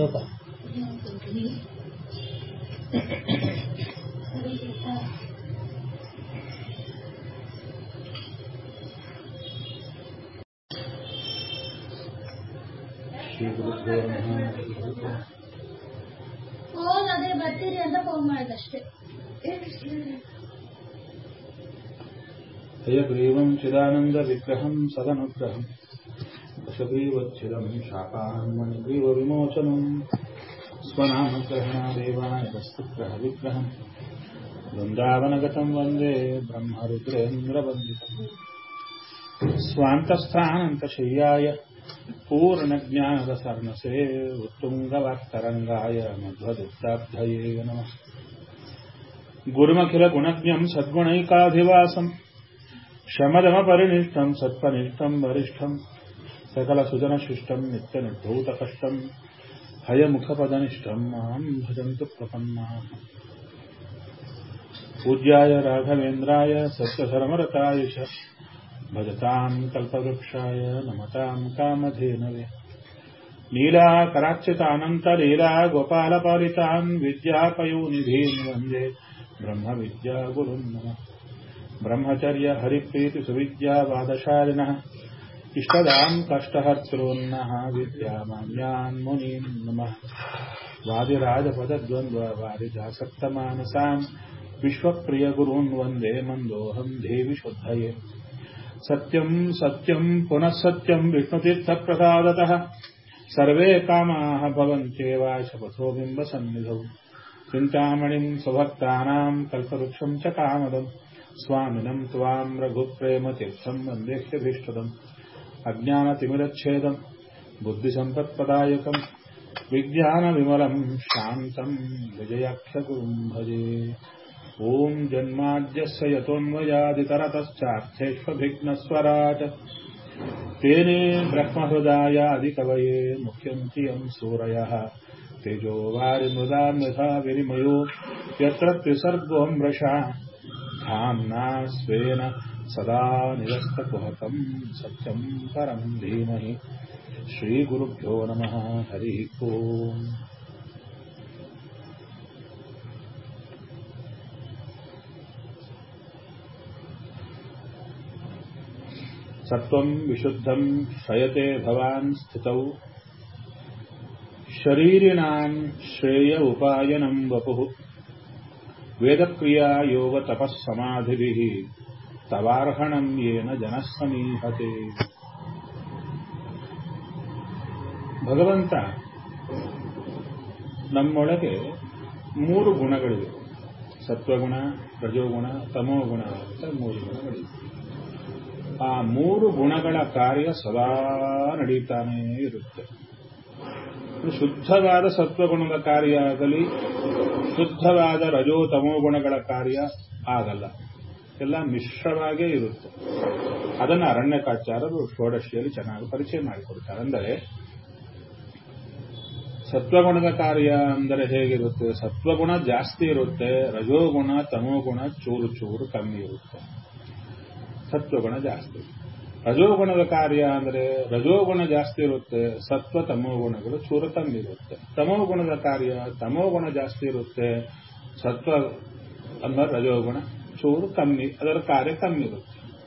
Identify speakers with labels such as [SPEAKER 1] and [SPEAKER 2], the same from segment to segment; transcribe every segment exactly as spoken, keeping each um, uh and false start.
[SPEAKER 1] ಸ್ವಲ್ಪ
[SPEAKER 2] ಫೋನ್ ಅದೇ ಬರ್ತೀರಿ ಅಂತ ಫೋನ್ ಮಾಡಿದಷ್ಟೇ.
[SPEAKER 3] ಹಯಗ್ರೀವಂ ಚಿದಾನಂದ ವಿಗ್ರಹಂ ಸದನುಗ್ರಹಂ ದಶಗ್ರೀವಚ್ಛಿದಂ ಶಾಪಾನ್ಮಣಿಗ್ರೀವ ವಿಮೋಚನಂ ಸ್ವನಾಮಗ್ರಹಣಾದೇವಾಯ ವಸ್ತುಗ್ರಹ ವಿಗ್ರಹಂ ವೃಂದಾವನಗತಂ ವಂದೇ ಬ್ರಹ್ಮರುದ್ರೇಂದ್ರವಂದಿತಂ ಸ್ವಾಂತಸ್ಥಾನಂತಶಯ್ಯಾಯ ಪೂರ್ಣಜ್ಞಾನರಸರ್ಣಸೇ ಉತ್ತುಂಗವಾಕ್ತರಂಗಾಯ ಮಧ್ವದುಕ್ತಾಬ್ಧಯೇ ನಮಃ. ಗುರುಮಖಿಲ ಗುಣಜ್ಞಂ ಸದ್ಗುಣೈಕಾಧಿವಾಸಂ ಶಮದಮಪರಿನಿಷ್ಠಂ ಸತ್ಪನಿಷ್ಠಂ ವರಿಷ್ಠಂ ಸಕಲ ಸುಜನಶಿಷ್ಟಂ ನಿತ್ಯನಿರ್ಧೂತಕಷ್ಟಂ ಹಯಮುಖಪದನಿಷ್ಠಂ ಮಾಂ ಭಜಂತು ಪ್ರಪನ್ನಾಃ. ಪೂಜ್ಯಾಯ ರಾಘವೇಂದ್ರಾಯ ಸತ್ಯಧರ್ಮರತಾಯ ಚ ಭಜತಾಂ ಕಲ್ಪವೃಕ್ಷಾಯ ನಮತಾಂ ಕಾಮಧೇನವೇ. ನೀಲಾಕರಾರ್ಚಿತಾನಂತಲೀಲಾ ಗೋಪಾಲಪಾಲಿತಾನ್ ವಿದ್ಯಾಪಯೋನಿಧೀನ್ ವಂದೇ ಬ್ರಹ್ಮವಿದ್ಯಾ ಗುರುನ್ ನಮಃ. ಬ್ರಹ್ಮಚರ್ಯ ಹರಿಪ್ರೀತಿ ಸುವಿದ್ಯಾವಾದಶಾಲಿನಃ ಇಷ್ಟದಾಂ ಕಷ್ಟಹರ್ತॄನ್ನಃ ವಿದ್ಯಾಮಾನ್ಯಾನ್ ಮುನೀನ್ ನಮಃ. ವಾದಿರಾಜಪದದ್ವಂದ್ವ ವಾರಿಜಾಸಕ್ತಮಾನಸಾನ್ ವಿಶ್ವಪ್ರಿಯ ಗುರೂನ್ ವಂದೇ ಮಂದೋಹಂ ದೇವಿ ಶುದ್ಧಯೇ. ಸತ್ಯಂ ಸತ್ಯಂ ಪುನಃ ಸತ್ಯಂ ವಿಷ್ಣುತೀರ್ಥಪ್ರಸಾದತಃ ಸರ್ವೇ ಕಾಮಾಃ ಭವಂತ್ಯೇವ ಶಪಥೋ ಬಿಂಬಸನ್ನಿಧೌ. ಚಿಂತಾಮಣಿಂ ಸ್ವಭಕ್ತಾನಾಂ ಕಲ್ಪವೃಕ್ಷಂ ಚ ಕಾಮದಂ ಸ್ವಾಮಿನಂ ತ್ವಾಂ ರಘುಪ್ರೇಮತೀರ್ಥಂ ವಂದೇಹ್ಯಭೀಷ್ಟದಂ. ಅಜ್ಞಾನತಿಮಿರಚ್ಛೇದಂ ಬುದ್ಧಿಸಂಪತ್ಪ್ರದಾಯಕಂ ವಿಜ್ಞಾನವಿಮಲಂ ಶಾಂತಂ ವಿಜಯಾಖ್ಯಗುರುಂ ಭಜೆ. ಓಂ ಜನ್ಮಾದ್ಯಸ್ಯ ಯತೋನ್ಮಯಾದಿತರತಶ್ಚಾರ್ಥೇಷ್ವಭಿಘ್ನಸ್ವರಾಟ್ ತೇನೇ ಬ್ರಹ್ಮಹೃದಾಯಾದಿಕವಯೇ ಮುಖ್ಯಂತಿ ಯಂ ಸೂರಯಃ ತೇಜೋ ವಾರಿಮೃದಾಂ ಯಥಾ ವಿನಿಮಯೋ ಯತ್ರ ತ್ರಿಸರ್ಗೋ ಮೃಷಾ ಧಾಮ್ನಾ ಸ್ವೇನ ಸದಾ ನಿರಸ್ತಕುಹಕಂ ಸತ್ಯಂ ಪರಂ ಧೀಮಹಿ. ಶ್ರೀಗುರುಭ್ಯೋ ನಮಃ. ಹರಿ ಓಂ. ಸತ್ವಂ ವಿಶುದ್ಧಂ ಶ್ರಯತೆ ಭವಾನ್ ಸ್ಥಿತೌ ಶರೀರಿಣಾಂ ಶ್ರೇಯ ಉಪಾಯನಂ ವಪುಃ ವೇದಕ್ರಿಯಾ ಯೋಗ ತಪಸ್ಸಮಾಧಿಭಿಃ ತವಾರ್ಹಣಂ ಯೇನ ಜನಃ ಸಮೀಹತೆ. ಭಗವಂತ ನಮ್ಮೊಳಗೆ ಮೂರು ಗುಣಗಳಿವೆ. ಸತ್ವಗುಣ, ರಜೋಗುಣ, ತಮೋಗುಣ ಅಂತ ಮೂರು ಗುಣಗಳಿವೆ. ಆ ಮೂರು ಗುಣಗಳ ಕಾರ್ಯ ಸದಾ ನಡೀತಾನೇ ಇರುತ್ತೆ. ಶುದ್ಧವಾದ ಸತ್ವಗುಣದ ಕಾರ್ಯ ಆಗಲಿ, ಶುದ್ಧವಾದ ರಜೋ ತಮೋ ಗುಣಗಳ ಕಾರ್ಯ ಆಗಲ್ಲ. ಎಲ್ಲ ಮಿಶ್ರವಾಗೇ ಇರುತ್ತೆ. ಅದನ್ನು ಅರಣ್ಯಕಾಚಾರರು ಷೋಡಶಿಯಲ್ಲಿ ಚೆನ್ನಾಗಿ ಪರಿಚಯ ಮಾಡಿಕೊಡ್ತಾರೆ. ಅಂದರೆ ಸತ್ವಗುಣದ ಕಾರ್ಯ ಅಂದರೆ ಹೇಗಿರುತ್ತೆ? ಸತ್ವಗುಣ ಜಾಸ್ತಿ ಇರುತ್ತೆ, ರಜೋಗುಣ ತಮೋಗುಣ ಚೂರು ಚೂರು ಕಮ್ಮಿ ಇರುತ್ತೆ. ಸತ್ವಗುಣ ಜಾಸ್ತಿ. ರಜೋಗುಣದ ಕಾರ್ಯ ಅಂದರೆ ರಜೋಗುಣ ಜಾಸ್ತಿ ಇರುತ್ತೆ, ಸತ್ವ ತಮೋಗುಣಗಳು ಚೂರು ಕಮ್ಮಿ ಇರುತ್ತೆ. ತಮೋಗುಣದ ಕಾರ್ಯ ತಮೋಗುಣ ಜಾಸ್ತಿ ಇರುತ್ತೆ, ಸತ್ವ ಅಂದರೆ ರಜೋಗುಣ ಚೂರು ಕಮ್ಮಿ, ಅದರ ಕಾರ್ಯ ಕಮ್ಮಿ ಇರುತ್ತೆ.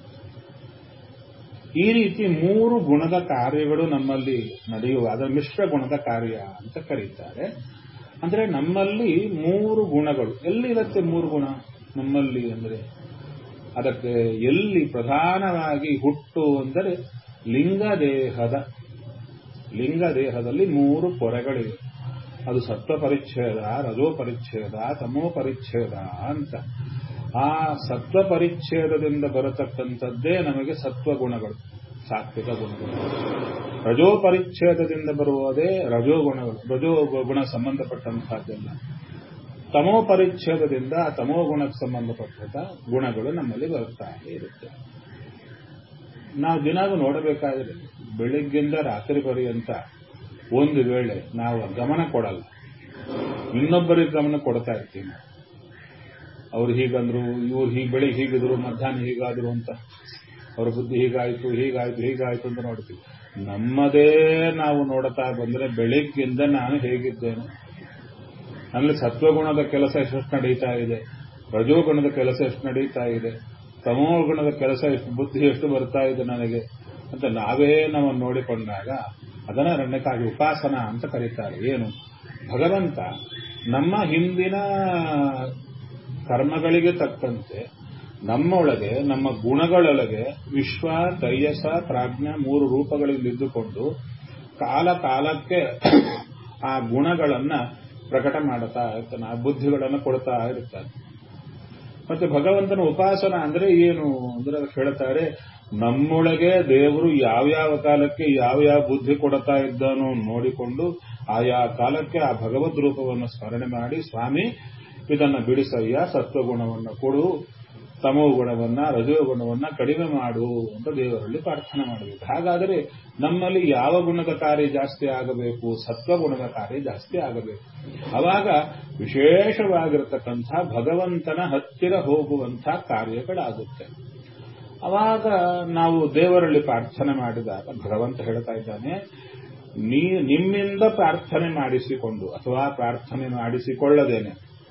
[SPEAKER 3] ಈ ರೀತಿ ಮೂರು ಗುಣದ ಕಾರ್ಯಗಳು ನಮ್ಮಲ್ಲಿ ನಡೆಯುವ ಅದರ ಮಿಶ್ರ ಗುಣದ ಕಾರ್ಯ ಅಂತ ಕರೀತಾರೆ. ಅಂದ್ರೆ ನಮ್ಮಲ್ಲಿ ಮೂರು ಗುಣಗಳು ಎಲ್ಲಿರುತ್ತೆ? ಮೂರು ಗುಣ ನಮ್ಮಲ್ಲಿ ಅಂದರೆ ಅದಕ್ಕೆ ಎಲ್ಲಿ ಪ್ರಧಾನವಾಗಿ ಹುಟ್ಟು ಅಂದರೆ ಲಿಂಗದೇಹದ ಲಿಂಗದೇಹದಲ್ಲಿ ಮೂರು ಪೊರೆಗಳಿವೆ. ಅದು ಸತ್ವ ಪರಿಚ್ಛೇದ, ರಜೋ ಪರಿಚ್ಛೇದ, ತಮೋ ಪರಿಚ್ಛೇದ ಅಂತ. ಆ ಸತ್ವ ಪರಿಚ್ಛೇದದಿಂದ ಬರತಕ್ಕಂಥದ್ದೇ ನಮಗೆ ಸತ್ವಗುಣಗಳು, ಸಾತ್ವಿಕ ಗುಣಗಳು. ರಜೋ ಪರಿಚ್ಛೇದದಿಂದ ಬರುವುದೇ ರಜೋಗುಣಗಳು, ರಜೋ ಗುಣ ಸಂಬಂಧಪಟ್ಟಂತಹದ್ದೆಲ್ಲ. ತಮೋ ಪರಿಚ್ಛೇದದಿಂದ ತಮೋ ಗುಣಕ್ಕೆ ಸಂಬಂಧಪಟ್ಟ ಗುಣಗಳು ನಮ್ಮಲ್ಲಿ ಬರ್ತಾ ಇರುತ್ತೆ. ನಾವು ದಿನಾಗೂ ನೋಡಬೇಕಾದ್ರೆ ಬೆಳಿಗ್ಗಿಂದ ರಾತ್ರಿ ಪರ್ಯಂತ ಒಂದು ವೇಳೆ ನಾವು ಗಮನ ಕೊಡಲ್ಲ, ಇನ್ನೊಬ್ಬರಿಗೆ ಗಮನ ಕೊಡ್ತಾ ಇರ್ತೀವಿ. ಅವ್ರು ಹೀಗಂದ್ರು, ಇವ್ರು ಹೀಗೆ ಬೆಳಿಗ್ಗೆ ಹೀಗಿದ್ರು, ಮಧ್ಯಾಹ್ನ ಹೀಗಾದ್ರು ಅಂತ ಅವರ ಬುದ್ಧಿ ಹೀಗಾಯ್ತು ಹೀಗಾಯ್ತು ಹೀಗಾಯ್ತು ಅಂತ ನೋಡ್ತೀವಿ. ನಮ್ಮದೇ ನಾವು ನೋಡ್ತಾ ಬಂದ್ರೆ ಬೆಳಿಗ್ಗಿಂದ ನಾನು ಹೇಗಿದ್ದೇನೆ, ಅಲ್ಲಿ ಸತ್ವಗುಣದ ಕೆಲಸ ಎಷ್ಟು ನಡೀತಾ ಇದೆ, ರಜೋಗುಣದ ಕೆಲಸ ಎಷ್ಟು ನಡೀತಾ ಇದೆ, ತಮೋಗುಣದ ಕೆಲಸ ಎಷ್ಟು, ಬುದ್ಧಿ ಎಷ್ಟು ಬರ್ತಾ ಇದೆ ನನಗೆ ಅಂತ ನಾವೇ ನಾವು ನೋಡಿಕೊಂಡಾಗ ಅದನ್ನ ರಣಕ್ಕಾಗಿ ಉಪಾಸನ ಅಂತ ಕರೀತಾರೆ. ಏನು, ಭಗವಂತ ನಮ್ಮ ಹಿಂದಿನ ಕರ್ಮಗಳಿಗೆ ತಕ್ಕಂತೆ ನಮ್ಮೊಳಗೆ, ನಮ್ಮ ಗುಣಗಳೊಳಗೆ ವಿಶ್ವ, ತೈಯಸ, ಪ್ರಾಜ್ಞ ಮೂರು ರೂಪಗಳಿಂದ ಇದ್ದುಕೊಂಡು ಕಾಲ ಕಾಲಕ್ಕೆ ಆ ಗುಣಗಳನ್ನ ಪ್ರಕಟ ಮಾಡುತ್ತಾ ಇರ್ತಾನೆ, ಆ ಬುದ್ಧಿಗಳನ್ನು ಕೊಡ್ತಾ ಇರ್ತಾನೆ. ಮತ್ತೆ ಭಗವಂತನ ಉಪಾಸನ ಅಂದ್ರೆ ಏನು ಅಂದ್ರೆ ಹೇಳ್ತಾರೆ, ನಮ್ಮೊಳಗೆ ದೇವರು ಯಾವ್ಯಾವ ಕಾಲಕ್ಕೆ ಯಾವ್ಯಾವ ಬುದ್ಧಿ ಕೊಡ್ತಾ ಇದ್ದಾನೋ ನೋಡಿಕೊಂಡು ಆಯಾ ಕಾಲಕ್ಕೆ ಆ ಭಗವದ್ ರೂಪವನ್ನು ಸ್ಮರಣೆ ಮಾಡಿ, ಸ್ವಾಮಿ ಇದನ್ನ ಬಿಡಿಸಯ್ಯ, ಸತ್ವಗುಣವನ್ನು ಕೊಡು, ತಮೋ ಗುಣವನ್ನ ರಜೋಗುಣವನ್ನ ಕಡಿಮೆ ಮಾಡು ಅಂತ ದೇವರಲ್ಲಿ ಪ್ರಾರ್ಥನೆ ಮಾಡಬೇಕು. ಹಾಗಾದರೆ ನಮ್ಮಲ್ಲಿ ಯಾವ ಗುಣದ ಕಾರ್ಯ ಜಾಸ್ತಿ ಆಗಬೇಕು? ಸತ್ವಗುಣದ ಕಾರ್ಯ ಜಾಸ್ತಿ ಆಗಬೇಕು. ಅವಾಗ ವಿಶೇಷವಾಗಿರತಕ್ಕಂಥ ಭಗವಂತನ ಹತ್ತಿರ ಹೋಗುವಂಥ ಕಾರ್ಯಗಳಾಗುತ್ತೆ. ಅವಾಗ ನಾವು ದೇವರಲ್ಲಿ ಪ್ರಾರ್ಥನೆ ಮಾಡಿದಾಗ ಭಗವಂತ ಹೇಳ್ತಾ ಇದ್ದಾನೆ, ನೀ ನಿಮ್ಮಿಂದ ಪ್ರಾರ್ಥನೆ ಮಾಡಿಸಿಕೊಂಡು ಅಥವಾ ಪ್ರಾರ್ಥನೆ ಮಾಡಿಸಿಕೊಳ್ಳದೇನೆ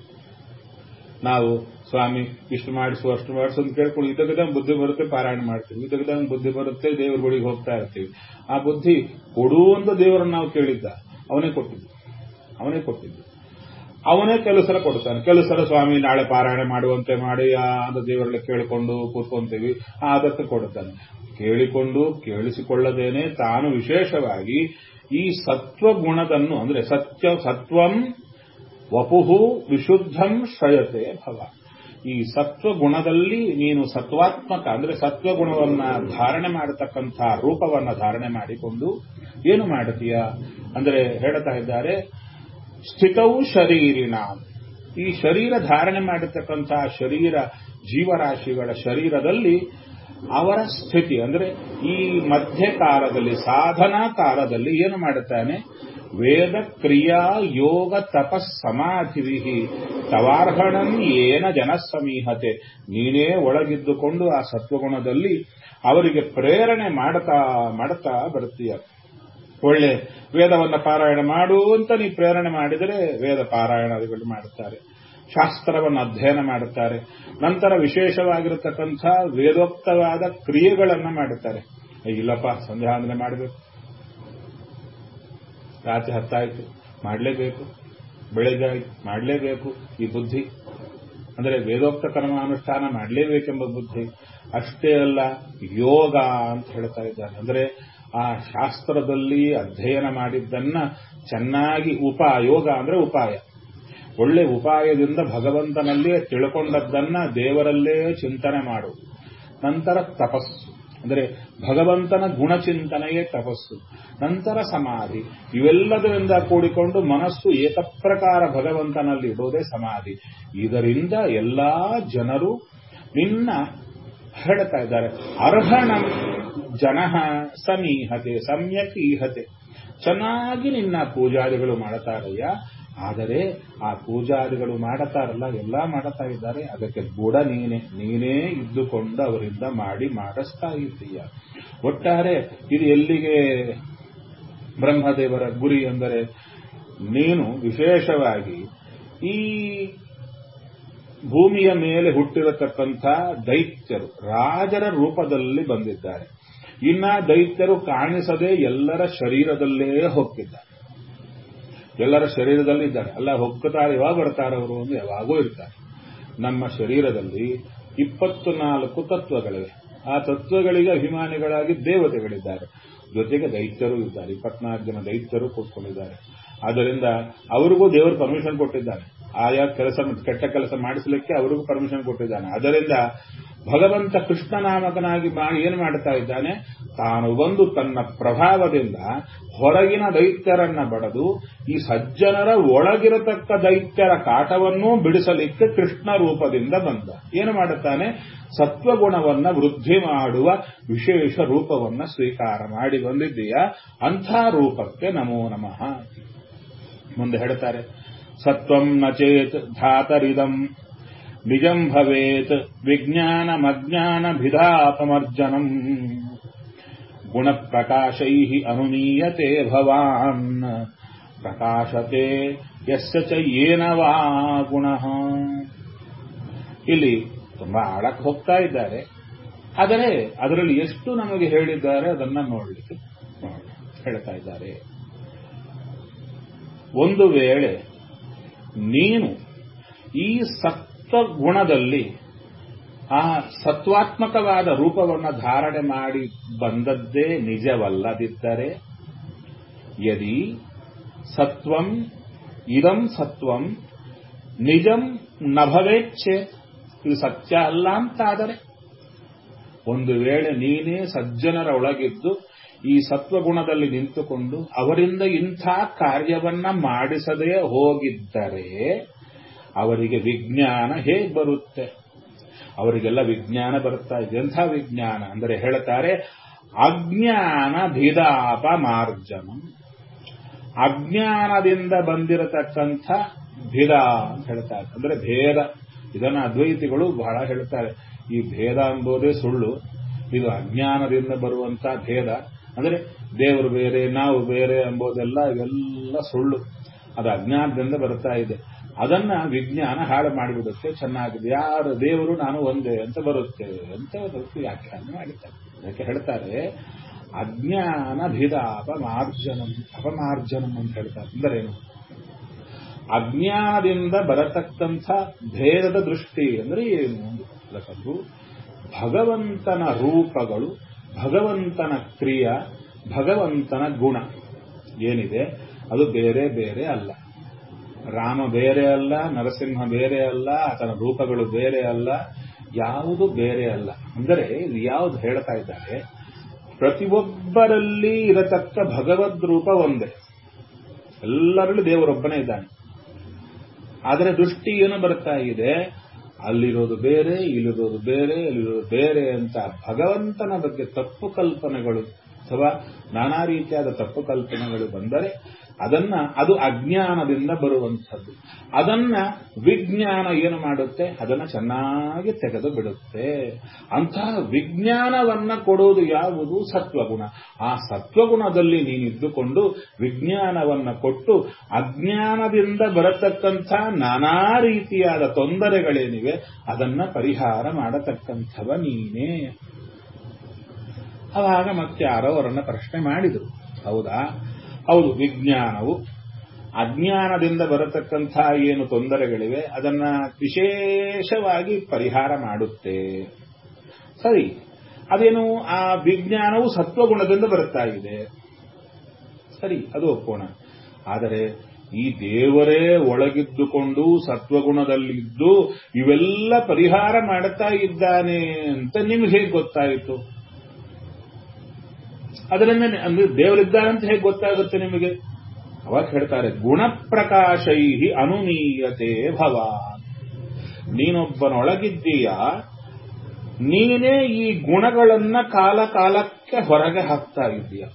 [SPEAKER 3] ನಾವು ಸ್ವಾಮಿ ಇಷ್ಟು ಮಾಡಿಸು ಅಷ್ಟು ಮಾಡಿಸು ಅಂತ ಕೇಳ್ಕೊಂಡು ಇದಕ್ಕದಂಗೆ ಬುದ್ಧಿ ಬರುತ್ತೆ, ಪಾರಾಯಣ ಮಾಡ್ತೀವಿ, ಇದಕ್ಕದಂಗೆ ಬುದ್ಧಿ ಬರುತ್ತೆ, ದೇವ್ರ ಗುಡಿಗೆ ಹೋಗ್ತಾ ಇರ್ತೀವಿ. ಆ ಬುದ್ಧಿ ಕೊಡುವಂತ ದೇವರನ್ನು ನಾವು ಕೇಳಿದ್ದ, ಅವನೇ ಕೊಟ್ಟಿದ್ದು ಅವನೇ ಕೊಟ್ಟಿದ್ದು ಅವನೇ ಕೆಲವು ಸಲ ಕೊಡ್ತಾನೆ. ಕೆಲವು ಸಲ ಸ್ವಾಮಿ ನಾಳೆ ಪಾರಾಯಣ ಮಾಡುವಂತೆ ಮಾಡಿ ಅಂತ ದೇವರಲ್ಲಿ ಕೇಳಿಕೊಂಡು ಕೂತ್ಕೊಂತೀವಿ, ಆದಷ್ಟು ಕೊಡುತ್ತಾನೆ. ಕೇಳಿಕೊಂಡು ಕೇಳಿಸಿಕೊಳ್ಳದೇನೆ ತಾನು ವಿಶೇಷವಾಗಿ ಈ ಸತ್ವಗುಣದನ್ನು ಅಂದ್ರೆ ಸತ್ಯ ಸತ್ವಂ ವಪುಹು ವಿಶುದ್ಧಂ ಶ್ರಯತೆ ಭವ, ಈ ಸತ್ವಗುಣದಲ್ಲಿ ನೀನು ಸತ್ವಾತ್ಮಕ ಅಂದ್ರೆ ಸತ್ವಗುಣವನ್ನ ಧಾರಣೆ ಮಾಡತಕ್ಕಂಥ ರೂಪವನ್ನ ಧಾರಣೆ ಮಾಡಿಕೊಂಡು ಏನು ಮಾಡುತ್ತೀಯ ಅಂದ್ರೆ ಹೇಳ್ತಾ ಇದ್ದಾರೆ, ಸ್ಥಿತವು ಶರೀರಿನ, ಈ ಶರೀರ ಧಾರಣೆ ಮಾಡಿರ್ತಕ್ಕಂತಹ ಶರೀರ ಜೀವರಾಶಿಗಳ ಶರೀರದಲ್ಲಿ ಅವರ ಸ್ಥಿತಿ ಅಂದ್ರೆ ಈ ಮಧ್ಯಕಾಲದಲ್ಲಿ ಸಾಧನಾ ಕಾಲದಲ್ಲಿ ಏನು ಮಾಡುತ್ತಾನೆ, ವೇದ ಕ್ರಿಯಾ ಯೋಗ ತಪಸ್ ಸಮಾಧಿವಿಹಿ ತವಾರ್ಹಣಂ ಏನ ಜನಸಮೀಹತೆ, ನೀನೇ ಒಳಗಿದ್ದುಕೊಂಡು ಆ ಸತ್ವಗುಣದಲ್ಲಿ ಅವರಿಗೆ ಪ್ರೇರಣೆ ಮಾಡ್ತಾ ಮಾಡ್ತಾ ಬರ್ತೀಯ. ಒಳ್ಳೆ ವೇದವನ್ನ ಪಾರಾಯಣ ಮಾಡು ಅಂತ ನೀ ಪ್ರೇರಣೆ ಮಾಡಿದರೆ ವೇದ ಪಾರಾಯಣಗಳು ಮಾಡುತ್ತಾರೆ, ಶಾಸ್ತ್ರವನ್ನು ಅಧ್ಯಯನ ಮಾಡುತ್ತಾರೆ, ನಂತರ ವಿಶೇಷವಾಗಿರತಕ್ಕಂಥ ವೇದೋಕ್ತವಾದ ಕ್ರಿಯೆಗಳನ್ನು ಮಾಡುತ್ತಾರೆ. ಇಲ್ಲಪ್ಪ ಸಂಧ್ಯಾ ವಂದನೆ ಮಾಡಬೇಕು, ರಾತ್ರಿ ಹತ್ತಾಯ್ತು ಮಾಡಲೇಬೇಕು, ಬೆಳಗ್ಗೆ ಆಯ್ತು ಮಾಡಲೇಬೇಕು, ಈ ಬುದ್ಧಿ ಅಂದರೆ ವೇದೋಕ್ತ ಕರ್ಮಾನುಷ್ಠಾನ ಮಾಡಲೇಬೇಕೆಂಬ ಬುದ್ಧಿ. ಅಷ್ಟೇ ಅಲ್ಲ, ಯೋಗ ಅಂತ ಹೇಳ್ತಾ ಇದ್ದಾರೆ. ಅಂದರೆ ಆ ಶಾಸ್ತ್ರದಲ್ಲಿ ಅಧ್ಯಯನ ಮಾಡಿದ್ದನ್ನ ಚೆನ್ನಾಗಿ ಉಪಯೋಗ ಅಂದ್ರೆ ಉಪಾಯ, ಒಳ್ಳೆ ಉಪಾಯದಿಂದ ಭಗವಂತನಲ್ಲೇ ತಿಳ್ಕೊಂಡದ್ದನ್ನ ದೇವರಲ್ಲೇ ಚಿಂತನೆ ಮಾಡು. ನಂತರ ತಪಸ್ಸು ಅಂದರೆ ಭಗವಂತನ ಗುಣಚಿಂತನೆಯೇ ತಪಸ್ಸು, ನಂತರ ಸಮಾಧಿ. ಇವೆಲ್ಲದರಿಂದ ಕೂಡಿಕೊಂಡು ಮನಸ್ಸು ಏಕಪ್ರಕಾರ ಭಗವಂತನಲ್ಲಿ ಇಡೋದೇ ಸಮಾಧಿ. ಇದರಿಂದ ಎಲ್ಲಾ ಜನರು ನಿನ್ನ ಹೇಳ್ತಾ ಇದ್ದಾರೆ, ಅರ್ಹಣಂ ಜನಃ ಸಮೀಹತೆ ಸಮ್ಯಕ್ ಈಹತೆ, ಚೆನ್ನಾಗಿ ನಿನ್ನ ಪೂಜಾದಿಗಳು ಮಾಡುತ್ತಾರಯ್ಯ. ಆದರೆ ಆ ಪೂಜಾದಿಗಳು ಮಾಡುತ್ತಾರಲ್ಲ, ಎಲ್ಲ ಮಾಡುತ್ತಾ ಇದ್ದಾರೆ, ಅದಕ್ಕೆ ಬುಡ ನೀನೆ ನೀನೇ ಇದ್ದುಕೊಂಡು ಅವರಿಂದ ಮಾಡಿ ಮಾಡಿಸ್ತಾ ಇದ್ದೀಯ. ಒಟ್ಟಾರೆ ಇದು ಎಲ್ಲಿಗೆ ಬ್ರಹ್ಮದೇವರ ಗುರಿ ಅಂದರೆ, ನೀನು ವಿಶೇಷವಾಗಿ ಈ ಭೂಮಿಯ ಮೇಲೆ ಹುಟ್ಟಿರತಕ್ಕಂಥ ದೈತ್ಯರು ರಾಜರ ರೂಪದಲ್ಲಿ ಬಂದಿದ್ದಾರೆ. ಇನ್ನ ದೈತ್ಯರು ಕಾಣಿಸದೆ ಎಲ್ಲರ ಶರೀರದಲ್ಲೇ ಹೋಗ್ತಿದ್ದಾರೆ, ಎಲ್ಲರ ಶರೀರದಲ್ಲಿ ಇದ್ದಾರೆ. ಅಲ್ಲ ಹೋಗ್ತಾರೆ, ಯಾವಾಗ ಬರ್ತಾರೆ ಅವರು ಅಂದ್ರೆ ಯಾವಾಗೂ ಇರ್ತಾರೆ. ನಮ್ಮ ಶರೀರದಲ್ಲಿ ಇಪ್ಪತ್ತು ನಾಲ್ಕು ತತ್ವಗಳಿವೆ. ಆ ತತ್ವಗಳಿಗೆ ಅಭಿಮಾನಿಗಳಾಗಿ ದೇವತೆಗಳಿದ್ದಾರೆ, ಜೊತೆಗೆ ದೈತ್ಯರು ಇದ್ದಾರೆ. ಇಪ್ಪತ್ನಾಲ್ಕು ಜನ ದೈತ್ಯರು ಕೂತ್ಕೊಂಡಿದ್ದಾರೆ. ಆದ್ದರಿಂದ ಅವರಿಗೂ ದೇವರು ಪರ್ಮಿಷನ್ ಕೊಟ್ಟಿದ್ದಾನೆ, ಆಯಾ ಕೆಲಸ ಕೆಟ್ಟ ಕೆಲಸ ಮಾಡಿಸಲಿಕ್ಕೆ ಅವರಿಗೂ ಪರ್ಮಿಷನ್ ಕೊಟ್ಟಿದ್ದಾನೆ. ಅದರಿಂದ ಭಗವಂತ ಕೃಷ್ಣನಾಮಕನಾಗಿ ಏನು ಮಾಡುತ್ತಾ ಇದ್ದಾನೆ, ತಾನು ಬಂದು ತನ್ನ ಪ್ರಭಾವದಿಂದ ಹೊರಗಿನ ದೈತ್ಯರನ್ನ ಬಡದು ಈ ಸಜ್ಜನರ ಒಳಗಿರತಕ್ಕ ದೈತ್ಯರ ಕಾಟವನ್ನೂ ಬಿಡಿಸಲಿಕ್ಕೆ ಕೃಷ್ಣ ರೂಪದಿಂದ ಬಂದ. ಏನು ಮಾಡುತ್ತಾನೆ, ಸತ್ವಗುಣವನ್ನ ವೃದ್ಧಿ ಮಾಡುವ ವಿಶೇಷ ರೂಪವನ್ನ ಸ್ವೀಕಾರ ಮಾಡಿ ಬಂದಿದ್ದೀಯ. ಅಂಥ ರೂಪಕ್ಕೆ ನಮೋ ನಮಃ. ಮುಂದೆ ಹೇಳ್ತಾರೆ, ಸತ್ವಂ ನಚೇತ್ ಧಾತರಿದಂ ನಿಜಂ ಭವೇತ್ ವಿಜ್ಞಾನಮಜ್ಞಾನಭಿಧಾಪಮರ್ಜನಂ ಗುಣಪ್ರಕಾಶೈಃ ಅನುಮೀಯತೆ ಭವಾನ್ ಪ್ರಕಾಶತೆ ಯಸ್ಯ ಚ ಯೇನ ವಾ ಗುಣಃ. ಇಲ್ಲಿ ತುಂಬಾ ಆಳಕ್ಕೆ ಹೋಗ್ತಾ ಇದ್ದಾರೆ, ಆದರೆ ಅದರಲ್ಲಿ ಎಷ್ಟು ನಮಗೆ ಹೇಳಿದ್ದಾರೆ ಅದನ್ನ ನೋಡಲಿಕ್ಕೆ ಹೇಳ್ತಾ ಇದ್ದಾರೆ. ಒಂದು ವೇಳೆ ನೀನು ಈ ಸತ್ವ ಗುಣದಲ್ಲಿ ಆ ಸತ್ವಾತ್ಮಕವಾದ ರೂಪವನ್ನು ಧಾರಣೆ ಮಾಡಿ ಬಂದದ್ದೇ ನಿಜವಲ್ಲದಿದ್ದರೆ, ಯದಿ ಸತ್ವಂ ಇದಂ ಸತ್ವಂ ನಿಜಂ ನಭವೇಚ್ಛೇತ್, ಇದು ಸತ್ಯ ಅಲ್ಲ ಅಂತಾದರೆ, ಒಂದು ವೇಳೆ ನೀನೇ ಸಜ್ಜನರ ಒಳಗಿದ್ದು ಈ ಸತ್ವಗುಣದಲ್ಲಿ ನಿಂತುಕೊಂಡು ಅವರಿಂದ ಇಂಥ ಕಾರ್ಯವನ್ನ ಮಾಡಿಸದೇ ಹೋಗಿದ್ದರೆ ಅವರಿಗೆ ವಿಜ್ಞಾನ ಹೇಗೆ ಬರುತ್ತೆ? ಅವರಿಗೆಲ್ಲ ವಿಜ್ಞಾನ ಬರುತ್ತಾ ಇದೆ. ಎಂಥ ವಿಜ್ಞಾನ ಅಂದರೆ ಹೇಳ್ತಾರೆ, ಅಜ್ಞಾನ ಭಿದಾಪ ಮಾರ್ಜನ. ಅಜ್ಞಾನದಿಂದ ಬಂದಿರತಕ್ಕಂಥ ಭೇದ ಅಂತ ಹೇಳ್ತಾರೆ, ಅಂದ್ರೆ ಭೇದ. ಇದನ್ನ ಅದ್ವೈತಿಗಳು ಬಹಳ ಹೇಳ್ತಾರೆ, ಈ ಭೇದ ಎಂಬುದೇ ಸುಳ್ಳು, ಇದು ಅಜ್ಞಾನದಿಂದ ಬರುವಂತ ಭೇದ. ಅಂದ್ರೆ ದೇವರು ಬೇರೆ ನಾವು ಬೇರೆ ಎಂಬುದೆಲ್ಲ ಇವೆಲ್ಲ ಸುಳ್ಳು, ಅದು ಅಜ್ಞಾನದಿಂದ ಬರ್ತಾ ಇದೆ. ಅದನ್ನ ವಿಜ್ಞಾನ ಹಾಳು ಮಾಡಿಬಿಡುತ್ತೆ. ಚೆನ್ನಾಗಿದೆ, ಯಾರು ದೇವರು ನಾನು ಒಂದೇ ಅಂತ ಬರುತ್ತೆ ಅಂತ ವ್ಯಾಖ್ಯಾನ ಮಾಡಿದ್ದಾರೆ. ಅದಕ್ಕೆ ಹೇಳ್ತಾರೆ ಅಜ್ಞಾನ ಭಿದ ಅಪಮಾರ್ಜನಂ. ಅಪಮಾರ್ಜನಂ ಅಂತ ಹೇಳ್ತಾರೆ ಅಂದರೆ ಏನು? ಅಜ್ಞಾನದಿಂದ ಬರತಕ್ಕಂಥ ಭೇದದ ದೃಷ್ಟಿ ಅಂದ್ರೆ ಏನು ಅದಕ್ಕದು ಭಗವಂತನ ರೂಪಗಳು, ಭಗವಂತನ ಕ್ರಿಯಾ, ಭಗವಂತನ ಗುಣ ಏನಿದೆ ಅದು ಬೇರೆ ಬೇರೆ ಅಲ್ಲ. ರಾಮ ಬೇರೆ ಅಲ್ಲ, ನರಸಿಂಹ ಬೇರೆ ಅಲ್ಲ, ಆತನ ರೂಪಗಳು ಬೇರೆ ಅಲ್ಲ, ಯಾವುದು ಬೇರೆ ಅಲ್ಲ. ಅಂದರೆ ಇದು ಯಾವುದು ಹೇಳ್ತಾ ಇದ್ದಾರೆ, ಪ್ರತಿಯೊಬ್ಬರಲ್ಲಿ ಇರತಕ್ಕ ಭಗವದ್ ರೂಪ ಒಂದೇ, ಎಲ್ಲರಲ್ಲಿ ದೇವರೊಬ್ಬನೇ ಇದ್ದಾನೆ. ಆದರೆ ದೃಷ್ಟಿ ಏನು ಬರ್ತಾ ಇದೆ, ಅಲ್ಲಿರೋದು ಬೇರೆ, ಇಲ್ಲಿರೋದು ಬೇರೆ, ಇಲ್ಲಿರೋದು ಬೇರೆ ಅಂತ ಭಗವಂತನ ಬಗ್ಗೆ ತಪ್ಪು ಕಲ್ಪನೆಗಳು ಅಥವಾ ನಾನಾ ರೀತಿಯಾದ ತಪ್ಪು ಕಲ್ಪನೆಗಳು ಬಂದರೆ ಅದನ್ನ ಅದು ಅಜ್ಞಾನದಿಂದ ಬರುವಂಥದ್ದು. ಅದನ್ನ ವಿಜ್ಞಾನ ಏನು ಮಾಡುತ್ತೆ, ಅದನ್ನ ಚೆನ್ನಾಗಿ ತೆಗೆದು ಬಿಡುತ್ತೆ. ಅಂತಹ ವಿಜ್ಞಾನವನ್ನ ಕೊಡುವುದು ಯಾವುದು? ಸತ್ವಗುಣ. ಆ ಸತ್ವಗುಣದಲ್ಲಿ ನೀನಿದ್ದುಕೊಂಡು ವಿಜ್ಞಾನವನ್ನ ಕೊಟ್ಟು ಅಜ್ಞಾನದಿಂದ ಬರತಕ್ಕಂಥ ನಾನಾ ರೀತಿಯಾದ ತೊಂದರೆಗಳೇನಿವೆ ಅದನ್ನ ಪರಿಹಾರ ಮಾಡತಕ್ಕಂಥವ ನೀನೇ. ಅವಾಗ ಮತ್ತೆ ಯಾರೋ ಅವರನ್ನ ಪ್ರಶ್ನೆ ಮಾಡಿದರು, ಹೌದಾ? ಹೌದು, ವಿಜ್ಞಾನವು ಅಜ್ಞಾನದಿಂದ ಬರತಕ್ಕಂಥ ಏನು ತೊಂದರೆಗಳಿವೆ ಅದನ್ನ ವಿಶೇಷವಾಗಿ ಪರಿಹಾರ ಮಾಡುತ್ತೆ. ಸರಿ, ಅದೇನು? ಆ ವಿಜ್ಞಾನವು ಸತ್ವಗುಣದಿಂದ ಬರುತ್ತಾ ಇದೆ, ಸರಿ, ಅದು ಒಪ್ಪೋಣ. ಆದರೆ ಈ ದೇವರೇ ಒಳಗಿದ್ದುಕೊಂಡು ಸತ್ವಗುಣದಲ್ಲಿದ್ದು ಇವೆಲ್ಲ ಪರಿಹಾರ ಮಾಡುತ್ತಾ ಇದ್ದಾನೆ ಅಂತ ನಿಮ್ಗೆ ಹೇಗೆ ಗೊತ್ತಾಯಿತು? ಅದರಿಂದ ಅಂದ್ರೆ ದೇವರಿದ್ದಾರಂತ ಹೇಗೆ ಗೊತ್ತಾಗುತ್ತೆ ನಿಮಗೆ? ಅವಾಗ ಹೇಳ್ತಾರೆ, ಗುಣಪ್ರಕಾಶೈಹಿ ಅನುಮೀಯತೆ ಭವ. ನೀನೊಬ್ಬನೊಳಗಿದ್ದೀಯ, ನೀನೇ ಈ ಗುಣಗಳನ್ನ ಕಾಲ ಕಾಲಕ್ಕೆ ಹೊರಗೆ ಹಾಕ್ತಾ ಇದ್ದೀಯ.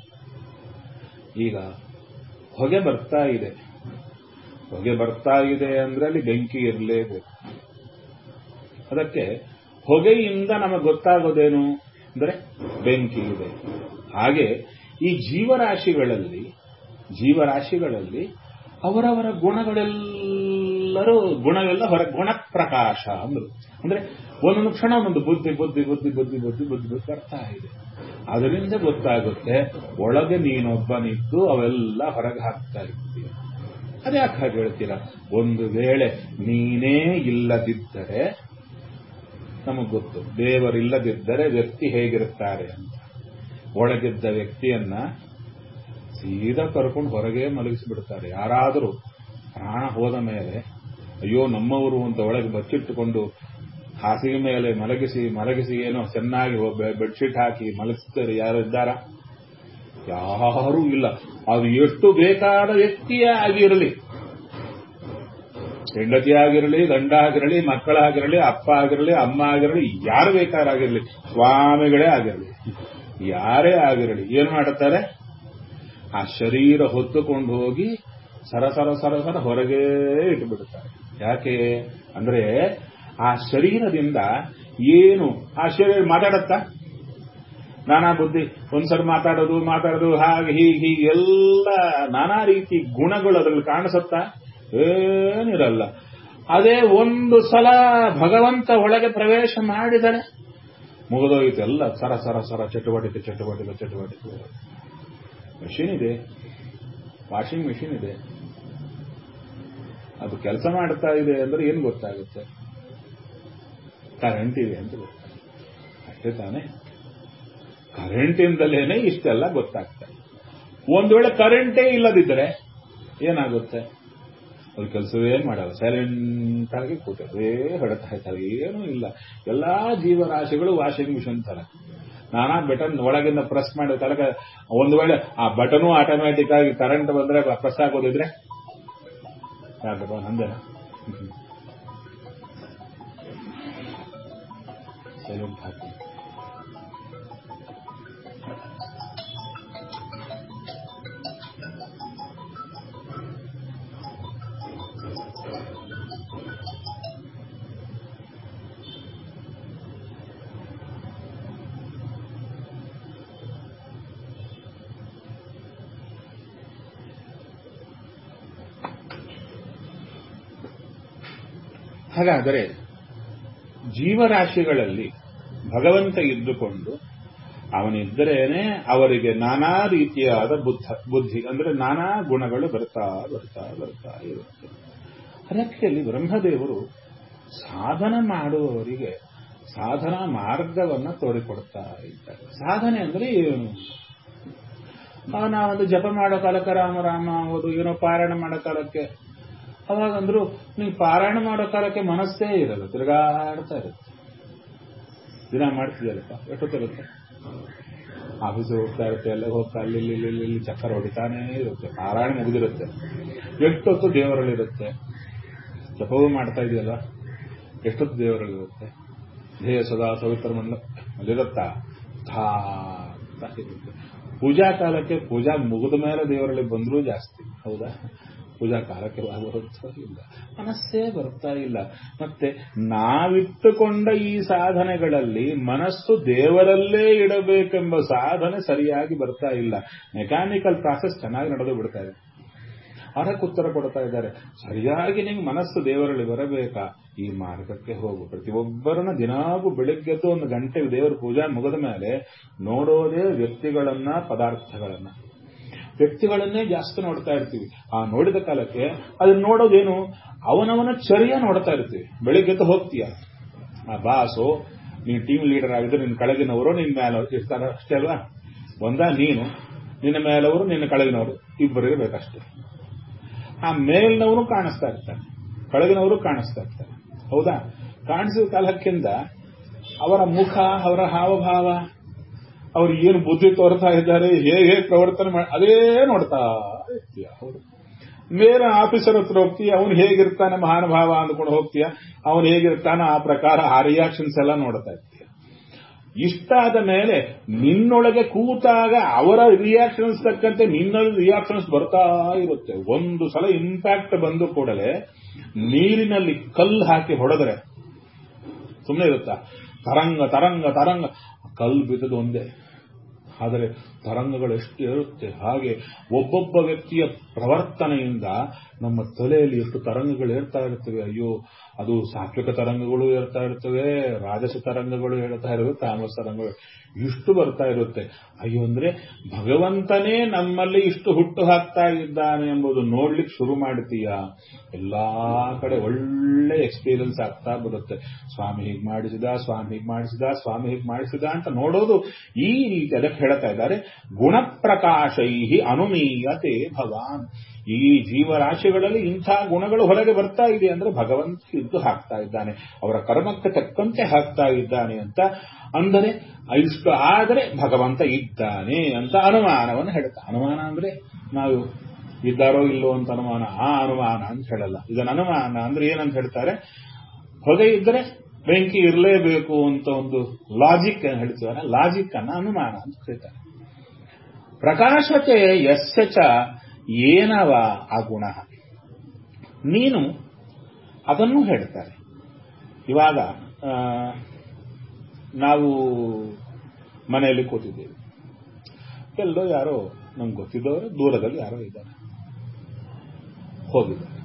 [SPEAKER 3] ಈಗ ಹೊಗೆ ಬರ್ತಾ ಇದೆ, ಹೊಗೆ ಬರ್ತಾ ಇದೆ ಅಂದ್ರೆ ಅಲ್ಲಿ ಬೆಂಕಿ ಇರಲೇಬೇಕು. ಅದಕ್ಕೆ ಹೊಗೆಯಿಂದ ನಮಗೆ ಗೊತ್ತಾಗೋದೇನು ಅಂದ್ರೆ ಬೆಂಕಿ ಇದೆ. ಹಾಗೆ ಈ ಜೀವರಾಶಿಗಳಲ್ಲಿ ಜೀವರಾಶಿಗಳಲ್ಲಿ ಅವರವರ ಗುಣಗಳೆಲ್ಲರೂ ಗುಣವೆಲ್ಲ ಹೊರ ಗುಣಪ್ರಕಾಶ ಅಂದ್ರು. ಅಂದ್ರೆ ಒಂದೊಂದು ಕ್ಷಣ ಒಂದೊಂದು ಬುದ್ಧಿ ಬುದ್ಧಿ ಬುದ್ಧಿ ಬುದ್ಧಿ ಬುದ್ಧಿ ಬುದ್ಧಿ ಬುದ್ಧಿ ಬರ್ತಾ ಇದೆ. ಅದರಿಂದ ಗೊತ್ತಾಗುತ್ತೆ ಒಳಗೆ ನೀನೊಬ್ಬನಿದ್ದು ಅವೆಲ್ಲ ಹೊರಗೆ ಹಾಕ್ತಾ ಇರ್ತೀಯ. ಅದ್ಯಾಕೆ ಹಾಗೆ ಹೇಳ್ತೀರಾ? ಒಂದು ವೇಳೆ ನೀನೇ ಇಲ್ಲದಿದ್ದರೆ ನಮಗ್ ಗೊತ್ತು, ದೇವರಿಲ್ಲದಿದ್ದರೆ ವ್ಯಕ್ತಿ ಹೇಗಿರುತ್ತಾರೆ ಅಂತ. ಒಳಗಿದ್ದ ವ್ಯಕ್ತಿಯನ್ನ ಸೀದಾ ಕರ್ಕೊಂಡು ಹೊರಗೆ ಮಲಗಿಸಿಬಿಡ್ತಾರೆ. ಯಾರಾದರೂ ಪ್ರಾಣ ಹೋದ ಮೇಲೆ ಅಯ್ಯೋ ನಮ್ಮವರು ಅಂತ ಒಳಗೆ ಬಚ್ಚಿಟ್ಟುಕೊಂಡು ಹಾಸಿಗೆ ಮೇಲೆ ಮಲಗಿಸಿ ಮಲಗಿಸಿ ಏನೋ ಚೆನ್ನಾಗಿ ಬೆಡ್ಶೀಟ್ ಹಾಕಿ ಮಲಗಿಸ್ತಾರೆ ಯಾರು ಇದ್ದಾರ? ಯಾರೂ ಇಲ್ಲ. ಅದು ಎಷ್ಟು ಬೇಕಾದ ವ್ಯಕ್ತಿಯೇ ಆಗಿರಲಿ, ಹೆಂಡತಿ ಆಗಿರಲಿ, ಗಂಡ ಆಗಿರಲಿ, ಮಕ್ಕಳಾಗಿರಲಿ, ಅಪ್ಪ ಆಗಿರಲಿ, ಅಮ್ಮ ಆಗಿರಲಿ, ಯಾರು ಬೇಕಾರಾಗಿರಲಿ, ಸ್ವಾಮಿಗಳೇ ಆಗಿರಲಿ, ಯಾರೇ ಆಗಿರಲಿ, ಏನ್ ಮಾಡುತ್ತಾರೆ? ಆ ಶರೀರ ಹೊತ್ತುಕೊಂಡು ಹೋಗಿ ಸರಸರ ಸರಸರ ಹೊರಗೆ ಇಟ್ಟುಬಿಡುತ್ತಾರೆ. ಯಾಕೆ ಅಂದ್ರೆ ಆ ಶರೀರದಿಂದ ಏನು ಆ ಶರೀರ ಮಾತಾಡತ್ತಾ? ನಾನಾ ಬುದ್ಧಿ, ಒಂದ್ಸರಿ ಮಾತಾಡೋದು ಮಾತಾಡೋದು ಹಾಗೆ ಹೀಗೆ ಹೀಗೆ ಎಲ್ಲ ನಾನಾ ರೀತಿ ಗುಣಗಳು ಅದ್ರಲ್ಲಿ ಕಾಣಿಸುತ್ತಾ? ಏನಿರಲ್ಲ. ಅದೇ ಒಂದು ಸಲ ಭಗವಂತ ಒಳಗೆ ಪ್ರವೇಶ ಮಾಡಿದರೆ ಮುಗಿದೋಯ್ತು ಎಲ್ಲ. ಸರ ಸರ ಸರ ಚಟುವಟಿಕೆ ಚಟುವಟಿಕೆ ಚಟುವಟಿಕೆ. ಮೆಷಿನ್ ಇದೆ, ವಾಷಿಂಗ್ ಮೆಷಿನ್ ಇದೆ, ಅದು ಕೆಲಸ ಮಾಡ್ತಾ ಇದೆ ಅಂದ್ರೆ ಏನು ಗೊತ್ತಾಗುತ್ತೆ? ಕರೆಂಟ್ ಇದೆ ಅಂತ ಗೊತ್ತಾಗುತ್ತೆ. ಅಷ್ಟೇ ತಾನೇ? ಕರೆಂಟಿಂದಲೇನೆ ಇಷ್ಟೆಲ್ಲ ಗೊತ್ತಾಗ್ತದೆ. ಒಂದು ವೇಳೆ ಕರೆಂಟೇ ಇಲ್ಲದಿದ್ದರೆ ಏನಾಗುತ್ತೆ? ಅದು ಕೆಲಸವೇ ಮಾಡಲ್ಲ, ಸೈಲೆಂಟ್ ಆಗಿ ಕೂತೇ ಹೊಡೆತಾ ಇರ್ತಾರೆ, ಏನೂ ಇಲ್ಲ. ಎಲ್ಲಾ ಜೀವರಾಶಿಗಳು ವಾಷಿಂಗ್ ಮಿಷನ್ ತರ ನಾನಾ ಬಟನ್ ಒಳಗಿಂದ ಪ್ರೆಸ್ ಮಾಡೋ ತನಕ. ಒಂದು ವೇಳೆ ಆ ಬಟನು ಆಟೋಮ್ಯಾಟಿಕ್ ಆಗಿ ಕರೆಂಟ್ ಬಂದ್ರೆ ಪ್ರೆಸ್ ಹಾಕೋದಿದ್ರೆ ಯಾಕಪ್ಪ ನಂದೇನ ಸೈಲೆಂಟ್ ಹಾಕಿ. ಹಾಗಾದರೆ ಜೀವರಾಶಿಗಳಲ್ಲಿ ಭಗವಂತ ಇದ್ದುಕೊಂಡು ಅವನಿದ್ದರೇನೆ ಅವರಿಗೆ ನಾನಾ ರೀತಿಯಾದ ಬುದ್ಧ ಬುದ್ಧಿ ಅಂದ್ರೆ ನಾನಾ ಗುಣಗಳು ಬರ್ತಾ ಬರ್ತಾ ಬರ್ತಾ ಇರುತ್ತೆ. ಅದಕ್ಕೆ ಬ್ರಹ್ಮದೇವರು ಸಾಧನ ಮಾಡುವವರಿಗೆ ಸಾಧನಾ ಮಾರ್ಗವನ್ನ ತೋರಿಕೊಡ್ತಾ ಇದ್ದಾರೆ. ಸಾಧನೆ ಅಂದ್ರೆ ಏನು? ನಾವೊಂದು ಜಪ ಮಾಡೋ ಕಾಲಕ್ಕೆ ರಾಮ ರಾಮ ಆಗೋದು, ಏನೋ ಪಾರಾಯಣ ಮಾಡೋ ಕಾಲಕ್ಕೆ, ಅವಾಗಂದ್ರು ನೀವು ಪಾರಾಯಣ ಮಾಡೋ ಕಾಲಕ್ಕೆ ಮನಸ್ಸೇ ಇರಲ್ಲ, ತಿರುಗಾಡ್ತಾ ಇರುತ್ತೆ. ದಿನ ಮಾಡ್ತಿದೆಯಲ್ಲಪ್ಪ, ಎಷ್ಟೊತ್ತಿರುತ್ತೆ? ಆಫೀಸಿಗೆ ಹೋಗ್ತಾ ಇರುತ್ತೆ, ಎಲ್ಲ ಹೋಗ್ತಾ ಅಲ್ಲಿ ಇಲ್ಲಿ ಇಲ್ಲಿ ಚಕ್ಕರ್ ಹೊಡಿತಾನೇ ಇರುತ್ತೆ. ಪಾರಾಯಣ ಮುಗಿದಿರುತ್ತೆ, ಎಷ್ಟೊತ್ತು ದೇವರಲ್ಲಿರುತ್ತೆ. ಜಪವೂ ಮಾಡ್ತಾ ಇದೆಯಲ್ಲ, ಎಷ್ಟೊತ್ತು ದೇವರಲ್ಲಿರುತ್ತೆ. ಧ್ಯೇಯ ಸದಾ ಸವಿತ್ರ ಮಂಡಲ ಅಲ್ಲಿರುತ್ತಾ ಥಾ ಇರುತ್ತೆ. ಪೂಜಾ ಕಾಲಕ್ಕೆ ಪೂಜಾ ಮುಗಿದ ಮೇಲೆ ದೇವರಲ್ಲಿ ಬಂದರೂ ಜಾಸ್ತಿ, ಹೌದಾ? ಪೂಜಾ ಕಾಲಕ್ಕೆ ಬರುತ್ತಾ ಇಲ್ಲ, ಮನಸ್ಸೇ ಬರ್ತಾ ಇಲ್ಲ. ಮತ್ತೆ ನಾವಿಟ್ಟುಕೊಂಡ ಈ ಸಾಧನೆಗಳಲ್ಲಿ ಮನಸ್ಸು ದೇವರಲ್ಲೇ ಇಡಬೇಕೆಂಬ ಸಾಧನೆ ಸರಿಯಾಗಿ ಬರ್ತಾ ಇಲ್ಲ. ಮೆಕ್ಯಾನಿಕಲ್ ಪ್ರಾಸೆಸ್ ಚೆನ್ನಾಗಿ ನಡೆದು ಬಿಡ್ತಾ ಇದೆ. ಅದಕ್ಕೆ ಉತ್ತರ ಕೊಡ್ತಾ ಇದ್ದಾರೆ, ಸರಿಯಾಗಿ ನಿಂಗೆ ಮನಸ್ಸು ದೇವರಲ್ಲಿ ಬರಬೇಕಾ? ಈ ಮಾರ್ಗಕ್ಕೆ ಹೋಗು. ಪ್ರತಿಯೊಬ್ಬರನ್ನ ದಿನಾಗೂ ಬೆಳಿಗ್ಗೆದ್ದು ಒಂದು ಗಂಟೆ ದೇವರ ಪೂಜಾ ಮುಗಿದ ಮೇಲೆ ನೋಡೋದೇ ವ್ಯಕ್ತಿಗಳನ್ನ, ಪದಾರ್ಥಗಳನ್ನ. ವ್ಯಕ್ತಿಗಳನ್ನೇ ಜಾಸ್ತಿ ನೋಡ್ತಾ ಇರ್ತೀವಿ. ಆ ನೋಡಿದ ಕಾಲಕ್ಕೆ ಅದನ್ನ ನೋಡೋದೇನು? ಅವನವನ ಚರ್ಯ ನೋಡ್ತಾ ಇರ್ತೀವಿ. ಬೆಳಿಗ್ಗೆದ್ದು ಹೋಗ್ತೀಯ, ಆ ಬಾಸು, ನೀನು ಟೀಮ್ ಲೀಡರ್ ಆಗಿದ್ರೆ ನಿನ್ನ ಕೆಳಗಿನವರು ನಿನ್ನ ಮೇಲವರು ಇರ್ತಾರೆ ಅಷ್ಟೇ ಅಲ್ವಾ? ಒಂದ ನೀನು, ನಿನ್ನ ಮೇಲವರು, ನಿನ್ನ ಕೆಳಗಿನವರು ಇಬ್ಬರು ಇರಬೇಕಷ್ಟೇ. ಆ ಮೇಲಿನವರು ಕಾಣಿಸ್ತಾ ಇರ್ತಾರೆ, ಕೆಳಗಿನವರು ಕಾಣಿಸ್ತಾ ಇರ್ತಾರೆ, ಹೌದಾ? ಕಾಣಿಸಿದ ಕಾಲಕ್ಕಿಂತ ಅವರ ಮುಖ, ಅವರ ಹಾವಭಾವ, ಅವ್ರು ಏನು ಬುದ್ಧಿ ತೋರ್ತಾ ಇದ್ದಾರೆ, ಹೇಗೆ ಹೇಗೆ ಪ್ರವರ್ತನೆ ಮಾಡಿ ಅದೇ ನೋಡ್ತಾ ಇರ್ತೀಯ. ಹೌದು. ಮೇರೆ ಆಫೀಸರ್ ಹತ್ರ ಹೋಗ್ತೀಯ, ಅವನು ಹೇಗಿರ್ತಾನೆ ಮಹಾನುಭಾವ ಅಂದ್ಕೊಂಡು ಹೋಗ್ತೀಯ, ಅವನು ಹೇಗಿರ್ತಾನೆ ಆ ಪ್ರಕಾರ ಆ ರಿಯಾಕ್ಷನ್ಸ್ ಎಲ್ಲ ನೋಡ್ತಾ ಇರ್ತೀಯ. ಇಷ್ಟಾದ ಮೇಲೆ ನಿನ್ನೊಳಗೆ ಕೂತಾಗ ಅವರ ರಿಯಾಕ್ಷನ್ಸ್ ತಕ್ಕಂತೆ ನಿನ್ನಲ್ಲಿ ರಿಯಾಕ್ಷನ್ಸ್ ಬರ್ತಾ ಇರುತ್ತೆ. ಒಂದು ಸಲ ಇಂಪ್ಯಾಕ್ಟ್ ಬಂದು ಕೂಡಲೇ ನೀರಿನಲ್ಲಿ ಕಲ್ಲು ಹಾಕಿ ಹೊಡೆದ್ರೆ ಸುಮ್ಮನೆ ಇರುತ್ತಾ? ತರಂಗ ತರಂಗ ತರಂಗ, ಕಲ್ಲು ಬಿದ್ದದು ಒಂದೇ, ಆದರೆ ತರಂಗಗಳು ಎಷ್ಟು ಇರುತ್ತೆ. ಹಾಗೆ ಒಬ್ಬೊಬ್ಬ ವ್ಯಕ್ತಿಯ ಪ್ರವರ್ತನೆಯಿಂದ ನಮ್ಮ ತಲೆಯಲ್ಲಿ ಎಷ್ಟು ತರಂಗಗಳು ಏರ್ತಾ ಇರ್ತವೆ. ಅಯ್ಯೋ, ಅದು ಸಾತ್ವಿಕ ತರಂಗಗಳು ಏರ್ತಾ ಇರ್ತವೆ, ರಾಜಸ ತರಂಗಗಳು ಹೇಳ್ತಾ ಇರುತ್ತವೆ, ತಾಮಸ ತರಂಗಗಳು ಇಷ್ಟು ಬರ್ತಾ ಇರುತ್ತೆ. ಅಯ್ಯೋ ಅಂದ್ರೆ ಭಗವಂತನೇ ನಮ್ಮಲ್ಲಿ ಇಷ್ಟು ಹುಟ್ಟು ಹಾಕ್ತಾ ಇದ್ದಾನೆ ಎಂಬುದು ನೋಡ್ಲಿಕ್ಕೆ ಶುರು ಮಾಡ್ತೀಯ. ಎಲ್ಲಾ ಕಡೆ ಒಳ್ಳೆ ಎಕ್ಸ್ಪೀರಿಯನ್ಸ್ ಆಗ್ತಾ ಬರುತ್ತೆ. ಸ್ವಾಮಿ ಹೀಗೆ ಮಾಡಿಸಿದ, ಸ್ವಾಮಿ ಹೀಗೆ ಮಾಡಿಸಿದ, ಸ್ವಾಮಿ ಹೀಗೆ ಮಾಡಿಸಿದ ಅಂತ ನೋಡೋದು ಈ ರೀತಿ. ಅದಕ್ಕೆ ಹೇಳ್ತಾ ಇದ್ದಾರೆ, ಗುಣಪ್ರಕಾಶೈ ಅನುಮೀಯತೆ ಭವಾನ್. ಈ ಜೀವರಾಶಿಗಳಲ್ಲಿ ಇಂಥ ಗುಣಗಳು ಹೊರಗೆ ಬರ್ತಾ ಇದೆ ಅಂದ್ರೆ ಭಗವಂತ ಇದ್ದು ಹಾಕ್ತಾ ಇದ್ದಾನೆ, ಅವರ ಕರ್ಮಕ್ಕೆ ತಕ್ಕಂತೆ ಹಾಕ್ತಾ ಇದ್ದಾನೆ ಅಂತ. ಅಂದರೆ ಇಷ್ಟು ಆದರೆ ಭಗವಂತ ಇದ್ದಾನೆ ಅಂತ ಅನುಮಾನವನ್ನು ಹೇಳ್ತಾ. ಅನುಮಾನ ಅಂದ್ರೆ ನಾವು ಇದ್ದಾರೋ ಇಲ್ಲೋ ಅಂತ ಅನುಮಾನ, ಆ ಅನುಮಾನ ಅಂತ ಹೇಳಲ್ಲ. ಇದನ್ನ ಅನುಮಾನ ಅಂದ್ರೆ ಏನಂತ ಹೇಳ್ತಾರೆ? ಹೊಗೆ ಇದ್ರೆ ಬೆಂಕಿ ಇರಲೇಬೇಕು ಅಂತ ಒಂದು ಲಾಜಿಕ್ ಹೇಳ್ತೀವಲ್ಲ, ಲಾಜಿಕ್ ಅನ್ನ ಅನುಮಾನ ಅಂತ ಹೇಳ್ತಾರೆ. ಪ್ರಕಾಶತೆ ಯಸ್ಯ ಚ ಏನವ ಆ ಗುಣ, ನೀನು ಅದನ್ನು ಹೇಳ್ತಾರೆ. ಇವಾಗ ನಾವು ಮನೆಯಲ್ಲಿ ಕೂತಿದ್ದೇವೆ, ಎಲ್ಲೋ ಯಾರೋ ನಮ್ಗೆ ಗೊತ್ತಿದ್ದವರು ದೂರದಲ್ಲಿ ಯಾರೋ ಇದ್ದಾರೆ, ಹೋಗಿದ್ದಾರೆ.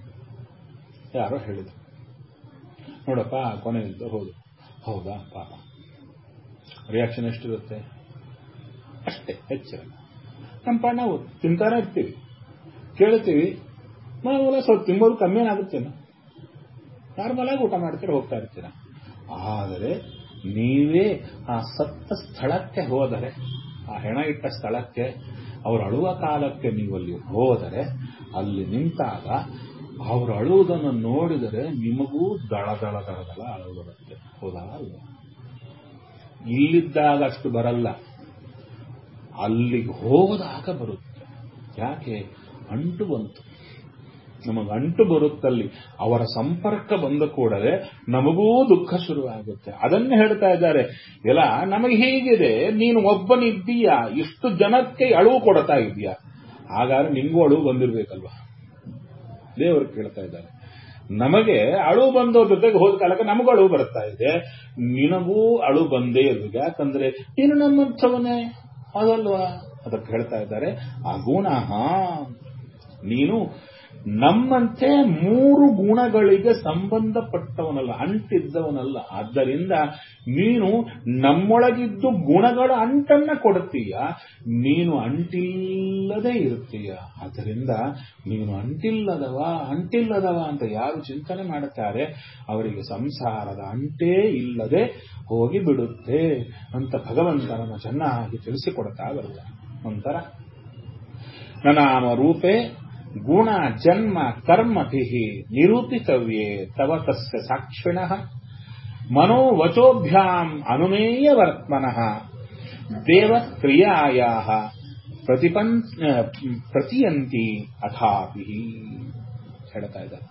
[SPEAKER 3] ಯಾರೋ ಹೇಳಿದ್ರು, ನೋಡಪ್ಪ ಕೊನೆಯಿಂದ ಹೋದ್ರು. ಹೌದಾ ಪಾಪ. ರಿಯಾಕ್ಷನ್ ಎಷ್ಟಿರುತ್ತೆ? ಅಷ್ಟೇ, ಹೆಚ್ಚಿರಲ್ಲ. ನಮ್ಮ ನಾವು ತಿಂತಾನೆ ಇರ್ತೀವಿ, ಕೇಳ್ತೀವಿ, ಮಾಮೂಲ ಸ್ವಲ್ಪ ತಿಂಬೋದು ಕಮ್ಮಿ ಏನಾಗುತ್ತೇನೋ, ನಾರ್ಮಲ್ ಆಗಿ ಊಟ ಮಾಡ್ತೀರ, ಹೋಗ್ತಾ ಇರ್ತೀರ. ಆದರೆ ನೀವೇ ಆ ಸತ್ತ ಸ್ಥಳಕ್ಕೆ ಹೋದರೆ, ಆ ಹೆಣ ಇಟ್ಟ ಸ್ಥಳಕ್ಕೆ, ಅವರು ಅಳುವ ಕಾಲಕ್ಕೆ ನೀವು ಅಲ್ಲಿ ಹೋದರೆ, ಅಲ್ಲಿ ನಿಂತಾಗ ಅವರು ಅಳುವುದನ್ನು ನೋಡಿದರೆ ನಿಮಗೂ ದಳ ದಳ ದಳ ದಳ ಅಳು ಬರುತ್ತೆ. ಹೌದಾ ಅಲ್ವ? ಇಲ್ಲಿದ್ದಾಗ ಅಷ್ಟು ಬರಲ್ಲ, ಅಲ್ಲಿಗೆ ಹೋದಾಗ ಬರುತ್ತೆ. ಯಾಕೆ? ಅಂಟು ಬಂತು. ನಮಗೆ ಅಂಟು ಬರುತ್ತಲ್ಲಿ, ಅವರ ಸಂಪರ್ಕ ಬಂದ ಕೂಡಲೇ ನಮಗೂ ದುಃಖ ಶುರುವಾಗುತ್ತೆ. ಅದನ್ನೇ ಹೇಳ್ತಾ ಇದ್ದಾರೆ, ಎಲ್ಲ ನಮಗೆ ಹೀಗಿದೆ, ನೀನು ಒಬ್ಬನಿದ್ದೀಯಾ, ಇಷ್ಟು ಜನಕ್ಕೆ ಅಳುವು ಕೊಡ್ತಾ ಇದೀಯಾ, ಹಾಗಾದ್ರೆ ನಿಂಗೂ ಅಳುವು ಬಂದಿರ್ಬೇಕಲ್ವಾ? ದೇವರು ಕೇಳ್ತಾ ಇದ್ದಾರೆ. ನಮಗೆ ಅಳುವು ಬಂದೋ ಜೊತೆಗೆ ಹೋದ ಕಾಲಕ್ಕೆ ನಮಗೂ ಅಳುವು ಬರ್ತಾ ಇದೆ, ನಿನಗೂ ಅಳು ಬಂದೇ ಇರ್ಬೇಕು. ಯಾಕಂದ್ರೆ ನೀನು ನಮ್ಮಂಥವನೇ ಅದಲ್ವಾ? ಅದಕ್ಕೆ ಹೇಳ್ತಾ ಇದ್ದಾರೆ, ಅಗುಣ, ನೀನು ನಮ್ಮಂತೆ ಮೂರು ಗುಣಗಳಿಗೆ ಸಂಬಂಧಪಟ್ಟವನಲ್ಲ, ಅಂಟಿದ್ದವನಲ್ಲ. ಆದ್ದರಿಂದ ನೀನು ನಮ್ಮೊಳಗಿದ್ದು ಗುಣಗಳ ಅಂಟನ್ನ ಕೊಡ್ತೀಯ, ನೀನು ಅಂಟಿಲ್ಲದೆ ಇರ್ತೀಯ. ಆದ್ದರಿಂದ ನೀನು ಅಂಟಿಲ್ಲದವ ಅಂಟಿಲ್ಲದವ ಅಂತ ಯಾರು ಚಿಂತನೆ ಮಾಡುತ್ತಾರೆ ಅವರಿಗೆ ಸಂಸಾರದ ಅಂಟೇ ಇಲ್ಲದೆ ಹೋಗಿ ಬಿಡುತ್ತೆ ಅಂತ ಭಗವಂತನನ್ನು ಚೆನ್ನಾಗಿ ತಿಳಿಸಿಕೊಡ್ತಾ ಬರುತ್ತಾರೆ. ಒಂಥರ ನನಾಮ ರೂಪೇ ಗುಣ ಜನ್ಮ ಕರ್ಮಭಿ ನಿರೂಪಿತವ್ಯೇ ತವ ತಸ್ಯ ಸಾಕ್ಷಿಣಃ ಮನೋವಚೋಭ್ಯಾಂ ಅನುಮೇಯ ವರ್ತಮನಃ ದೇವಕ್ರಿಯಾಯಾಃ ಪ್ರತಿಪನ್ ಪ್ರತಿಯಂತಿ ಅಥಾಪಿ. ಹೇಳ್ತಾ ಇದ್ದಾರೆ,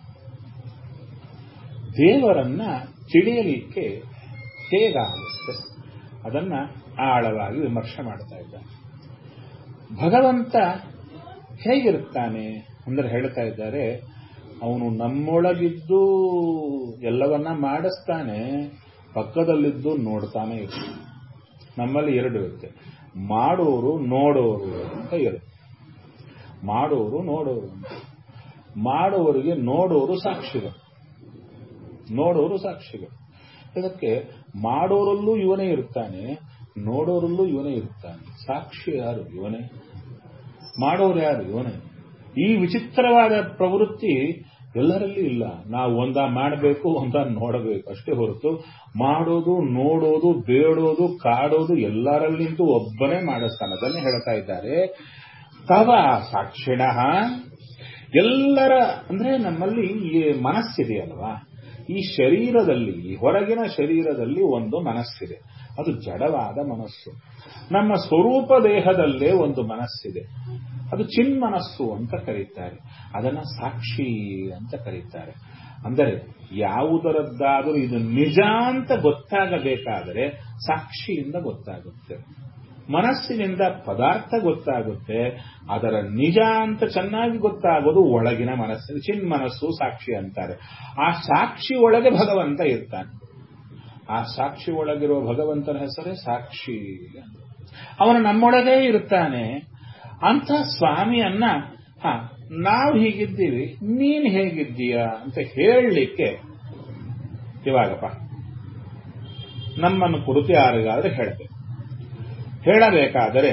[SPEAKER 3] ದೇವರನ್ನ ತಿಳಿಯಲಿಕ್ಕೆ ಹೇಗಾಗುತ್ತೆ ಅದನ್ನ ಆಳವಾಗಿ ವಿಮರ್ಶೆ ಮಾಡ್ತಾ ಇದ್ದಾರೆ. ಭಗವಂತ ಹೇಗಿರುತ್ತಾನೆ ಅಂದ್ರೆ ಹೇಳ್ತಾ ಇದ್ದಾರೆ, ಅವನು ನಮ್ಮೊಳಗಿದ್ದು ಎಲ್ಲವನ್ನ ಮಾಡಿಸ್ತಾನೆ, ಪಕ್ಕದಲ್ಲಿದ್ದು ನೋಡ್ತಾನೆ ಇರುತ್ತೆ. ನಮ್ಮಲ್ಲಿ ಎರಡು ಇರುತ್ತೆ, ಮಾಡೋರು ನೋಡೋರು ಅಂತ ಇರುತ್ತೆ. ಮಾಡೋರು ನೋಡೋರು ಅಂತ, ಮಾಡೋರಿಗೆ ನೋಡೋರು ಸಾಕ್ಷಿಗಳು, ನೋಡೋರು ಸಾಕ್ಷಿಗಳು. ಇದಕ್ಕೆ ಮಾಡೋರಲ್ಲೂ ಇವನೇ ಇರ್ತಾನೆ, ನೋಡೋರಲ್ಲೂ ಇವನೇ ಇರ್ತಾನೆ. ಸಾಕ್ಷಿ ಯಾರು? ಇವನೇ. ಮಾಡೋರು ಯಾರು? ಇವನೇ. ಈ ವಿಚಿತ್ರವಾದ ಪ್ರವೃತ್ತಿ ಎಲ್ಲರಲ್ಲಿ ಇಲ್ಲ. ನಾವು ಒಂದ ಮಾಡಬೇಕು, ಒಂದ ನೋಡಬೇಕು ಅಷ್ಟೇ ಹೊರತು ಮಾಡೋದು ನೋಡೋದು ಬೇಡೋದು ಕಾಡೋದು ಎಲ್ಲರಲ್ಲಿಂತೂ ಒಬ್ಬನೇ ಮಾಡಿಸ್ತಾನೆ. ಅದನ್ನೇ ಹೇಳ್ತಾ ಇದ್ದಾರೆ, ತವ ಸಾಕ್ಷಿಣಃ. ಎಲ್ಲರ ಅಂದ್ರೆ ನಮ್ಮಲ್ಲಿ ಈ ಮನಸ್ಸಿದೆಯಲ್ವಾ, ಈ ಶರೀರದಲ್ಲಿ, ಈ ಹೊರಗಿನ ಶರೀರದಲ್ಲಿ ಒಂದು ಮನಸ್ಸಿದೆ, ಅದು ಜಡವಾದ ಮನಸ್ಸು. ನಮ್ಮ ಸ್ವರೂಪ ದೇಹದಲ್ಲೇ ಒಂದು ಮನಸ್ಸಿದೆ, ಅದು ಚಿನ್ಮನಸ್ಸು ಅಂತ ಕರೀತಾರೆ. ಅದನ್ನ ಸಾಕ್ಷಿ ಅಂತ ಕರೀತಾರೆ. ಅಂದರೆ ಯಾವುದರದ್ದಾದರೂ ಇದು ನಿಜ ಅಂತ ಗೊತ್ತಾಗಬೇಕಾದರೆ ಸಾಕ್ಷಿಯಿಂದ ಗೊತ್ತಾಗುತ್ತೆ. ಮನಸ್ಸಿನಿಂದ ಪದಾರ್ಥ ಗೊತ್ತಾಗುತ್ತೆ, ಅದರ ನಿಜ ಅಂತ ಚೆನ್ನಾಗಿ ಗೊತ್ತಾಗೋದು ಒಳಗಿನ ಮನಸ್ಸು, ಚಿನ್ಮನಸ್ಸು ಸಾಕ್ಷಿ ಅಂತಾರೆ. ಆ ಸಾಕ್ಷಿ ಒಳಗೆ ಭಗವಂತ ಇರ್ತಾನೆ. ಆ ಸಾಕ್ಷಿ ಒಳಗಿರುವ ಭಗವಂತನ ಹೆಸರೇ ಸಾಕ್ಷಿ. ಅವನು ನಮ್ಮೊಳಗೇ ಇರ್ತಾನೆ ಅಂತ ಸ್ವಾಮಿಯನ್ನ ಹ ನಾವು ಹೀಗಿದ್ದೀವಿ, ನೀನು ಹೇಗಿದ್ದೀಯ ಅಂತ ಹೇಳಲಿಕ್ಕೆ ಇವಾಗಪ್ಪ ನಮ್ಮನ್ನು ಕುರಿತು ಯಾರಿಗಾದ್ರೆ ಹೇಳಬೇಕು. ಹೇಳಬೇಕಾದರೆ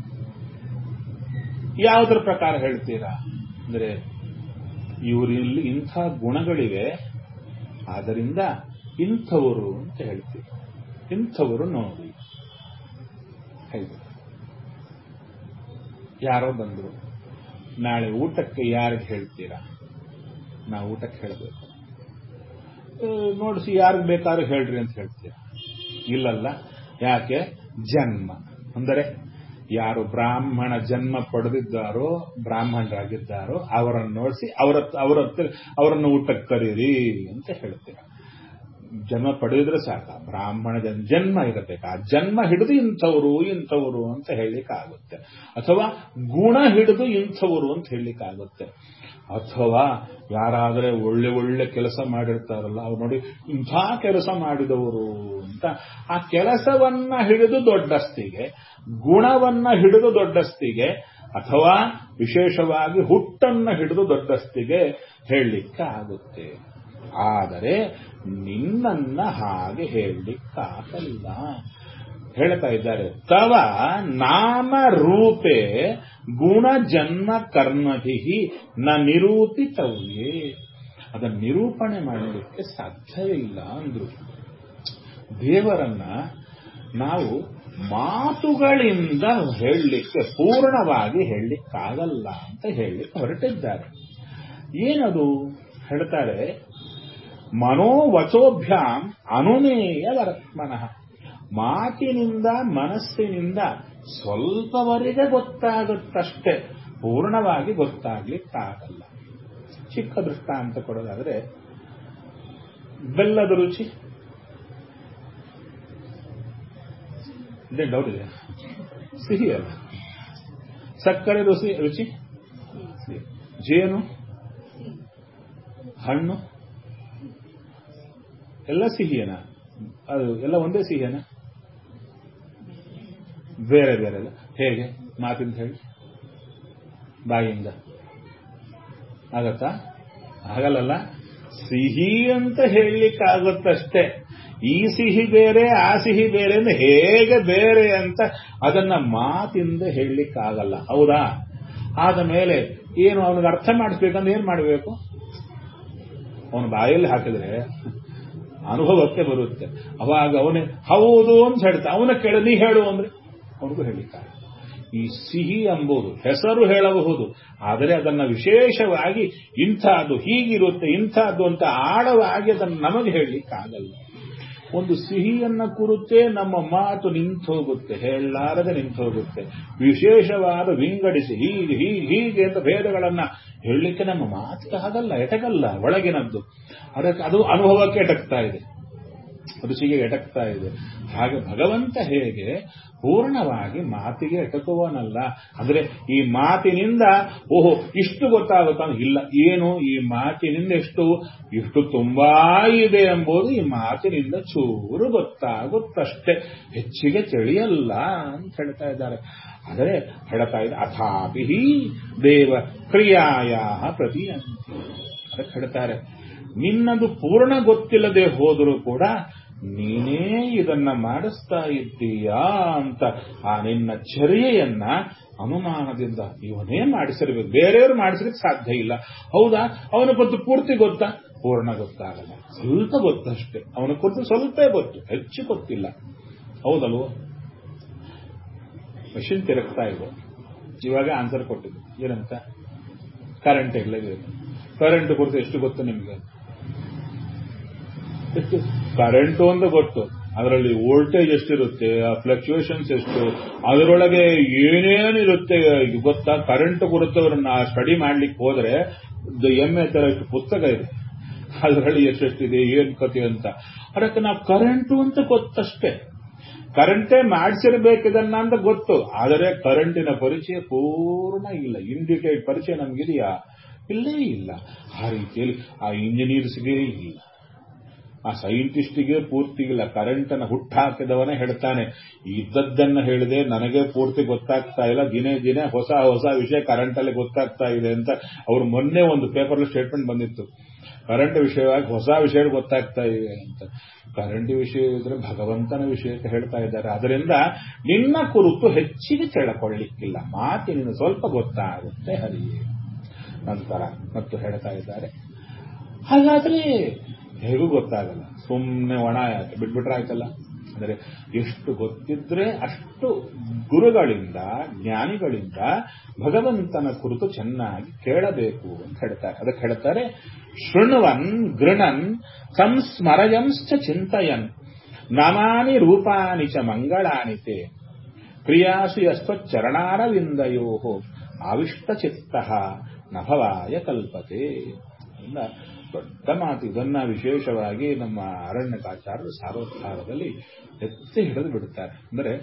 [SPEAKER 3] ಯಾವುದರ ಪ್ರಕಾರ ಹೇಳ್ತೀರಾ ಅಂದ್ರೆ, ಇವರಲ್ಲಿ ಇಂಥ ಗುಣಗಳಿವೆ, ಆದ್ದರಿಂದ ಇಂಥವರು ಅಂತ ಹೇಳ್ತೀವಿ. ಇಂಥವರು ನೋಡಿ ಹೇಗೆ. ಯಾರೋ ಬಂದರು, ನಾಳೆ ಊಟಕ್ಕೆ ಯಾರಿಗೆ ಹೇಳ್ತೀರಾ? ನಾವು ಊಟಕ್ಕೆ ಹೇಳಬೇಕು. ನೋಡಿಸಿ ಯಾರಿಗೆ ಬೇಕಾದ್ರೂ ಹೇಳ್ರಿ ಅಂತ ಹೇಳ್ತೀರಾ? ಇಲ್ಲಲ್ಲ. ಯಾಕೆ? ಜನ್ಮ ಅಂದರೆ ಯಾರು ಬ್ರಾಹ್ಮಣ ಜನ್ಮ ಪಡೆದಿದ್ದಾರೋ, ಬ್ರಾಹ್ಮಣರಾಗಿದ್ದಾರೋ ಅವರನ್ನು ನೋಡಿಸಿ ಅವರ ಅವರ ಅವರನ್ನು ಊಟಕ್ಕೆ ಕರೀರಿ ಅಂತ ಹೇಳ್ತೀರಾ. ಜನ್ಮ ಪಡೆದಿದ್ರೆ ಸಾಕ, ಬ್ರಾಹ್ಮಣ ಜನ್ ಜನ್ಮ ಇರಬೇಕು. ಆ ಜನ್ಮ ಹಿಡಿದು ಇಂಥವರು ಇಂಥವರು ಅಂತ ಹೇಳಲಿಕ್ಕಾಗುತ್ತೆ, ಅಥವಾ ಗುಣ ಹಿಡಿದು ಇಂಥವರು ಅಂತ ಹೇಳಲಿಕ್ಕಾಗುತ್ತೆ. ಅಥವಾ ಯಾರಾದರೆ ಒಳ್ಳೆ ಒಳ್ಳೆ ಕೆಲಸ ಮಾಡಿರ್ತಾರಲ್ಲ, ಅವ್ರು ನೋಡಿ ಇಂಥ ಕೆಲಸ ಮಾಡಿದವರು ಅಂತ ಆ ಕೆಲಸವನ್ನ ಹಿಡಿದು ದೊಡ್ಡಸ್ತಿಗೆ, ಗುಣವನ್ನ ಹಿಡಿದು ದೊಡ್ಡಸ್ತಿಗೆ, ಅಥವಾ ವಿಶೇಷವಾಗಿ ಹುಟ್ಟನ್ನ ಹಿಡಿದು ದೊಡ್ಡಸ್ತಿಗೆ ಹೇಳಲಿಕ್ಕೆ ಆಗುತ್ತೆ. ಆದರೆ ನಿನ್ನನ್ನ ಹಾಗೆ ಹೇಳಲಿಕ್ಕಾಗಲ್ಲ. ಹೇಳ್ತಾ ಇದ್ದಾರೆ, ತವ ನಾಮ ರೂಪೇ ಗುಣ ಜನ್ಮ ಕರ್ಮಭಿ ನ ನಿರೂಪಿತವ್ಯೇ. ಅದನ್ನು ನಿರೂಪಣೆ ಮಾಡಲಿಕ್ಕೆ ಸಾಧ್ಯವೇ ಇಲ್ಲ ಅಂದ್ರು. ದೇವರನ್ನ ನಾವು ಮಾತುಗಳಿಂದ ಹೇಳಲಿಕ್ಕೆ, ಪೂರ್ಣವಾಗಿ ಹೇಳಲಿಕ್ಕಾಗಲ್ಲ ಅಂತ ಹೇಳಲಿಕ್ಕೆ ಹೊರಟಿದ್ದಾರೆ. ಏನದು ಹೇಳ್ತಾರೆ, ಮನೋವಚೋಭ್ಯಾಂ ಅನುಮೇಯ ವರತ್ಮನಃ. ಮಾತಿನಿಂದ ಮನಸ್ಸಿನಿಂದ ಸ್ವಲ್ಪವರೆಗೆ ಗೊತ್ತಾಗುತ್ತಷ್ಟೇ, ಪೂರ್ಣವಾಗಿ ಗೊತ್ತಾಗ್ಲಿಕ್ಕಾಗಲ್ಲ. ಚಿಕ್ಕ ದೃಷ್ಟಾಂತ ಕೊಡೋದಾದ್ರೆ, ಬೆಲ್ಲದ ರುಚಿ ಇದೇ ಡೌಟ್ ಇದೆ, ಸಿಹಿ ಅಲ್ಲ. ಸಕ್ಕರೆ ರುಚಿ ರುಚಿ ಜೇನು, ಹಣ್ಣು ಎಲ್ಲ ಸಿಹಿಯೇನ? ಅದು ಎಲ್ಲ ಒಂದೇ ಸಿಹಿಯೇನ? ಬೇರೆ ಬೇರೆ ಅಲ್ಲ. ಹೇಗೆ? ಮಾತಿಂದ ಹೇಳಿ, ಬಾಯಿಯಿಂದ ಆಗತ್ತಾ? ಆಗಲ್ಲ. ಸಿಹಿ ಅಂತ ಹೇಳಲಿಕ್ಕಾಗುತ್ತಷ್ಟೇ. ಈ ಸಿಹಿ ಬೇರೆ, ಆ ಸಿಹಿ ಬೇರೆ ಅಂದ್ರೆ ಹೇಗೆ ಬೇರೆ ಅಂತ ಅದನ್ನ ಮಾತಿಂದ ಹೇಳಲಿಕ್ಕಾಗಲ್ಲ. ಹೌದಾ? ಆದ ಮೇಲೆ ಏನು ಅವನಿಗೆ ಅರ್ಥ ಮಾಡಿಸ್ಬೇಕಂದ್ರೆ ಏನ್ ಮಾಡಬೇಕು? ಅವನ ಬಾಯಲ್ಲಿ ಹಾಕಿದ್ರೆ ಅನುಭವಕ್ಕೆ ಬರುತ್ತೆ. ಅವಾಗ ಅವನೇ ಹೌದು ಅಂತ ಹೇಳ್ತಾ, ಅವನ ಕೇಳ ನೀ ಹೇಳು ಅಂದ್ರೆ ಅವನಿಗೂ ಹೇಳಿಕ್ಕಾಗ. ಈ ಸಿಹಿ ಎಂಬುದು ಹೆಸರು ಹೇಳಬಹುದು, ಆದರೆ ಅದನ್ನ ವಿಶೇಷವಾಗಿ ಇಂಥದ್ದು ಹೀಗಿರುತ್ತೆ ಇಂಥದ್ದು ಅಂತ ಆಳವಾಗಿ ಅದನ್ನು ನಮಗೆ ಹೇಳಲಿಕ್ಕಾಗಲ್ಲ. ಒಂದು ಸಿಹಿಯನ್ನ ಕುರಿತೇ ನಮ್ಮ ಮಾತು ನಿಂತು ಹೋಗುತ್ತೆ, ಹೇಳಲಾರದೆ ನಿಂತು ಹೋಗುತ್ತೆ. ವಿಶೇಷವಾದ ವಿಂಗಡಿಸಿ ಹೀಗೆ ಹೀಗೆ ಹೀಗೆ ಅಂತ ಭೇದಗಳನ್ನ ಹೇಳಲಿಕ್ಕೆ ನಮ್ಮ ಮಾತಿಗೆ ಆಗಲ್ಲ, ಎಟಕಲ್ಲ. ಒಳಗಿನದ್ದು ಅದಕ್ಕೆ ಅದು ಅನುಭವಕ್ಕೆ ಎಟಕ್ತಾ ಇದೆ, ರುಚಿಗೆ ಎಟಕ್ತಾ ಇದೆ. ಹಾಗೆ ಭಗವಂತ ಹೇಗೆ ಪೂರ್ಣವಾಗಿ ಮಾತಿಗೆ ಎಟಕುವನಲ್ಲ. ಅಂದ್ರೆ ಈ ಮಾತಿನಿಂದ ಓಹೋ ಇಷ್ಟು ಗೊತ್ತಾಗುತ್ತಾ? ಇಲ್ಲ. ಏನು ಈ ಮಾತಿನಿಂದ ಎಷ್ಟು ಇಷ್ಟು ತುಂಬಾ ಇದೆ ಎಂಬುದು ಈ ಮಾತಿನಿಂದ ಚೂರು ಗೊತ್ತಾಗುತ್ತಷ್ಟೇ, ಹೆಚ್ಚಿಗೆ ತಿಳಿಯಲ್ಲ ಅಂತ ಹೇಳ್ತಾ ಇದ್ದಾರೆ. ಆದರೆ ಹೇಳ್ತಾ ಇದೆ, ಅಥಾಪಿ ದೇವ ಕ್ರಿಯಾಯ ಪ್ರತಿಯಂತಿ. ಅದಕ್ಕೆ ಹೇಳ್ತಾರೆ, ನಿನ್ನದು ಪೂರ್ಣ ಗೊತ್ತಿಲ್ಲದೆ ಹೋದರೂ ಕೂಡ ನೀನೇ ಇದನ್ನ ಮಾಡಿಸ್ತಾ ಇದ್ದೀಯಾ ಅಂತ ಆ ನಿನ್ನ ಚರ್ಯೆಯನ್ನ ಅನುಮಾನದಿಂದ ಇವನೇ ಮಾಡಿಸಿರ್ಬೇಕು, ಬೇರೆಯವರು ಮಾಡಿಸ್ಲಿಕ್ಕೆ ಸಾಧ್ಯ ಇಲ್ಲ. ಹೌದಾ? ಅವನ ಕುರಿತು ಪೂರ್ತಿ ಗೊತ್ತಾ? ಪೂರ್ಣ ಗೊತ್ತಾಗಲ್ಲ, ಸ್ವಲ್ಪ ಗೊತ್ತಷ್ಟೇ. ಅವನ ಕುರಿತು ಸ್ವಲ್ಪ ಗೊತ್ತು, ಹೆಚ್ಚು ಗೊತ್ತಿಲ್ಲ. ಹೌದಲ್ವೋ? ಮೆಷಿನ್ ತಿರುಗ್ತಾ ಇದೆ, ಇವಾಗ ಆನ್ಸರ್ ಕೊಟ್ಟಿದ್ದು ಏನಂತ? ಕರೆಂಟ್ ಇರಲೇಬೇಕು. ಕರೆಂಟ್ ಕುರಿತು ಎಷ್ಟು ಗೊತ್ತು ನಿಮಗೆ? ಎಷ್ಟು? ಕರೆಂಟು ಅಂತ ಗೊತ್ತು, ಅದರಲ್ಲಿ ವೋಲ್ಟೇಜ್ ಎಷ್ಟಿರುತ್ತೆ, ಆ ಫ್ಲಕ್ಚುಯೇಷನ್ಸ್ ಎಷ್ಟು, ಅದರೊಳಗೆ ಏನೇನಿರುತ್ತೆ ಗೊತ್ತಾ? ಕರೆಂಟ್ ಕುರಿತವ್ರನ್ನ ಸ್ಟಡಿ ಮಾಡ್ಲಿಕ್ಕೆ ಹೋದ್ರೆ ಎಂ ಎ ತರ ಇಷ್ಟು ಪುಸ್ತಕ ಇದೆ, ಅದರಲ್ಲಿ ಎಷ್ಟೆಷ್ಟಿದೆ ಏನ್ ಕಥೆ ಅಂತ. ಅದಕ್ಕೆ ನಾವು ಕರೆಂಟು ಅಂತ ಗೊತ್ತಷ್ಟೇ, ಕರೆಂಟೇ ಮಾಡಿಸಿರ್ಬೇಕಿದನ್ನ ಅಂತ ಗೊತ್ತು. ಆದರೆ ಕರೆಂಟಿನ ಪರಿಚಯ ಪೂರ್ಣ ಇಲ್ಲ. ಇನ್ ಡೀಟೇಲ್ ಪರಿಚಯ ನಮಗಿದೆಯಾ? ಇಲ್ಲೇ ಇಲ್ಲ. ಆ ರೀತಿಯಲ್ಲಿ ಆ ಇಂಜಿನಿಯರ್ಸ್ಗೆ ಇಲ್ಲ, ಆ ಸೈಂಟಿಸ್ಟಿಗೆ ಪೂರ್ತಿ ಇಲ್ಲ. ಕರೆಂಟ್ ಅನ್ನು ಹುಟ್ಟಾಕಿದವನೇ ಹೇಳ್ತಾನೆ, ಇದ್ದದ್ದನ್ನ ಹೇಳಿದೆ, ನನಗೆ ಪೂರ್ತಿ ಗೊತ್ತಾಗ್ತಾ ಇಲ್ಲ, ದಿನೇ ದಿನೇ ಹೊಸ ಹೊಸ ವಿಷಯ ಕರೆಂಟ್ ಅಲ್ಲಿ ಗೊತ್ತಾಗ್ತಾ ಇದೆ ಅಂತ. ಅವ್ರು ಮೊನ್ನೆ ಒಂದು ಪೇಪರ್ ಸ್ಟೇಟ್ಮೆಂಟ್ ಬಂದಿತ್ತು, ಕರೆಂಟ್ ವಿಷಯವಾಗಿ ಹೊಸ ವಿಷಯ ಗೊತ್ತಾಗ್ತಾ ಇವೆ ಅಂತ. ಕರೆಂಟ್ ವಿಷಯ ಇದ್ರೆ ಭಗವಂತನ ವಿಷಯಕ್ಕೆ ಹೇಳ್ತಾ ಇದ್ದಾರೆ. ಅದರಿಂದ ನಿನ್ನ ಕುರಿತು ಹೆಚ್ಚಿಗೆ ತಿಳ್ಕೊಳ್ಳಿಕ್ಕಿಲ್ಲ, ಮಾತಿನಿಂದ ಸ್ವಲ್ಪ ಗೊತ್ತಾಗುತ್ತೆ ಹರಿಯೇ. ನಂತರ ಮತ್ತು ಹೇಳ್ತಾ ಇದ್ದಾರೆ, ಹಾಗಾದ್ರೆ ಹೇಗೂ ಗೊತ್ತಾಗಲ್ಲ, ಸುಮ್ಮನೆ ಒಣ ಆಯ್ತು ಬಿಟ್ಬಿಟ್ರೆ ಆಯ್ತಲ್ಲ. ಅಂದರೆ ಎಷ್ಟು ಗೊತ್ತಿದ್ರೆ ಅಷ್ಟು ಗುರುಗಳಿಂದ ಜ್ಞಾನಿಗಳಿಂದ ಭಗವಂತನ ಕುರಿತು ಚೆನ್ನಾಗಿ ಕೇಳಬೇಕು ಅಂತ ಹೇಳ್ತಾರೆ. ಅದಕ್ಕೆ ಹೇಳ್ತಾರೆ, ಶೃಣ್ವನ್ ಗೃಣನ್ ಸಂಸ್ಮರಯಂಶ್ಚ ಚಿಂತಯನ್ ನಾಮಾನಿ ರೂಪಾನಿ ಚ ಮಂಗಳಾನಿ ತೇ ಕ್ರಿಯಾಸು ಯಸ್ತ್ವಚ್ಚರಣಾರವಿಂದಯೋ ಆವಿಷ್ಟ ಚಿತ್ತ ನಭವಾಯ ಕಲ್ಪತೆ. ದೊಡ್ಡ ಮಾತು. ಇದನ್ನ ವಿಶೇಷವಾಗಿ ನಮ್ಮ ಅರಣ್ಯಕಾಚಾರ್ಯರು ಸಾರೋದ್ಧಾರದಲ್ಲಿ ಎತ್ತಿ ಹಿಡಿದು ಬಿಡುತ್ತಾರೆ. ಅಂದರೆ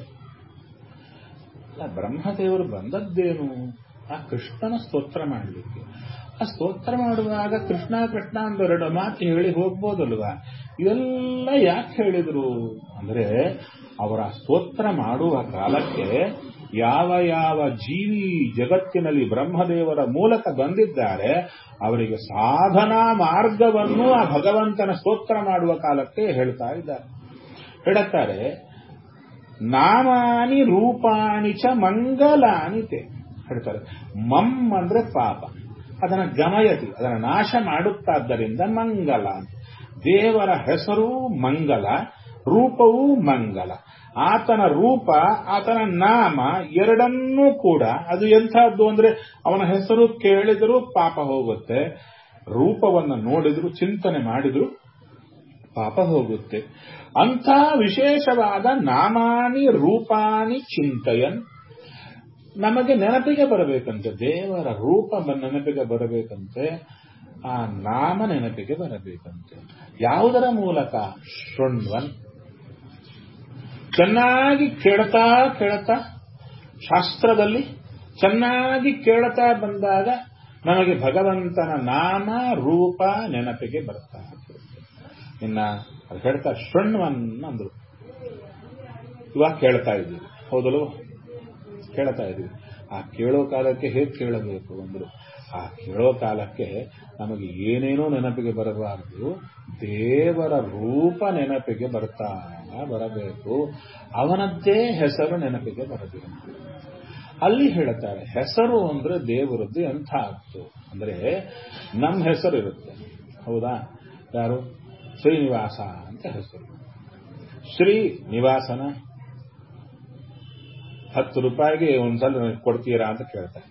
[SPEAKER 3] ಬ್ರಹ್ಮದೇವರು ಬಂದದ್ದೇನು ಆ ಕೃಷ್ಣನ ಸ್ತೋತ್ರ ಮಾಡಲಿಕ್ಕೆ. ಆ ಸ್ತೋತ್ರ ಮಾಡುವಾಗ ಕೃಷ್ಣ ಕೃಷ್ಣ ಅಂತ ಎರಡು ಮಾತು ಹೇಳಿ ಹೋಗ್ಬೋದಲ್ವಾ? ಇವೆಲ್ಲ ಯಾಕೆ ಹೇಳಿದ್ರು ಅಂದ್ರೆ ಅವರ ಸ್ತೋತ್ರ ಮಾಡುವ ಕಾಲಕ್ಕೆ ಯಾವ ಯಾವ ಜೀವಿ ಜಗತ್ತಿನಲ್ಲಿ ಬ್ರಹ್ಮದೇವರ ಮೂಲಕ ಬಂದಿದ್ದಾರೆ ಅವರಿಗೆ ಸಾಧನಾ ಮಾರ್ಗವನ್ನು ಆ ಭಗವಂತನ ಸ್ತೋತ್ರ ಮಾಡುವ ಕಾಲಕ್ಕೆ ಹೇಳ್ತಾ ಇದ್ದಾರೆ. ಹೇಳುತ್ತಾರೆ, ನಾಮಾನಿ ರೂಪಾಣಿ ಚ ಮಂಗಲಾನಿ ತೇ ಹೇಳ್ತಾರೆ. ಮಮ್ ಅಂದ್ರೆ ಪಾಪ, ಅದನ್ನ ಗಮಯತಿ, ಅದನ್ನ ನಾಶ ಮಾಡುತ್ತಾದ್ದರಿಂದ ಮಂಗಲ. ದೇವರ ಹೆಸರು ಮಂಗಲ, ರೂಪವೂ ಮಂಗಲ. ಆತನ ರೂಪ ಆತನ ನಾಮ ಎರಡನ್ನೂ ಕೂಡ ಅದು ಎಂಥದ್ದು ಅಂದ್ರೆ ಅವನ ಹೆಸರು ಕೇಳಿದರೂ ಪಾಪ ಹೋಗುತ್ತೆ, ರೂಪವನ್ನು ನೋಡಿದ್ರು ಚಿಂತನೆ ಮಾಡಿದ್ರು ಪಾಪ ಹೋಗುತ್ತೆ. ಅಂಥ ವಿಶೇಷವಾದ ನಾಮಾನಿ ರೂಪಾನಿ ಚಿಂತಯನ್ ನಮಗೆ ನೆನಪಿಗೆ ಬರಬೇಕಂತೆ. ದೇವರ ರೂಪ ನೆನಪಿಗೆ ಬರಬೇಕಂತೆ, ಆ ನಾಮ ನೆನಪಿಗೆ ಬರಬೇಕಂತೆ. ಯಾವುದರ ಮೂಲಕ? ಶೃಣ್ವನ್. ಚೆನ್ನಾಗಿ ಕೇಳ್ತಾ ಕೇಳ್ತಾ ಶಾಸ್ತ್ರದಲ್ಲಿ ಚೆನ್ನಾಗಿ ಕೇಳ್ತಾ ಬಂದಾಗ ನಮಗೆ ಭಗವಂತನ ನಾಮ ರೂಪ ನೆನಪಿಗೆ ಬರ್ತಾ ಇನ್ನ ಅದು ಹೇಳ್ತಾ ಶೃಣ್ವನ್ ಅಂದ್ರು. ಇವಾಗ ಕೇಳ್ತಾ ಇದ್ದೀವಿ, ಹೌದಲ್ವ? ಕೇಳ್ತಾ ಇದ್ದೀವಿ. ಆ ಕೇಳೋ ಕಾಲಕ್ಕೆ ಹೇಗೆ ಕೇಳಬೇಕು ಅಂದ್ರು, ಆ ಕೇಳೋ ಕಾಲಕ್ಕೆ ನಮಗೆ ಏನೇನೋ ನೆನಪಿಗೆ ಬರಬಾರದು, ದೇವರ ರೂಪ ನೆನಪಿಗೆ ಬರ್ತಾ ಬರಬೇಕು, ಅವನದ್ದೇ ಹೆಸರು ನೆನಪಿಗೆ ಬರಬೇಕು. ಅಲ್ಲಿ ಹೇಳ್ತಾರೆ ಹೆಸರು ಅಂದ್ರೆ ದೇವರದ್ದು ಎಂಥ ಆಗ್ತು ಅಂದ್ರೆ ನಮ್ಮ ಹೆಸರು ಇರುತ್ತೆ, ಹೌದಾ? ಯಾರು? ಶ್ರೀನಿವಾಸ ಅಂತ ಹೆಸರು. ಶ್ರೀ ನಿವಾಸನ ಹತ್ತು ರೂಪಾಯಿಗೆ ಒಂದ್ಸಲ ಕೊಡ್ತೀರಾ ಅಂತ ಕೇಳ್ತಾರೆ.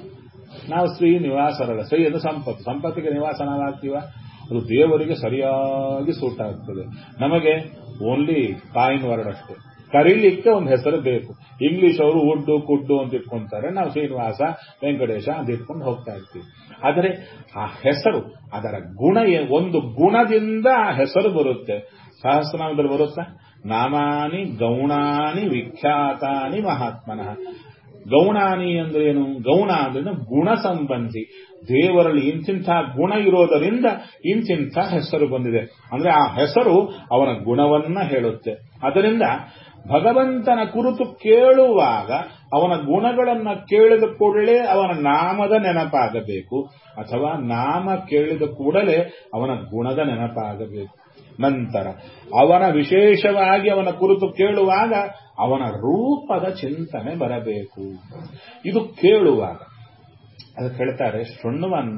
[SPEAKER 3] ನಾವು ಶ್ರೀ ನಿವಾಸರಲ್ಲ. ಶ್ರೀ ಅದು ಸಂಪತ್ತು, ಸಂಪತ್ತಿಗೆ ನಿವಾಸ ನಾವು ಆಗ್ತೀವ? ಅದು ದೇವರಿಗೆ ಸರಿಯಾಗಿ ಸೂಟ್ ಆಗ್ತದೆ. ನಮಗೆ ಓನ್ಲಿ ಕಾಯಿನ್ ವರ್ಡ್ ಅಷ್ಟೇ. ಕರೀಲಿಕ್ಕೆ ಒಂದು ಹೆಸರು ಬೇಕು. ಇಂಗ್ಲಿಷ್ ಅವರು ಉಡ್ಡು ಕುಡ್ಡು ಅಂತ ಇಟ್ಕೊಂತಾರೆ, ನಾವು ಶ್ರೀನಿವಾಸ ವೆಂಕಟೇಶ ಅಂತ ಇಟ್ಕೊಂಡು ಹೋಗ್ತಾ ಇರ್ತೀವಿ. ಆದರೆ ಆ ಹೆಸರು ಅದರ ಗುಣ, ಒಂದು ಗುಣದಿಂದ ಆ ಹೆಸರು ಬರುತ್ತೆ. ಸಹಸ್ರನಾಮದಲ್ಲಿ ಬರುತ್ತಾ, ನಾಮಾನಿ ಗೌಣಾನಿ ವಿಖ್ಯಾತಾನಿ ಮಹಾತ್ಮನಃ. ಗೌಣಾನಿ ಅಂದ್ರೇನು? ಗೌಣ ಅಂದ್ರೆ ಗುಣ ಸಂಬಂಧಿ. ದೇವರಲ್ಲಿ ಇಂತಿಂಥ ಗುಣ ಇರೋದರಿಂದ ಇಂತಿಂಥ ಹೆಸರು ಬಂದಿದೆ ಅಂದ್ರೆ ಆ ಹೆಸರು ಅವನ ಗುಣವನ್ನ ಹೇಳುತ್ತೆ. ಅದರಿಂದ ಭಗವಂತನ ಕುರಿತು ಕೇಳುವಾಗ ಅವನ ಗುಣಗಳನ್ನ ಕೇಳಿದ ಕೂಡಲೇ ಅವನ ನಾಮದ ನೆನಪಾಗಬೇಕು, ಅಥವಾ ನಾಮ ಕೇಳಿದ ಕೂಡಲೇ ಅವನ ಗುಣದ ನೆನಪಾಗಬೇಕು. ನಂತರ ಅವನ ವಿಶೇಷವಾಗಿ ಅವನ ಕುರಿತು ಕೇಳುವಾಗ ಅವನ ರೂಪದ ಚಿಂತನೆ ಬರಬೇಕು. ಇದು ಕೇಳುವಾಗ. ಅದಕ್ಕೆ ಹೇಳ್ತಾರೆ ಶೃಣ್ವನ್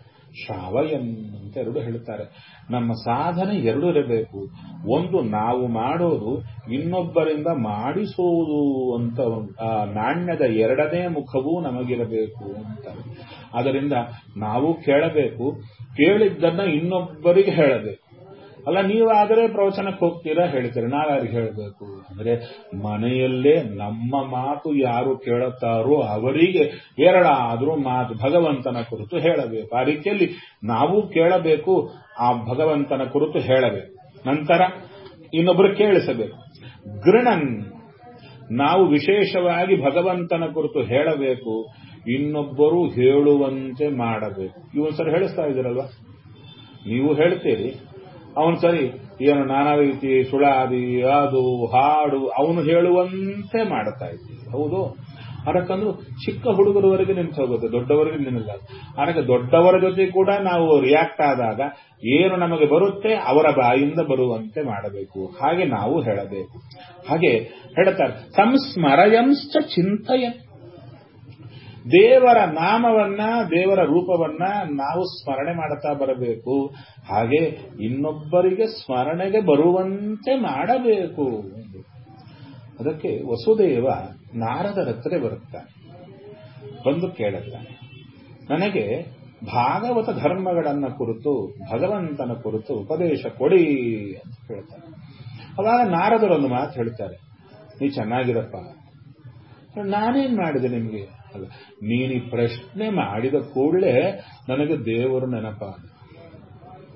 [SPEAKER 3] ಶ್ರಾವಯನ್ ಅಂತ ಎರಡು ಹೇಳ್ತಾರೆ. ನಮ್ಮ ಸಾಧನೆ ಎರಡು ಇರಬೇಕು. ಒಂದು ನಾವು ಮಾಡೋದು, ಇನ್ನೊಬ್ಬರಿಂದ ಮಾಡಿಸೋದು ಅಂತ ಆ ನಾಣ್ಯದ ಎರಡನೇ ಮುಖವೂ ನಮಗಿರಬೇಕು ಅಂತ. ಅದರಿಂದ ನಾವು ಕೇಳಬೇಕು, ಕೇಳಿದ್ದನ್ನ ಇನ್ನೊಬ್ಬರಿಗೆ ಹೇಳಬೇಕು. ಅಲ್ಲ ನೀವಾದರೆ ಪ್ರವಚನಕ್ಕೆ ಹೋಗ್ತೀರಾ, ಹೇಳ್ತೀರಾ, ನಾವ್ಯಾರಿಗೆ ಹೇಳಬೇಕು ಅಂದ್ರೆ ಮನೆಯಲ್ಲೇ ನಮ್ಮ ಮಾತು ಯಾರು ಕೇಳುತ್ತಾರೋ ಅವರಿಗೆ ಎರಡಾದ್ರೂ ಮಾತು ಭಗವಂತನ ಕುರಿತು ಹೇಳಬೇಕು. ಆ ರೀತಿಯಲ್ಲಿ ನಾವು ಕೇಳಬೇಕು, ಆ ಭಗವಂತನ ಕುರಿತು ಹೇಳಬೇಕು. ನಂತರ ಇನ್ನೊಬ್ಬರು ಕೇಳಿಸಬೇಕು. ಗೃಣನ್, ನಾವು ವಿಶೇಷವಾಗಿ ಭಗವಂತನ ಕುರಿತು ಹೇಳಬೇಕು, ಇನ್ನೊಬ್ಬರು ಹೇಳುವಂತೆ ಮಾಡಬೇಕು. ಇವನ್ ಸರಿ ಹೇಳಿಸ್ತಾ ಇದ್ದೀರಲ್ವಾ, ನೀವು ಹೇಳ್ತೀರಿ, ಅವನು ಸರಿ ಏನು ನಾನಾ ರೀತಿ ಸುಳಾದಿ ಅದು ಹಾಡು ಅವನು ಹೇಳುವಂತೆ ಮಾಡ್ತಾ ಇದ್ದೀವಿ, ಹೌದು? ಅದಕ್ಕಂದ್ರೂ ಚಿಕ್ಕ ಹುಡುಗರವರೆಗೆ ನಿಂತು ಹೋಗುತ್ತೆ, ದೊಡ್ಡವರೆಗೆ ನಿಲ್ಲ. ಅದಕ್ಕೆ ದೊಡ್ಡವರ ಜೊತೆ ಕೂಡ ನಾವು ರಿಯಾಕ್ಟ್ ಆದಾಗ ಏನು ನಮಗೆ ಬರುತ್ತೆ ಅವರ ಬಾಯಿಂದ ಬರುವಂತೆ ಮಾಡಬೇಕು. ಹಾಗೆ ನಾವು ಹೇಳಬೇಕು. ಹಾಗೆ ಹೇಳ್ತಾರೆ ಸಂಸ್ಮರಯಂಶ್ಚ ಚಿಂತಯ. ದೇವರ ನಾಮವನ್ನ ದೇವರ ರೂಪವನ್ನ ನಾವು ಸ್ಮರಣೆ ಮಾಡ್ತಾ ಬರಬೇಕು. ಹಾಗೆ ಇನ್ನೊಬ್ಬರಿಗೆ ಸ್ಮರಣೆಗೆ ಬರುವಂತೆ ಮಾಡಬೇಕು. ಅದಕ್ಕೆ ವಸುದೇವ ನಾರದರ ಹತ್ರ ಬರುತ್ತಾನೆ, ಬಂದು ಕೇಳುತ್ತಾನೆ, ನನಗೆ ಭಾಗವತ ಧರ್ಮಗಳನ್ನ ಕುರಿತು ಭಗವಂತನ ಕುರಿತು ಉಪದೇಶ ಕೊಡಿ ಅಂತ ಹೇಳ್ತಾನೆ. ಅವಾಗ ನಾರದರೊಂದು ಮಾತು ಹೇಳ್ತಾರೆ, ನೀ ಚೆನ್ನಾಗಿರಪ್ಪ, ನಾನೇನ್ ಮಾಡಿದೆ ನಿಮ್ಗೆ? ಅಲ್ಲ, ನೀನು ಪ್ರಶ್ನೆ ಮಾಡಿದ ಕೂಡಲೇ ನನಗೆ ದೇವರು ನೆನಪಾದ.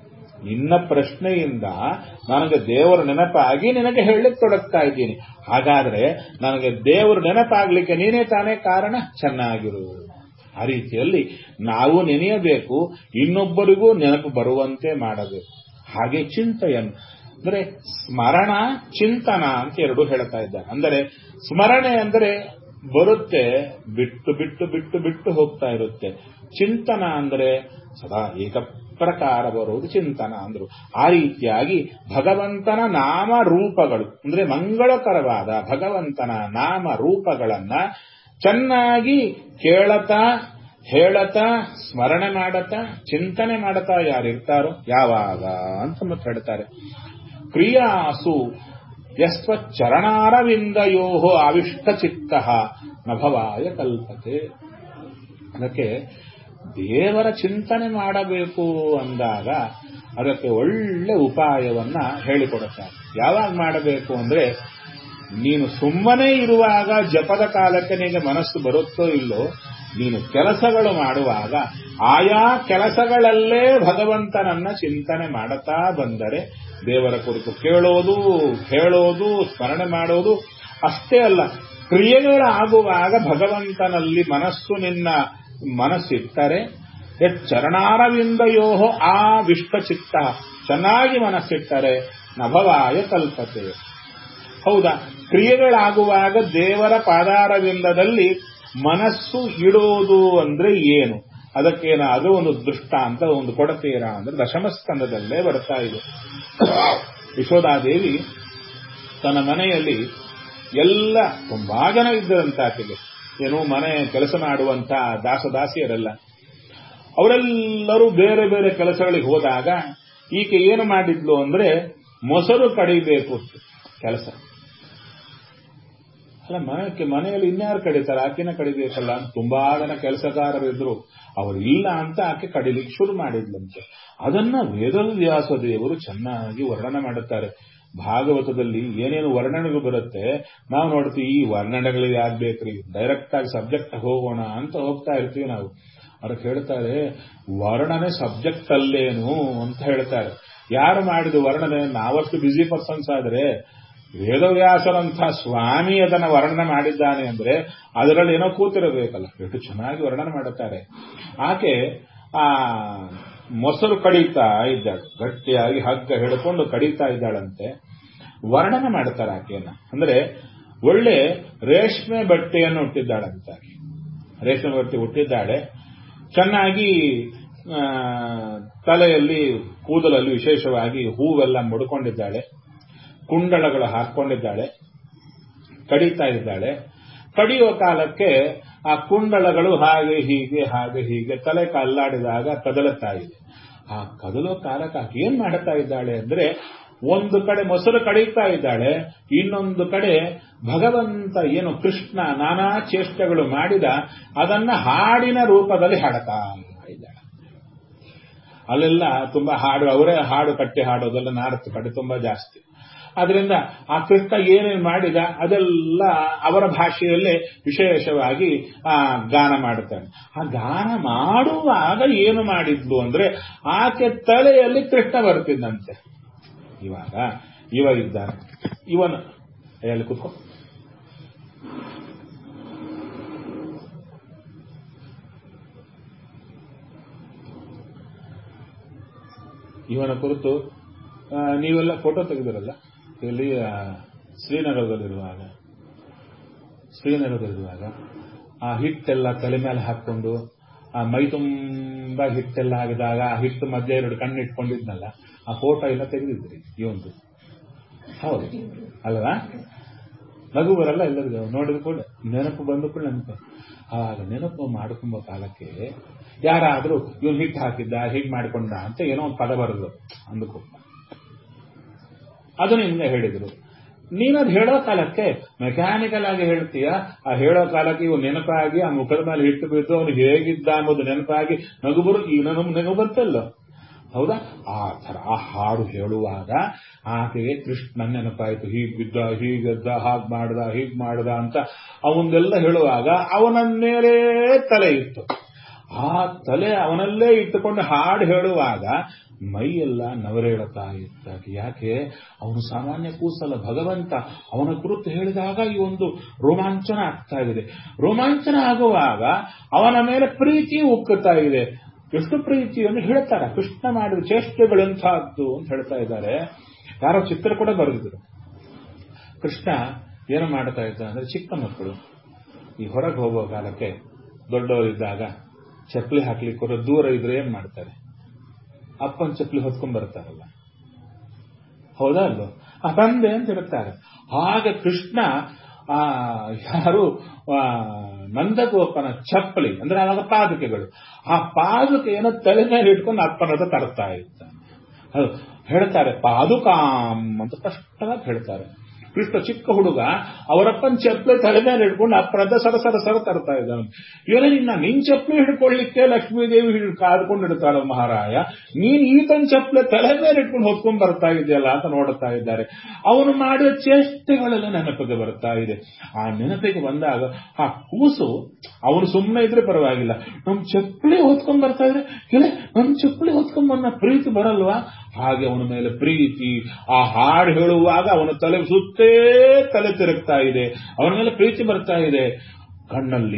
[SPEAKER 3] ನಿನ್ನ ಪ್ರಶ್ನೆಯಿಂದ ನನಗೆ ದೇವರ ನೆನಪಾಗಿ ನಿನಗೆ ಹೇಳಲಿಕ್ಕೆ ತೊಡಗ್ತಾ ಇದ್ದೀನಿ. ಹಾಗಾದ್ರೆ ನನಗೆ ದೇವರು ನೆನಪಾಗ್ಲಿಕ್ಕೆ ನೀನೇ ತಾನೇ ಕಾರಣ, ಚೆನ್ನಾಗಿರು. ಆ ರೀತಿಯಲ್ಲಿ ನಾವು ನೆನೆಯಬೇಕು, ಇನ್ನೊಬ್ಬರಿಗೂ ನೆನಪು ಬರುವಂತೆ ಮಾಡಬೇಕು. ಹಾಗೆ ಚಿಂತಯನ್ ಅಂದರೆ ಸ್ಮರಣ ಚಿಂತನ ಅಂತ ಎರಡು ಹೇಳ್ತಾ ಇದ್ದಾರೆ. ಅಂದರೆ ಸ್ಮರಣೆ ಅಂದರೆ ಬರುತ್ತೆ, ಬಿಟ್ಟು ಬಿಟ್ಟು ಬಿಟ್ಟು ಬಿಟ್ಟು ಹೋಗ್ತಾ ಇರುತ್ತೆ. ಚಿಂತನ ಅಂದರೆ ಸದಾ ಏಕ ಪ್ರಕಾರ ಬರುವುದು ಚಿಂತನ ಅಂದ್ರು. ಆ ರೀತಿಯಾಗಿ ಭಗವಂತನ ನಾಮ ರೂಪಗಳು ಅಂದ್ರೆ ಮಂಗಳಕರವಾದ ಭಗವಂತನ ನಾಮ ರೂಪಗಳನ್ನ ಚೆನ್ನಾಗಿ ಕೇಳತಾ ಹೇಳತಾ ಸ್ಮರಣೆ ಮಾಡತಾ ಚಿಂತನೆ ಮಾಡತಾ ಯಾರಿರ್ತಾರೋ ಯಾವಾಗ ಅಂತ ಮತ್ತೆ ಹೇಳ್ತಾರೆ. ಕ್ರಿಯಾಸು ಯಸ್ವ ಚರಣಾರವಿಂದಯೋ ಆವಿಷ್ಟ ಚಿತ್ತ ನಭವಾಯ ಕಲ್ಪತೆ. ಅದಕ್ಕೆ ದೇವರ ಚಿಂತನೆ ಮಾಡಬೇಕು ಅಂದಾಗ ಅದಕ್ಕೆ ಒಳ್ಳೆ ಉಪಾಯವನ್ನ ಹೇಳಿಕೊಡುತ್ತಾರೆ. ಯಾವಾಗ ಮಾಡಬೇಕು ಅಂದ್ರೆ, ನೀನು ಸುಮ್ಮನೆ ಇರುವಾಗ ಜಪದ ಕಾಲಕ್ಕೆ ನಿಮಗೆ ಮನಸ್ಸು ಬರುತ್ತೋ ಇಲ್ಲೋ, ನೀನು ಕೆಲಸಗಳು ಮಾಡುವಾಗ ಆಯಾ ಕೆಲಸಗಳಲ್ಲೇ ಭಗವಂತನನ್ನ ಚಿಂತನೆ ಮಾಡುತ್ತಾ ಬಂದರೆ ದೇವರ ಕುರಿತು ಕೇಳೋದು ಹೇಳೋದು ಸ್ಮರಣೆ ಮಾಡೋದು ಅಷ್ಟೇ ಅಲ್ಲ, ಕ್ರಿಯೆಗಳಾಗುವಾಗ ಭಗವಂತನಲ್ಲಿ ಮನಸ್ಸು ನಿನ್ನ ಮನಸ್ಸಿಟ್ಟರೆ ಚರಣಾರವಿಂದಯೋ ಆ ವಿಶ್ವಚಿತ್ತ ಚೆನ್ನಾಗಿ ಮನಸ್ಸಿಟ್ಟರೆ ನಭವಾಯ ಕಲ್ಪತೆ. ಹೌದಾ, ಕ್ರಿಯೆಗಳಾಗುವಾಗ ದೇವರ ಪಾದಾರವಿಂದದಲ್ಲಿ ಮನಸ್ಸು ಇಡೋದು ಅಂದ್ರೆ ಏನು, ಅದಕ್ಕೇನಾದ್ರೂ ಒಂದು ದೃಷ್ಟಾಂತ ಒಂದು ಕೊಡತೀರಾ ಅಂದ್ರೆ ದಶಮಸ್ಕಂದದಲ್ಲೇ ಬರ್ತಾ ಇದೆ. ಯಶೋಧಾದೇವಿ ತನ್ನ ಮನೆಯಲ್ಲಿ ಎಲ್ಲ ತುಂಬಾ ಜನ ಇದ್ದರಂತ, ಆಕೆಗೆ ಏನು ಮನೆ ಕೆಲಸ ಮಾಡುವಂತ ದಾಸದಾಸಿಯರೆಲ್ಲ, ಅವರೆಲ್ಲರೂ ಬೇರೆ ಬೇರೆ ಕೆಲಸಗಳಿಗೆ ಹೋದಾಗ ಈಕೆ ಏನು ಮಾಡಿದ್ಲು ಅಂದ್ರೆ ಮೊಸರು ಕಡಿಬೇಕು ಕೆಲಸ. ಅಲ್ಲ, ಮನೆಗೆ ಮನೆಯಲ್ಲಿ ಇನ್ಯಾರು ಕಡಿತಾರೆ, ಆಕೆನ ಕಡಿಬೇಕಲ್ಲ ಅಂತ ತುಂಬಾ ಜನ ಕೆಲಸಗಾರರಿದ್ರು. ಅವರು ಇಲ್ಲ ಅಂತ ಆಕೆ ಕಡಿಲಿಕ್ಕೆ ಶುರು ಮಾಡಿದ್ಲಂತೆ. ಅದನ್ನ ವೇದವ್ಯಾಸ ದೇವರು ಚೆನ್ನಾಗಿ ವರ್ಣನೆ ಮಾಡುತ್ತಾರೆ. ಭಾಗವತದಲ್ಲಿ ಏನೇನು ವರ್ಣನೆಗಳು ಬರುತ್ತೆ ನಾವು ನೋಡ್ತೀವಿ. ಈ ವರ್ಣನೆಗಳಿಗೆ ಯಾಕೆ ಬೇಕ್ರಿ, ಡೈರೆಕ್ಟ್ ಆಗಿ ಸಬ್ಜೆಕ್ಟ್ ಹೋಗೋಣ ಅಂತ ಹೋಗ್ತಾ ಇರ್ತೀವಿ ನಾವು. ಅವ್ರಿಗೆ ಹೇಳ್ತಾರೆ ವರ್ಣನೆ ಸಬ್ಜೆಕ್ಟ್ ಅಲ್ಲೇನು ಅಂತ ಹೇಳ್ತಾರೆ. ಯಾರು ಮಾಡಿದ ವರ್ಣನೆ, ನಾವಷ್ಟು ಬ್ಯುಸಿ ಪರ್ಸನ್ಸ್ ಆದ್ರೆ ವೇದವ್ಯಾಸರಂಥ ಸ್ವಾಮಿ ಅದನ್ನ ವರ್ಣನೆ ಮಾಡಿದ್ದಾನೆ ಅಂದ್ರೆ ಅದರಲ್ಲಿ ಏನೋ ಕೂತಿರಬೇಕಲ್ಲ, ಎಷ್ಟು ಚೆನ್ನಾಗಿ ವರ್ಣನೆ ಮಾಡುತ್ತಾರೆ. ಆಕೆ ಆ ಮೊಸರು ಕಡಿತಾ ಇದ್ದಾಳೆ, ಗಟ್ಟಿಯಾಗಿ ಹಗ್ಗ ಹಿಡ್ಕೊಂಡು ಕಡಿತಾ ಇದ್ದಾಳಂತೆ. ವರ್ಣನೆ ಮಾಡ್ತಾರೆ ಆಕೆಯನ್ನ. ಅಂದ್ರೆ ಒಳ್ಳೆ ರೇಷ್ಮೆ ಬಟ್ಟೆಯನ್ನು ಹುಟ್ಟಿದ್ದಾಳಂತ. ರೇಷ್ಮೆ ಬಟ್ಟೆ ಹುಟ್ಟಿದ್ದಾಳೆ, ಚೆನ್ನಾಗಿ ತಲೆಯಲ್ಲಿ ಕೂದಲಲ್ಲಿ ವಿಶೇಷವಾಗಿ ಹೂವೆಲ್ಲ ಮುಡ್ಕೊಂಡಿದ್ದಾಳೆ, ಕುಂಡಲಗಳು ಹಾಕೊಂಡಿದ್ದಾಳೆ, ಕಡಿತಾ ಇದ್ದಾಳೆ. ಕಡಿಯುವ ಕಾಲಕ್ಕೆ ಆ ಕುಂಡಲಗಳು ಹಾಗೆ ಹೀಗೆ ಹಾಗೆ ಹೀಗೆ ತಲೆ ಕಲ್ಲಾಡಿದಾಗ ಕದಲುತ್ತಾ ಇದೆ. ಆ ಕದಲೋ ಕಾಲಕ್ಕೆ ಆಕೆ ಏನ್ ಮಾಡುತ್ತಾ ಇದ್ದಾಳೆ ಅಂದ್ರೆ, ಒಂದು ಕಡೆ ಮೊಸರು ಕಡಿತಾ ಇದ್ದಾಳೆ, ಇನ್ನೊಂದು ಕಡೆ ಭಗವಂತ ಏನು ಕೃಷ್ಣ ನಾನಾ ಚೇಷ್ಟೆಗಳು ಮಾಡಿದ ಅದನ್ನ ಹಾಡಿನ ರೂಪದಲ್ಲಿ ಹಾಡುತ್ತಾ ಇದ್ದಾಳೆ. ಅಲ್ಲೆಲ್ಲ ತುಂಬಾ ಹಾಡು, ಅವರೇ ಹಾಡು ಕಟ್ಟಿ ಹಾಡೋದೆಲ್ಲ ನಾರತ್ತು ಕಡೆ ತುಂಬಾ ಜಾಸ್ತಿ. ಆದ್ರಿಂದ ಆ ಕೃಷ್ಣ ಏನೇನು ಮಾಡಿದ ಅದೆಲ್ಲ ಅವರ ಭಾಷೆಯಲ್ಲೇ ವಿಶೇಷವಾಗಿ ಆ ಗಾನ ಮಾಡುತ್ತಾನೆ. ಆ ಗಾನ ಮಾಡುವಾಗ ಏನು ಮಾಡಿದ್ಲು ಅಂದ್ರೆ ಆಕೆ ತಲೆಯಲ್ಲಿ ಕೃಷ್ಣ ಬರ್ತಿದ್ದಂತೆ. ಇವಾಗ ಇವ ಇದ್ದಾನೆ, ಇವನು ಎಲ್ಲಿ ಕೂತ್ಕೊ, ಇವನ ಕುರಿತು ನೀವೆಲ್ಲ ಫೋಟೋ ತೆಗೆದಿರಲ್ಲ, ಇಲ್ಲಿ ಶ್ರೀನಗರದಲ್ಲಿರುವಾಗ ಶ್ರೀನಗರದಲ್ಲಿರುವಾಗ ಆ ಹಿಟ್ಟೆಲ್ಲ ತಲೆ ಮೇಲೆ ಹಾಕೊಂಡು ಆ ಮೈ ತುಂಬಾ ಹಿಟ್ಟೆಲ್ಲ ಆಗಿದಾಗ ಆ ಹಿಟ್ಟು ಮಧ್ಯೆ ಎರಡು ಕಣ್ಣು ಇಟ್ಕೊಂಡಿದ್ನಲ್ಲ, ಆ ಫೋಟೋ ಎಲ್ಲ ತೆಗೆದಿದ್ರಿ ಇವಂದು. ಹೌದು ಅಲ್ವಾ? ನಗು ಬರಲ್ಲ ಎಲ್ಲರಿಗೂ, ನೋಡಿದ ಕೂಡ ನೆನಪು ಬಂದು ಕೂಡ ನೆನಪು. ಆವಾಗ ನೆನಪು ಮಾಡ್ಕೊಂಬ ಕಾಲಕ್ಕೆ ಯಾರಾದ್ರೂ ಇವನು ಹಿಟ್ಟು ಹಾಕಿದ್ದ ಹೀಗೆ ಮಾಡಿಕೊಂಡ ಅಂತ ಏನೋ ಒಂದು ಪದ ಬರದು ಅಂದಕ್ಕೂ ಅದು ನಿಮ್ಗೆ ಹೇಳಿದ್ರು. ನೀನದು ಹೇಳೋ ಕಾಲಕ್ಕೆ ಮೆಕ್ಯಾನಿಕಲ್ ಆಗಿ ಹೇಳ್ತೀಯ. ಆ ಹೇಳೋ ಕಾಲಕ್ಕೆ ಇವು ನೆನಪಾಗಿ ಆ ಮುಖದ ಮೇಲೆ ಹಿಟ್ಟು ಬಿದ್ದು ಅವನು ಹೇಗಿದ್ದ ಅನ್ನೋದು ನೆನಪಾಗಿ ನಗು ಬರು, ಈಗ ನಗು ಬರ್ತಲ್ಲ. ಹೌದಾ? ಆ ತರ ಆ ಹಾಡು ಹೇಳುವಾಗ ಆಕೆಗೆ ಕೃಷ್ಣನ್ ನೆನಪಾಯಿತು. ಹೀಗ್ ಬಿದ್ದ, ಹೀಗೆದ್ದ, ಹಾಗ್ ಮಾಡ್ದ, ಹೀಗ್ ಮಾಡ್ದ ಅಂತ ಅವನ್ನೆಲ್ಲ ಹೇಳುವಾಗ ಅವನ ಮೇಲೆ ತಲೆ ಇತ್ತು. ಆ ತಲೆ ಅವನಲ್ಲೇ ಇಟ್ಟುಕೊಂಡು ಹಾಡು ಹೇಳುವಾಗ ಮೈಯೆಲ್ಲ ನವರೇಳುತ್ತಾ ಇದ್ದಾಗೆ. ಯಾಕೆ? ಅವನು ಸಾಮಾನ್ಯ ಕೂಸಲ್ಲ, ಭಗವಂತ. ಅವನ ಕುರಿತು ಹೇಳಿದಾಗ ಈ ಒಂದು ರೋಮಾಂಚನ ಆಗ್ತಾ ಇದೆ. ರೋಮಾಂಚನ ಆಗುವಾಗ ಅವನ ಮೇಲೆ ಪ್ರೀತಿ ಉಕ್ಕುತ್ತಾ ಇದೆ. ಎಷ್ಟು ಪ್ರೀತಿಯನ್ನು ಹೇಳ್ತಾರೆ. ಕೃಷ್ಣ ಮಾಡಿದ ಚೇಷ್ಟೆಗಳಂತಹದ್ದು ಅಂತ ಹೇಳ್ತಾ ಇದ್ದಾರೆ. ಯಾರೋ ಚಿತ್ರ ಕೂಡ ಬರೆದಿದ್ರು. ಕೃಷ್ಣ ಏನು ಮಾಡ್ತಾ ಇದ್ದ ಅಂದ್ರೆ, ಚಿಕ್ಕ ಮಕ್ಕಳು ಈ ಹೊರಗೆ ಹೋಗೋ ಕಾಲಕ್ಕೆ ದೊಡ್ಡವರಿದ್ದಾಗ ಚಪ್ಪಲಿ ಹಾಕ್ಲಿಕ್ಕೆ ದೂರ ಇದ್ರೆ ಏನ್ ಮಾಡ್ತಾರೆ? ಅಪ್ಪನ ಚಪ್ಪಲಿ ಹೊತ್ಕೊಂಡ್ ಬರ್ತಾರಲ್ಲ, ಹೌದಾ ಅಲ್ಲೋ? ಆ ತಂದೆ ಅಂತ ಇರ್ತಾರೆ. ಆಗ ಕೃಷ್ಣ ಆ ಯಾರು ನಂದಗೋಪನ ಚಪ್ಪಲಿ ಅಂದ್ರೆ ಆವಾಗ ಪಾದುಕೆಗಳು, ಆ ಪಾದುಕೆಯನ್ನು ತಲೆ ಮೇಲೆ ಇಟ್ಕೊಂಡು ಅಪ್ಪನ ಹತ್ರ ತರ್ತಾ ಇರ್ತಾನೆ. ಅದು ಹೇಳ್ತಾರೆ ಪಾದುಕಾಂ ಅಂತ ಸ್ಪಷ್ಟವಾಗಿ ಹೇಳ್ತಾರೆ. ಕೃಷ್ಣ ಚಿಕ್ಕ ಹುಡುಗ ಅವರಪ್ಪನ ಚಪ್ಪಲಿ ತಲೆ ಮೇಲೆ ಹಿಡ್ಕೊಂಡು ಅಪ್ಪನದ ಸರ ಸರ ಸರ ತರ್ತಾ ಇದ್ದಾನೆ. ಇವನೇ ನಿನ್ನ ನಿನ್ ಚಪ್ಪಲಿ ಹಿಡ್ಕೊಳ್ಳಿಕ್ಕೆ ಲಕ್ಷ್ಮೀದೇವಿ ಕಾದ್ಕೊಂಡು ಇಡ್ತಾಳ ಮಹಾರಾಯ, ನೀನ್ ಈತನ ಚಪ್ಪಲಿ ತಲೆ ಮೇಲೆ ಇಟ್ಕೊಂಡು ಹೊತ್ಕೊಂಡ್ ಬರ್ತಾ ಇದೆಯಲ್ಲ ಅಂತ ನೋಡುತ್ತಾ ಇದ್ದಾರೆ. ಅವನು ಮಾಡಿದ ಚೇಷ್ಟೆಗಳೆಲ್ಲ ನೆನಪಿಗೆ ಬರ್ತಾ ಇದೆ. ಆ ನೆನಪಿಗೆ ಬಂದಾಗ ಆ ಕೂಸು ಅವನು ಸುಮ್ಮನೆ ಇದ್ರೆ ಪರವಾಗಿಲ್ಲ, ನಮ್ ಚಪ್ಪಲಿ ಹೊತ್ಕೊಂಡ್ ಬರ್ತಾ ಇದ್ರೆ ಇಲ್ಲ ನಮ್ ಚಪ್ಪಲಿ ಹೊತ್ಕೊಂಡ್ ಬಂದ ಪ್ರೀತಿ ಬರಲ್ವಾ? ಹಾಗೆ ಅವನ ಮೇಲೆ ಪ್ರೀತಿ. ಆ ಹಾಡು ಹೇಳುವಾಗ ಅವನ ತಲೆ ಸುತ್ತೇ ತಲೆ ತಿರುಗ್ತಾ ಇದೆ, ಅವನ ಮೇಲೆ ಪ್ರೀತಿ ಬರ್ತಾ ಇದೆ. ಕಣ್ಣಲ್ಲಿ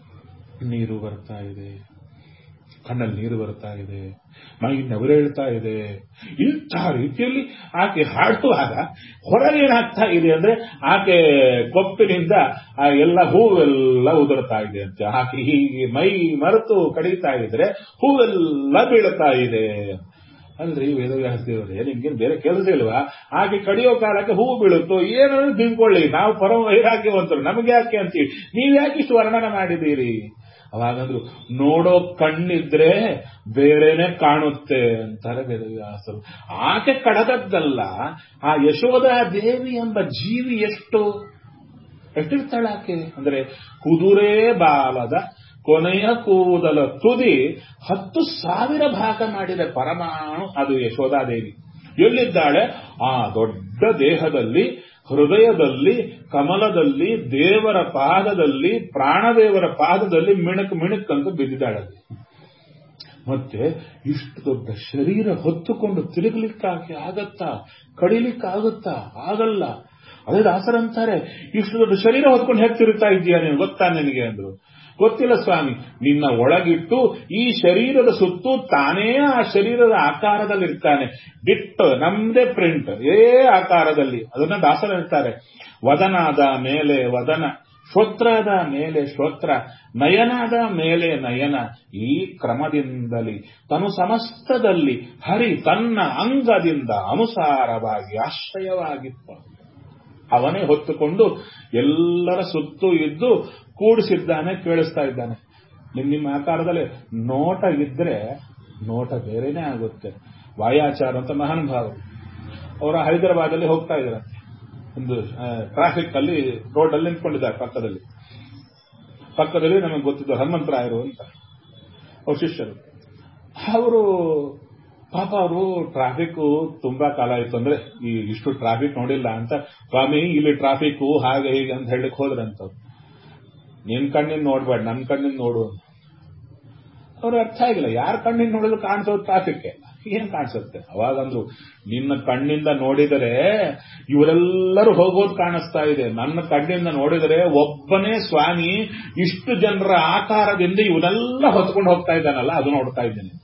[SPEAKER 3] ನೀರು ಬರ್ತಾ ಇದೆ, ಕಣ್ಣಲ್ಲಿ ನೀರು ಬರ್ತಾ ಇದೆ, ಮೈ ನವರೇಳ್ತಾ ಇದೆ. ಇಂಥ ರೀತಿಯಲ್ಲಿ ಆಕೆ ಹಾಡುವಾಗ ಹೊರಗೇನಾಗ್ತಾ ಇದೆ ಅಂದ್ರೆ, ಆಕೆ ಕೊಪ್ಪಿನಿಂದ ಆ ಎಲ್ಲ ಹೂವೆಲ್ಲ ಉದುರ್ತಾ ಇದೆ ಅಂತ. ಆಕೆ ಹೀಗೆ ಮೈ ಮರೆತು ಕಡಿತಾ ಇದ್ರೆ ಹೂವೆಲ್ಲ ಬೀಳ್ತಾ ಇದೆ. ಅಲ್ರಿ ವೇದವ್ಯಾಸದೇವರೇ, ನಿಮ್ಗೇನು ಬೇರೆ ಕೆಲಸ ಇಲ್ವಾ? ಹಾಗೆ ಕಡಿಯೋ ಕಾಲಕ್ಕೆ ಹೂವು ಬೀಳುತ್ತೋ ಏನಾದ್ರು ತಿಳ್ಕೊಳ್ಳಿ, ನಾವು ಪರಮ ವೈರಾಗ್ಯವಂತರು, ನಮಗೆ ಯಾಕೆ ಅಂತೀವಿ, ನೀವ್ಯಾಕೆ ಇಷ್ಟು ವರ್ಣನೆ ಮಾಡಿದ್ದೀರಿ? ಅವಾಗಂದ್ರು ನೋಡೋ ಕಣ್ಣಿದ್ರೆ ಬೇರೆನೆ ಕಾಣುತ್ತೆ ಅಂತಾರೆ ವೇದವ್ಯಾಸರು. ಆಕೆ ಕಡದದ್ದಲ್ಲ, ಆ ಯಶೋಧಾ ದೇವಿ ಎಂಬ ಜೀವಿ ಎಷ್ಟು ಎಷ್ಟಿರ್ತಾಳೆ ಆಕೆ ಅಂದ್ರೆ, ಕುದುರೆ ಬಾಲದ ಕೊನೆಯ ಕೂದಲ ತುದಿ ಹತ್ತು ಸಾವಿರ ಭಾಗ ಮಾಡಿದ ಪರಮಾಣು ಅದು ಯಶೋಧಾದೇವಿ. ಎಲ್ಲಿದ್ದಾಳೆ? ಆ ದೊಡ್ಡ ದೇಹದಲ್ಲಿ, ಹೃದಯದಲ್ಲಿ, ಕಮಲದಲ್ಲಿ, ದೇವರ ಪಾದದಲ್ಲಿ, ಪ್ರಾಣದೇವರ ಪಾದದಲ್ಲಿ ಮಿಣಕ್ ಮಿಣಕ್ಕಂತ ಬಿದ್ದಿದ್ದಾಳೆ. ಮತ್ತೆ ಇಷ್ಟು ದೊಡ್ಡ ಶರೀರ ಹೊತ್ತುಕೊಂಡು ತಿರುಗಲಿಕ್ಕಾಗಿ ಆಗತ್ತಾ? ಕಡಿಲಿಕ್ಕಾಗುತ್ತಾ? ಆಗಲ್ಲ. ಅದೇ ದಾಸರಂತಾರೆ, ಇಷ್ಟು ದೊಡ್ಡ ಶರೀರ ಹೊತ್ಕೊಂಡು ಹೇಗೆ ತಿರುಗ್ತಾ ಇದೆಯಾ ನೀನು, ಗೊತ್ತಾ ನಿನಗೆ ಅಂದ್ರು. ಗೊತ್ತಿಲ್ಲ ಸ್ವಾಮಿ, ನಿನ್ನ ಒಳಗಿಟ್ಟು ಈ ಶರೀರದ ಸುತ್ತು ತಾನೇ ಆ ಶರೀರದ ಆಕಾರದಲ್ಲಿರ್ತಾನೆ. ಡಿಟ್ ನಮ್ದೇ ಪ್ರಿಂಟ್ ಏ ಆಕಾರದಲ್ಲಿ. ಅದನ್ನ ದಾಸರ ಹೇಳ್ತಾರೆ, ವದನಾದ ಮೇಲೆ ವದನ, ಶ್ರೋತ್ರದ ಮೇಲೆ ಶ್ರೋತ್ರ, ನಯನದ ಮೇಲೆ ನಯನ, ಈ ಕ್ರಮದಿಂದಲೇ ತನು ಸಮಸ್ತದಲ್ಲಿ ಹರಿ ತನ್ನ ಅಂಗದಿಂದ ಅನುಸಾರವಾಗಿ ಆಶ್ರಯವಾಗಿತ್ತು. ಅವನೇ ಹೊತ್ತುಕೊಂಡು ಎಲ್ಲರ ಸುತ್ತು ಇದ್ದು ಕೂಡಿಸಿದ್ದಾನೆ, ಕೇಳಿಸ್ತಾ ಇದ್ದಾನೆ. ನಿಮ್ ನಿಮ್ಮ ಆಕಾರದಲ್ಲಿ ನೋಟ ಇದ್ರೆ ನೋಟ ಬೇರೆನೇ ಆಗುತ್ತೆ. ವಾಯಾಚಾರ ಅಂತ ಮಹಾನುಭಾವರು, ಅವರ ಹೈದರಾಬಾದಲ್ಲಿ ಹೋಗ್ತಾ ಇದ್ರಂತೆ. ಒಂದು ಟ್ರಾಫಿಕ್ ಅಲ್ಲಿ ರೋಡ್ ಅಲ್ಲಿ ನಿಂತ್ಕೊಂಡಿದ್ದಾರೆ. ಪಕ್ಕದಲ್ಲಿ ಪಕ್ಕದಲ್ಲಿ ನಮಗೆ ಗೊತ್ತಿದ್ದು ಹನುಮಂತರಾಯರು ಅಂತ ಅವ್ರ ಶಿಷ್ಯರು. ಅವರು ಪಾಪ ಅವರು ಟ್ರಾಫಿಕ್ ತುಂಬಾ ಕಾಲ ಆಯ್ತು ಅಂದ್ರೆ ಈ ಇಷ್ಟು ಟ್ರಾಫಿಕ್ ನೋಡಿಲ್ಲ ಅಂತ, ಸ್ವಾಮಿ ಇಲ್ಲಿ ಟ್ರಾಫಿಕ್ ಹಾಗೆ ಹೀಗೆ ಅಂತ ಹೇಳಲಿಕ್ಕೆ ಹೋದ್ರಂತವ್ರು. ನಿನ್ ಕಣ್ಣಿನ ನೋಡ್ಬೇಡ, ನನ್ ಕಣ್ಣಿನ ನೋಡು. ಅವ್ರಿಗೆ ಅರ್ಥ ಆಗಿಲ್ಲ, ಯಾರ ಕಣ್ಣಿನ ನೋಡಿದ್ರು ಕಾಣಿಸೋದು ಟ್ರಾಫಿಕ್ ಏನ್ ಕಾಣಿಸುತ್ತೆ. ಅವಾಗಂದ್ರು, ನಿನ್ನ ಕಣ್ಣಿಂದ ನೋಡಿದರೆ ಇವರೆಲ್ಲರೂ ಹೋಗೋದು ಕಾಣಿಸ್ತಾ ಇದೆ, ನನ್ನ ಕಣ್ಣಿಂದ ನೋಡಿದರೆ ಒಬ್ಬನೇ ಸ್ವಾಮಿ ಇಷ್ಟು ಜನರ ಆಕಾರದಿಂದ ಇವರೆಲ್ಲ ಹೊತ್ಕೊಂಡು ಹೋಗ್ತಾ ಇದ್ದಾನಲ್ಲ, ಅದು ನೋಡ್ತಾ ಇದ್ದೇನೆ.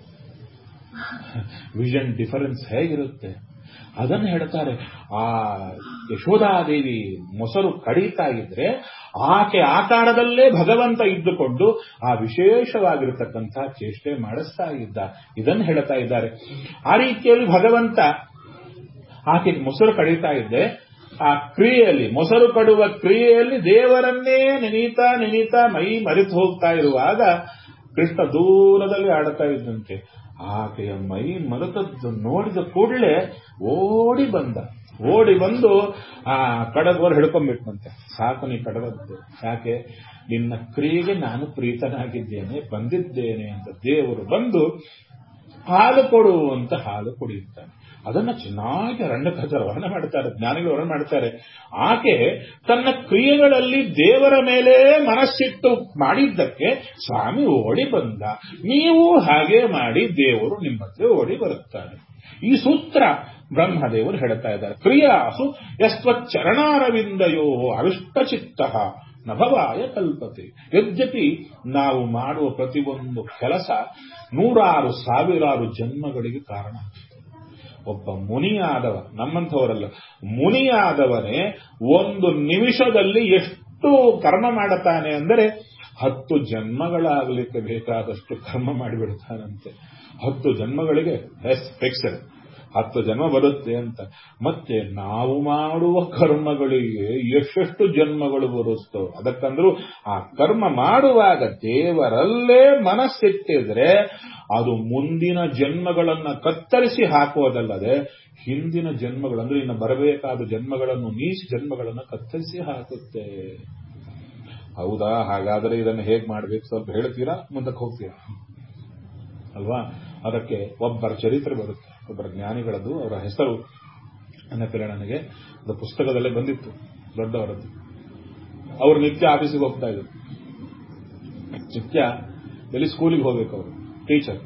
[SPEAKER 3] ವಿಷನ್ ಡಿಫರೆನ್ಸ್ ಹೇಗಿರುತ್ತೆ ಅದನ್ನು ಹೇಳ್ತಾರೆ. ಆ ಯಶೋಧಾದೇವಿ ಮೊಸರು ಕಡಿತಾ ಇದ್ರೆ ಆಕೆ ಆಕಾರದಲ್ಲೇ ಭಗವಂತ ಇದ್ದುಕೊಂಡು ಆ ವಿಶೇಷವಾಗಿರತಕ್ಕಂಥ ಚೇಷ್ಟೆ ಮಾಡಿಸ್ತಾ ಇದ್ದ. ಇದನ್ನು ಹೇಳ್ತಾ ಇದ್ದಾರೆ. ಆ ರೀತಿಯಲ್ಲಿ ಭಗವಂತ ಆಕೆ ಮೊಸರು ಕಡಿತಾ ಇದ್ದೆ, ಆ ಕ್ರಿಯೆಯಲ್ಲಿ, ಮೊಸರು ಕಡುವ ಕ್ರಿಯೆಯಲ್ಲಿ ದೇವರನ್ನೇ ನೆನೀತಾ ನೆನೀತಾ ಮೈ ಮರೆತು ಹೋಗ್ತಾ ಇರುವಾಗ ಕೃಷ್ಣ ದೂರದಲ್ಲಿ ಆಡ್ತಾ ಇದ್ದಂತೆ. ಆಕೆಯ ಮೈ ಮರೆತದ್ದು ನೋಡಿದ ಕೂಡಲೇ ಓಡಿ ಬಂದ. ಓಡಿ ಬಂದು ಆ ಕಡದವರು ಹಿಡ್ಕೊಂಡ್ಬಿಟ್ನಂತೆ. ಸಾಕು ನೀ ಕಡದದ್ದು, ಯಾಕೆ ನಿನ್ನ ಕ್ರಿಯೆಗೆ ನಾನು ಪ್ರೀತನಾಗಿದ್ದೇನೆ, ಬಂದಿದ್ದೇನೆ ಅಂತ ದೇವರು ಬಂದು ಹಾಲು ಕೊಡು ಅಂತ ಹಾಲು ಕುಡಿಯುತ್ತಾನೆ. ಅದನ್ನ ಚೆನ್ನಾಗಿ ಅರಣ್ಯಕಾಚಾರ ವರ್ಣನೆ ಮಾಡ್ತಾರೆ, ಜ್ಞಾನಿಗಳು ವರ್ಣನೆ ಮಾಡ್ತಾರೆ. ಆಕೆ ತನ್ನ ಕ್ರಿಯೆಗಳಲ್ಲಿ ದೇವರ ಮೇಲೆ ಮನಸ್ಸಿಟ್ಟು ಮಾಡಿದ್ದಕ್ಕೆ ಸ್ವಾಮಿ ಓಡಿ ಬಂದ. ನೀವು ಹಾಗೆ ಮಾಡಿ ದೇವರು ನಿಮ್ಮ ಹತ್ರ ಓಡಿ ಬರುತ್ತಾನೆ. ಈ ಸೂತ್ರ ಬ್ರಹ್ಮದೇವರು ಹೇಳ್ತಾ ಇದ್ದಾರೆ. ಕ್ರಿಯಾಸು ಯಸ್ವಚ್ಚರಣಾರವಿಂದಯೋ ಅವಿಷ್ಟಚಿತ್ತ ನಭವಾಯ ಕಲ್ಪತೆ. ಯದ್ಯಪಿ ನಾವು ಮಾಡುವ ಪ್ರತಿಯೊಂದು ಕೆಲಸ ನೂರಾರು ಸಾವಿರಾರು ಜನ್ಮಗಳಿಗೆ ಕಾರಣ. ಒಬ್ಬ ಮುನಿಯಾದವ, ನಮ್ಮಂಥವರಲ್ಲ, ಮುನಿಯಾದವನೇ ಒಂದು ನಿಮಿಷದಲ್ಲಿ ಎಷ್ಟು ಕರ್ಮ ಮಾಡುತ್ತಾನೆ ಅಂದರೆ ಹತ್ತು ಜನ್ಮಗಳಾಗಲಿಕ್ಕೆ ಬೇಕಾದಷ್ಟು ಕರ್ಮ ಮಾಡಿಬಿಡ್ತಾನಂತೆ. ಹತ್ತು ಜನ್ಮಗಳಿಗೆ ಎಸ್ ಫಿಕ್ಸೆಡ್, ಹತ್ತು ಜನ್ಮ ಬರುತ್ತೆ ಅಂತ. ಮತ್ತೆ ನಾವು ಮಾಡುವ ಕರ್ಮಗಳಿಗೆ ಎಷ್ಟೆಷ್ಟು ಜನ್ಮಗಳು ಬರುತ್ತೋ, ಅದಕ್ಕಂದ್ರೂ ಆ ಕರ್ಮ ಮಾಡುವಾಗ ದೇವರಲ್ಲೇ ಮನಸ್ಸಿಟ್ಟಿದ್ರೆ ಅದು ಮುಂದಿನ ಜನ್ಮಗಳನ್ನ ಕತ್ತರಿಸಿ ಹಾಕುವುದಲ್ಲದೆ ಹಿಂದಿನ ಜನ್ಮಗಳಂದ್ರೆ ಇನ್ನು ಬರಬೇಕಾದ ಜನ್ಮಗಳನ್ನು ನೀಚ ಜನ್ಮಗಳನ್ನು ಕತ್ತರಿಸಿ ಹಾಕುತ್ತೆ. ಹೌದಾ? ಹಾಗಾದರೆ ಇದನ್ನು ಹೇಗೆ ಮಾಡಬೇಕು ಸ್ವಲ್ಪ ಹೇಳ್ತೀರಾ, ಮುಂದಕ್ಕೆ ಹೋಗ್ತೀರಾ ಅಲ್ವಾ? ಅದಕ್ಕೆ ಒಬ್ಬರ ಚರಿತ್ರೆ ಬರುತ್ತೆ, ಒಬ್ಬರ ಜ್ಞಾನಿಗಳದ್ದು. ಅವರ ಹೆಸರು ನೆನಪಿಲ್ಲ ನನಗೆ, ಅದು ಪುಸ್ತಕದಲ್ಲೇ ಬಂದಿತ್ತು, ದೊಡ್ಡವರದ್ದು. ಅವರು ನಿತ್ಯ ಆಫೀಸಿಗೆ ಹೋಗ್ತಾ ಇದ್ರು. ನಿತ್ಯ ಎಲ್ಲಿ ಸ್ಕೂಲಿಗೆ ಹೋಗ್ಬೇಕು, ಅವರು ಟೀಚರ್.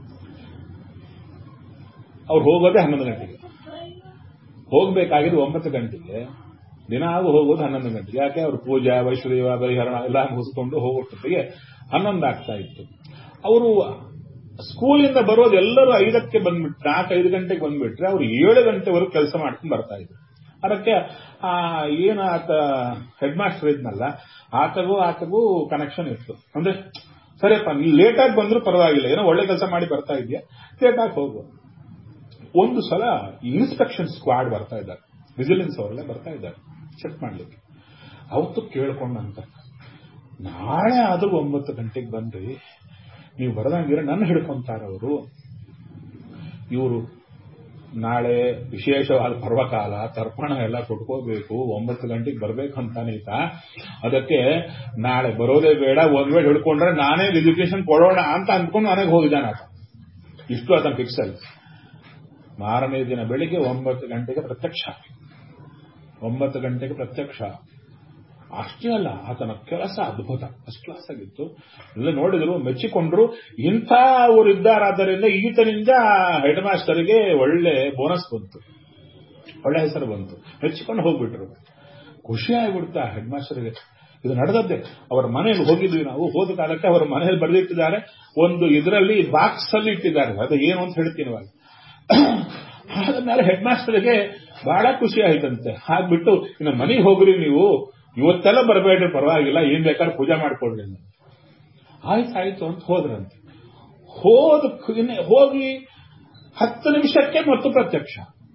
[SPEAKER 3] ಅವ್ರು ಹೋಗೋದೇ ಹನ್ನೊಂದು ಗಂಟೆಗೆ, ಹೋಗ್ಬೇಕಾಗಿದ್ದು ಒಂಬತ್ತು ಗಂಟೆಗೆ. ದಿನ ಆಗು ಹೋಗೋದು ಹನ್ನೊಂದು ಗಂಟೆಗೆ. ಯಾಕೆ? ಅವ್ರ ಪೂಜಾ ವೈಶ್ವದೇವ ಬರಿಹರಣ ಎಲ್ಲ ಮುಗಿಸ್ಕೊಂಡು ಹೋಗೋಷ್ಟೊತ್ತಿಗೆ ಹನ್ನೊಂದು ಆಗ್ತಾ ಇತ್ತು. ಅವರು ಸ್ಕೂಲಿಂದ ಬರೋದು ಎಲ್ಲರೂ ಐದಕ್ಕೆ ಬಂದ್ಬಿಟ್ರೆ, ನಾಲ್ಕು ಐದು ಗಂಟೆಗೆ ಬಂದ್ಬಿಟ್ರೆ ಅವ್ರು ಏಳು ಗಂಟೆವರೆಗೂ ಕೆಲಸ ಮಾಡ್ಕೊಂಡು ಬರ್ತಾ ಇದ್ರು. ಅದಕ್ಕೆ ಆ ಏನು ಆತ ಹೆಡ್ ಮಾಸ್ಟರ್ ಇದ್ನಲ್ಲ, ಆತಗೂ ಆತಗೂ ಕನೆಕ್ಷನ್ ಇತ್ತು. ಅಂದ್ರೆ ಸರಿಯಪ್ಪ, ನೀ ಲೇಟಾಗಿ ಬಂದ್ರೂ ಪರವಾಗಿಲ್ಲ, ಏನೋ ಒಳ್ಳೆ ಕೆಲಸ ಮಾಡಿ ಬರ್ತಾ ಇದೆಯಾ, ಲೇಟಾಗಿ ಹೋಗುವ. ಒಂದು ಸಲ ಇನ್ಸ್ಪೆಕ್ಷನ್ ಸ್ಕ್ವಾಡ್ ಬರ್ತಾ ಇದ್ದಾರೆ, ವಿಜಿಲೆನ್ಸ್ ಅವರೆಲ್ಲ ಬರ್ತಾ ಇದ್ದಾರೆ ಚೆಕ್ ಮಾಡ್ಲಿಕ್ಕೆ. ಅವತ್ತು ಕೇಳ್ಕೊಂಡಂತ, ನಾಳೆ ಆದ್ರೂ ಒಂಬತ್ತು ಗಂಟೆಗೆ ಬಂದ್ರಿ, ನೀವು ಬರದಂಗಿರ ನನ್ನ ಹಿಡ್ಕೊಂತಾರ ಅವರು. ಇವರು ನಾಳೆ ವಿಶೇಷವಾದ ಪರ್ವಕಾಲ, ತರ್ಪಣ ಎಲ್ಲ ಕೊಟ್ಕೋಬೇಕು, ಒಂಬತ್ತು ಗಂಟೆಗೆ ಬರ್ಬೇಕಂತಾನೀತ. ಅದಕ್ಕೆ ನಾಳೆ ಬರೋದೇ ಬೇಡ, ಒಂದ್ ವೇಳೆ ಹಿಡ್ಕೊಂಡ್ರೆ ನಾನೇ ರಿಜಿಸ್ಟ್ರೇಷನ್ ಕೊಡೋಣ ಅಂತ ಅಂದ್ಕೊಂಡು ನನಗೆ ಹೋಗಿದ್ದಾನ. ಇಷ್ಟು ಆತನ ಫಿಕ್ಸ್ ಅಲ್ಲಿ. ಮಾರನೇ ದಿನ ಬೆಳಿಗ್ಗೆ ಒಂಬತ್ತು ಗಂಟೆಗೆ ಪ್ರತ್ಯಕ್ಷ, ಒಂಬತ್ತು ಗಂಟೆಗೆ ಪ್ರತ್ಯಕ್ಷ. ಅಷ್ಟೇ ಅಲ್ಲ, ಆತನ ಕೆಲಸ ಅದ್ಭುತ, ಫಸ್ಟ್ ಕ್ಲಾಸ್ ಆಗಿತ್ತು. ಎಲ್ಲ ನೋಡಿದ್ರು, ಮೆಚ್ಚಿಕೊಂಡ್ರು. ಇಂಥ ಅವರಿದ್ದಾರಾದ್ದರಿಂದ ಈತನಿಂದ ಹೆಡ್ ಮಾಸ್ಟರ್ಗೆ ಒಳ್ಳೆ ಬೋನಸ್ ಬಂತು, ಒಳ್ಳೆ ಹೆಸರು ಬಂತು, ಮೆಚ್ಚಿಕೊಂಡು ಹೋಗ್ಬಿಟ್ರು. ಖುಷಿ ಆಗ್ಬಿಡ್ತಾ ಹೆಡ್ ಮಾಸ್ಟರ್ಗೆ. ಇದು ನಡೆದದ್ದೇ. ಅವರ ಮನೆಯಲ್ಲಿ ಹೋಗಿದ್ವಿ ನಾವು. ಹೋದ ಕಾಲಕ್ಕೆ ಅವರ ಮನೆಯಲ್ಲಿ ಬರೆದಿಟ್ಟಿದ್ದಾರೆ, ಒಂದು ಇದರಲ್ಲಿ ಬಾಕ್ಸ್ ಅಲ್ಲಿ ಇಟ್ಟಿದ್ದಾರೆ. ಅದು ಏನು ಅಂತ ಹೇಳ್ತೀನಿ ಇವಾಗ. ಆದ್ಮೇಲೆ ಹೆಡ್ ಮಾಸ್ಟರ್ಗೆ ಬಹಳ ಖುಷಿ ಆಯ್ತಂತೆ. ಹಾಗ್ಬಿಟ್ಟು, ಇನ್ನು ಮನೆಗೆ ಹೋಗ್ರಿ ನೀವು, ಇವತ್ತೆಲ್ಲ ಬರಬೇಡ್ರಿ, ಪರವಾಗಿಲ್ಲ, ಏನ್ ಬೇಕಾದ್ರೆ ಪೂಜೆ ಮಾಡ್ಕೊಡ್ರಿ. ಆಯ್ತಾಯ್ತು ಅಂತ ಹೋದ್ರಂತೆ. ಹೋದ ಹೋಗಿ ಹತ್ತು ನಿಮಿಷಕ್ಕೆ ಮತ್ತು ಪ್ರತ್ಯಕ್ಷ.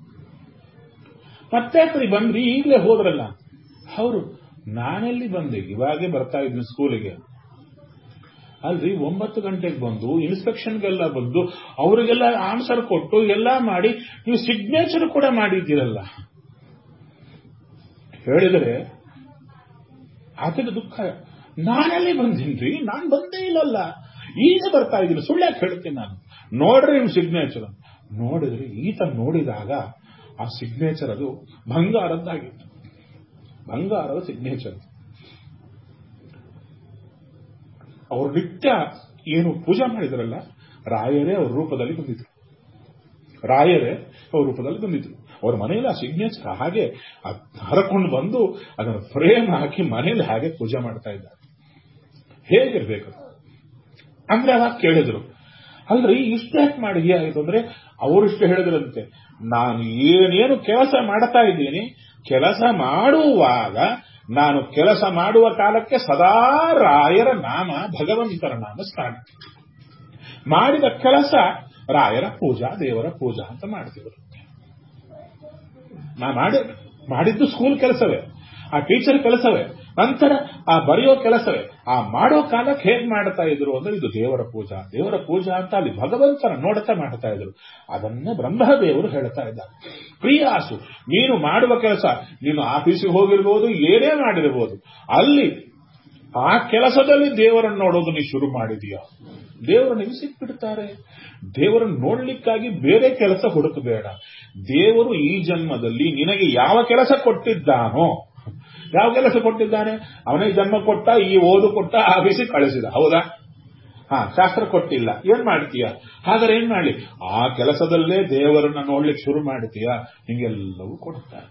[SPEAKER 3] ಮತ್ತೆ ಕರಿ ಬಂದ್ರಿ, ಈಗಲೇ ಹೋದ್ರಲ್ಲ. ಅವರು, ನಾನೆಲ್ಲಿ ಬಂದೆ, ಇವಾಗೇ ಬರ್ತಾ ಇದ್ದೀನಿ ಸ್ಕೂಲಿಗೆ. ಅಲ್ರಿ, ಒಂಬತ್ತು ಗಂಟೆಗೆ ಬಂದು ಇನ್ಸ್ಪೆಕ್ಷನ್ಗೆಲ್ಲ ಬಂದು ಅವರಿಗೆಲ್ಲ ಆನ್ಸರ್ ಕೊಟ್ಟು ಎಲ್ಲ ಮಾಡಿ ನೀವು ಸಿಗ್ನೇಚರ್ ಕೂಡ ಮಾಡಿದ್ದೀರಲ್ಲ. ಹೇಳಿದರೆ ಆತನ ದುಃಖ, ನಾನೆಲ್ಲಿ ಬಂದಿನ್ರಿ, ನಾನ್ ಬಂದೇ ಇಲ್ಲಲ್ಲ, ಈಗ ಬರ್ತಾ ಇದ್ದೀನಿ, ಸುಳ್ಳ್ಯಾಕೆ ಹೇಳ್ತೀನಿ ನಾನು. ನೋಡ್ರಿ ನಿಮ್ ಸಿಗ್ನೇಚರ್. ನೋಡಿದ್ರಿ, ಈತ ನೋಡಿದಾಗ ಆ ಸಿಗ್ನೇಚರ್ ಅದು ಬಂಗಾರದ್ದಾಗಿತ್ತು, ಬಂಗಾರದ ಸಿಗ್ನೇಚರ್. ಅವರು ನಿತ್ಯ ಏನು ಪೂಜೆ ಮಾಡಿದ್ರಲ್ಲ, ರಾಯರೇ ಅವ್ರ ರೂಪದಲ್ಲಿ ಬಂದಿದ್ರು, ರಾಯರೇ ಅವ್ರ ರೂಪದಲ್ಲಿ ಬಂದಿದ್ರು. ಅವ್ರ ಮನೆಯಲ್ಲಿ ಆ ಸಿಗ್ನೇಚರ್ ಹಾಗೆ ಹರಕೊಂಡು ಬಂದು ಅದನ್ನು ಫ್ರೇಮ್ ಹಾಕಿ ಮನೆಯಲ್ಲಿ ಹಾಗೆ ಪೂಜೆ ಮಾಡ್ತಾ ಇದ್ದಾರೆ. ಹೇಗಿರ್ಬೇಕು ಅಂದ್ರೆ ಅವಾಗ ಕೇಳಿದ್ರು, ಅಲ್ರಿ ಇಷ್ಟು ಯಾಕೆ ಮಾಡಿದ್ಯಾ ಆಯ್ತು ಅಂದ್ರೆ, ಅವರಿಷ್ಟು ಹೇಳಿದ್ರಂತೆ, ನಾನು ಏನೇನು ಕೆಲಸ ಮಾಡ್ತಾ ಇದ್ದೀನಿ, ಕೆಲಸ ಮಾಡುವಾಗ ನಾನು ಕೆಲಸ ಮಾಡುವ ಕಾಲಕ್ಕೆ ಸದಾ ರಾಯರ ನಾಮ, ಭಗವಂತರ ನಾಮ ಸ್ಮರಣೆ ಮಾಡಿದ ಕೆಲಸ ರಾಯರ ಪೂಜಾ, ದೇವರ ಪೂಜಾ ಅಂತ ಮಾಡ್ತಿದ್ರು. ನಾ ಮಾಡಿ ಮಾಡಿದ್ದು ಸ್ಕೂಲ್ ಕೆಲಸವೇ, ಆ ಟೀಚರ್ ಕೆಲಸವೇ, ನಂತರ ಆ ಬರೆಯೋ ಕೆಲಸವೇ. ಆ ಮಾಡೋ ಕಾಲಕ್ಕೆ ಹೇಗ್ ಮಾಡ್ತಾ ಇದ್ರು ಅಂದ್ರೆ, ಇದು ದೇವರ ಪೂಜಾ, ದೇವರ ಪೂಜಾ ಅಂತ ಅಲ್ಲಿ ಭಗವಂತನ ನೋಡ್ತಾ ಮಾಡ್ತಾ ಇದ್ರು. ಅದನ್ನೇ ಬ್ರಹ್ಮದೇವರು ಹೇಳ್ತಾ ಇದ್ದಾರೆ. ಪ್ರಿಯಾಸು, ನೀನು ಮಾಡುವ ಕೆಲಸ, ನೀನು ಆಫೀಸಿಗೆ ಹೋಗಿರ್ಬೋದು, ಏನೇ ಮಾಡಿರ್ಬೋದು, ಅಲ್ಲಿ ಆ ಕೆಲಸದಲ್ಲಿ ದೇವರನ್ನು ನೋಡೋದು ನೀ ಶುರು ಮಾಡಿದೀಯ, ದೇವರು ನಿಮಗೆ ಸಿಕ್ಬಿಡ್ತಾರೆ. ದೇವರನ್ನು ನೋಡ್ಲಿಕ್ಕಾಗಿ ಬೇರೆ ಕೆಲಸ ಹುಡುಕಬೇಡ. ದೇವರು ಈ ಜನ್ಮದಲ್ಲಿ ನಿನಗೆ ಯಾವ ಕೆಲಸ ಕೊಟ್ಟಿದ್ದಾನೋ, ಯಾವ ಕೆಲಸ ಕೊಟ್ಟಿದ್ದಾನೆ, ಅವನೇ ಜನ್ಮ ಕೊಟ್ಟ, ಈ ಓದು ಕೊಟ್ಟ, ಆಫೀಸಿಗೆ ಕಳಿಸಿದ, ಹೌದಾ? ಹಾ, ಶಾಸ್ತ್ರ ಕೊಟ್ಟಿಲ್ಲ, ಏನ್ ಮಾಡ್ತೀಯ? ಹಾಗಾದ್ರೆ ಏನ್ ಮಾಡ್ಲಿ? ಆ ಕೆಲಸದಲ್ಲೇ ದೇವರನ್ನ ನೋಡ್ಲಿಕ್ಕೆ ಶುರು ಮಾಡ್ತೀಯ, ನಿಂಗೆಲ್ಲವೂ ಕೊಡ್ತಾನೆ.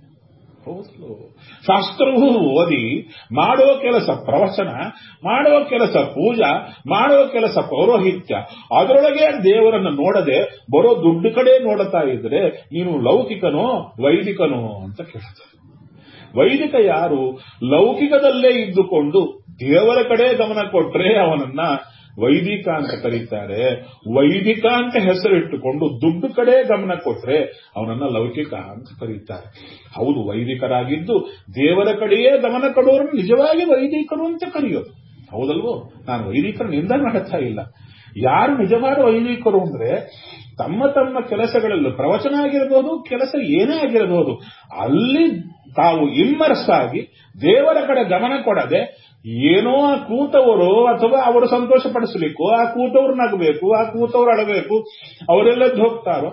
[SPEAKER 3] ಹೌದು, ಶಾಸ್ತ್ರವೂ ಓದಿ ಮಾಡುವ ಕೆಲಸ ಪ್ರವಚನ, ಮಾಡುವ ಕೆಲಸ ಪೂಜಾ, ಮಾಡುವ ಕೆಲಸ ಪೌರೋಹಿತ್ಯ, ಅದರೊಳಗೆ ದೇವರನ್ನು ನೋಡದೆ ಬರೋ ದುಡ್ಡು ಕಡೆ ನೋಡುತ್ತಾ ಇದ್ರೆ ನೀನು ಲೌಕಿಕನೋ ವೈದಿಕನೋ ಅಂತ ಕೇಳ್ತಾರೆ. ವೈದಿಕ ಯಾರು? ಲೌಕಿಕದಲ್ಲೇ ಇದ್ದುಕೊಂಡು ದೇವರ ಕಡೆ ಗಮನ ಕೊಟ್ರೆ ಅವನನ್ನ ವೈದಿಕ ಅಂತ ಕರೀತಾರೆ. ವೈದಿಕ ಅಂತ ಹೆಸರಿಟ್ಟುಕೊಂಡು ದುಡ್ಡು ಕಡೆ ಗಮನ ಕೊಟ್ರೆ ಅವನನ್ನ ಲೌಕಿಕ ಅಂತ ಕರೀತಾರೆ. ಹೌದು, ವೈದಿಕರಾಗಿದ್ದು ದೇವರ ಕಡೆಯೇ ಗಮನ ಕೊಡೋರನ್ನು ನಿಜವಾಗಿ ವೈದಿಕರು ಅಂತ ಕರೆಯೋದು. ಹೌದಲ್ವೋ? ನಾನು ವೈದಿಕರು ನಿಂದ ಮಾಡುತ್ತಾ ಇಲ್ಲ. ಯಾರು ನಿಜವಾದ ವೈದಿಕರು ಅಂದ್ರೆ ತಮ್ಮ ತಮ್ಮ ಕೆಲಸಗಳಲ್ಲೂ, ಪ್ರವಚನ ಆಗಿರಬಹುದು, ಕೆಲಸ ಏನೇ ಆಗಿರಬಹುದು, ಅಲ್ಲಿ ತಾವು ಇಮ್ಮರ್ಸ್ ಆಗಿ ದೇವರ ಕಡೆ ಗಮನ ಕೊಡದೆ ಏನೋ ಆ ಕೂತವರು ಅಥವಾ ಅವರು ಸಂತೋಷ ಪಡಿಸಲಿಕ್ಕೋ, ಆ ಕೂತವ್ರು ನಗಬೇಕು, ಆ ಕೂತವ್ರು ಅಳಬೇಕು, ಅವರೆಲ್ಲದ್ದು ಹೋಗ್ತಾರೋ,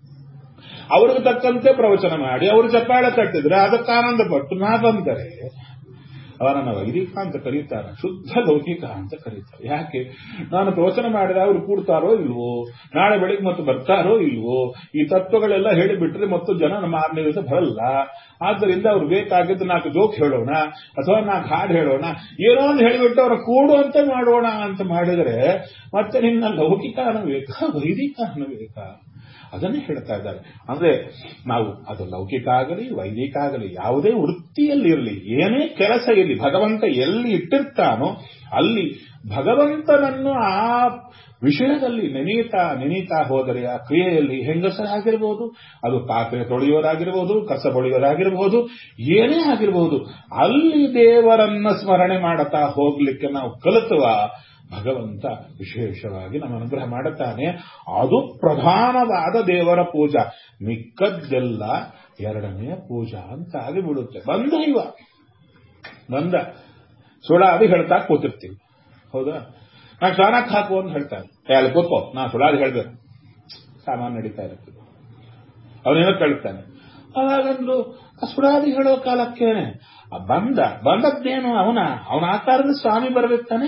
[SPEAKER 3] ಅವ್ರಿಗೆ ತಕ್ಕಂತೆ ಪ್ರವಚನ ಮಾಡಿ ಅವರು ಚಪ್ಪಾಳೆ ಕಟ್ಟಿದ್ರೆ ಅದಕ್ಕೆ ಆನಂದ ಪಟ್ಟು ನಾ ಬಂದರೆ ಅವರನ್ನ ವೈದಿಕ ಅಂತ ಕರೀತಾರೆ, ಶುದ್ಧ ಲೌಕಿಕ ಅಂತ ಕರೀತಾರೆ. ಯಾಕೆ? ನಾನು ಪ್ರವಚನ ಮಾಡಿದ ಅವರು ಕೂಡ್ತಾರೋ ಇಲ್ವೋ, ನಾಳೆ ಬೆಳಿಗ್ಗೆ ಮತ್ತೆ ಬರ್ತಾರೋ ಇಲ್ವೋ, ಈ ತತ್ವಗಳೆಲ್ಲ ಹೇಳಿಬಿಟ್ರೆ ಮತ್ತು ಜನ ನಮ್ಮ ಆರನೇ ದಿವಸ ಬರಲ್ಲ. ಆದ್ದರಿಂದ ಅವ್ರು ಬೇಕಾಗಿದ್ದು ನಾಲ್ಕು ಜೋಕ್ ಹೇಳೋಣ ಅಥವಾ ನಾಲ್ಕು ಹಾಡು ಹೇಳೋಣ, ಏನೋ ಒಂದು ಹೇಳಿಬಿಟ್ಟು ಅವ್ರ ಕೂಡುವಂತೆ ಮಾಡೋಣ ಅಂತ ಮಾಡಿದರೆ ಮತ್ತೆ ನಿನ್ನ ಲೌಕಿಕ ಅನ್ನಬೇಕಾ ವೈದಿಕ ಅನ್ನಬೇಕಾ? ಅದನ್ನೇ ಹೇಳ್ತಾ ಇದ್ದಾರೆ. ಅಂದ್ರೆ ನಾವು ಅದು ಲೌಕಿಕ ಆಗಲಿ ವೈದಿಕ ಆಗಲಿ ಯಾವುದೇ ವೃತ್ತಿಯಲ್ಲಿ ಇರಲಿ, ಏನೇ ಕೆಲಸ ಇರಲಿ, ಭಗವಂತ ಎಲ್ಲಿ ಇಟ್ಟಿರ್ತಾನೋ ಅಲ್ಲಿ ಭಗವಂತನನ್ನು ಆ ವಿಷಯದಲ್ಲಿ ನೆನೀತಾ ನೆನೀತಾ ಹೋದರೆ ಆ ಕ್ರಿಯೆಯಲ್ಲಿ ಹೆಂಗಸರಾಗಿರ್ಬೋದು, ಅದು ಪಾತ್ರೆ ತೊಳೆಯೋರಾಗಿರ್ಬೋದು, ಕಸ ಬಳಿಯೋರಾಗಿರ್ಬೋದು, ಏನೇ ಆಗಿರ್ಬೋದು, ಅಲ್ಲಿ ದೇವರನ್ನ ಸ್ಮರಣೆ ಮಾಡುತ್ತಾ ಹೋಗ್ಲಿಕ್ಕೆ ನಾವು ಕಲಿತುವ ಭಗವಂತ ವಿಶೇಷವಾಗಿ ನಮ್ಮ ಅನುಗ್ರಹ ಮಾಡುತ್ತಾನೆ. ಅದು ಪ್ರಧಾನವಾದ ದೇವರ ಪೂಜಾ. ಮಿಕ್ಕದ್ದೆಲ್ಲ ಎರಡನೆಯ ಪೂಜಾ ಅಂತ ಆಗಿಬಿಡುತ್ತೆ. ಬಂದ ಇವ ಬಂದ ಸುಳಾದಿ ಹೇಳ್ತಾ ಕೂತಿರ್ತೀವಿ, ಹೌದಾ? ನಾನು ಸ್ನಾನಕ್ಕೆ ಹಾಕು ಅಂತ ಹೇಳ್ತಾನೆ, ಅಲ್ಲಿ ಕೂತ್ಕೋ, ನಾ ಸುಳಾದಿ ಹೇಳ್ಬೇಕು, ಸಾಮಾನ್ಯ ನಡೀತಾ ಇರ್ತೀವಿ. ಅವನೇನೋ ಕೇಳ್ತಾನೆ, ಅವಾಗಂದ್ರು ಸುಳಾದಿ ಹೇಳೋ ಕಾಲಕ್ಕೇನೆ ಬಂದ ಬಂದದ್ದೇನು ಅವನ ಅವನ ಆಕಾರದ ಸ್ವಾಮಿ ಬರ್ಬೇಕು ತಾನೆ.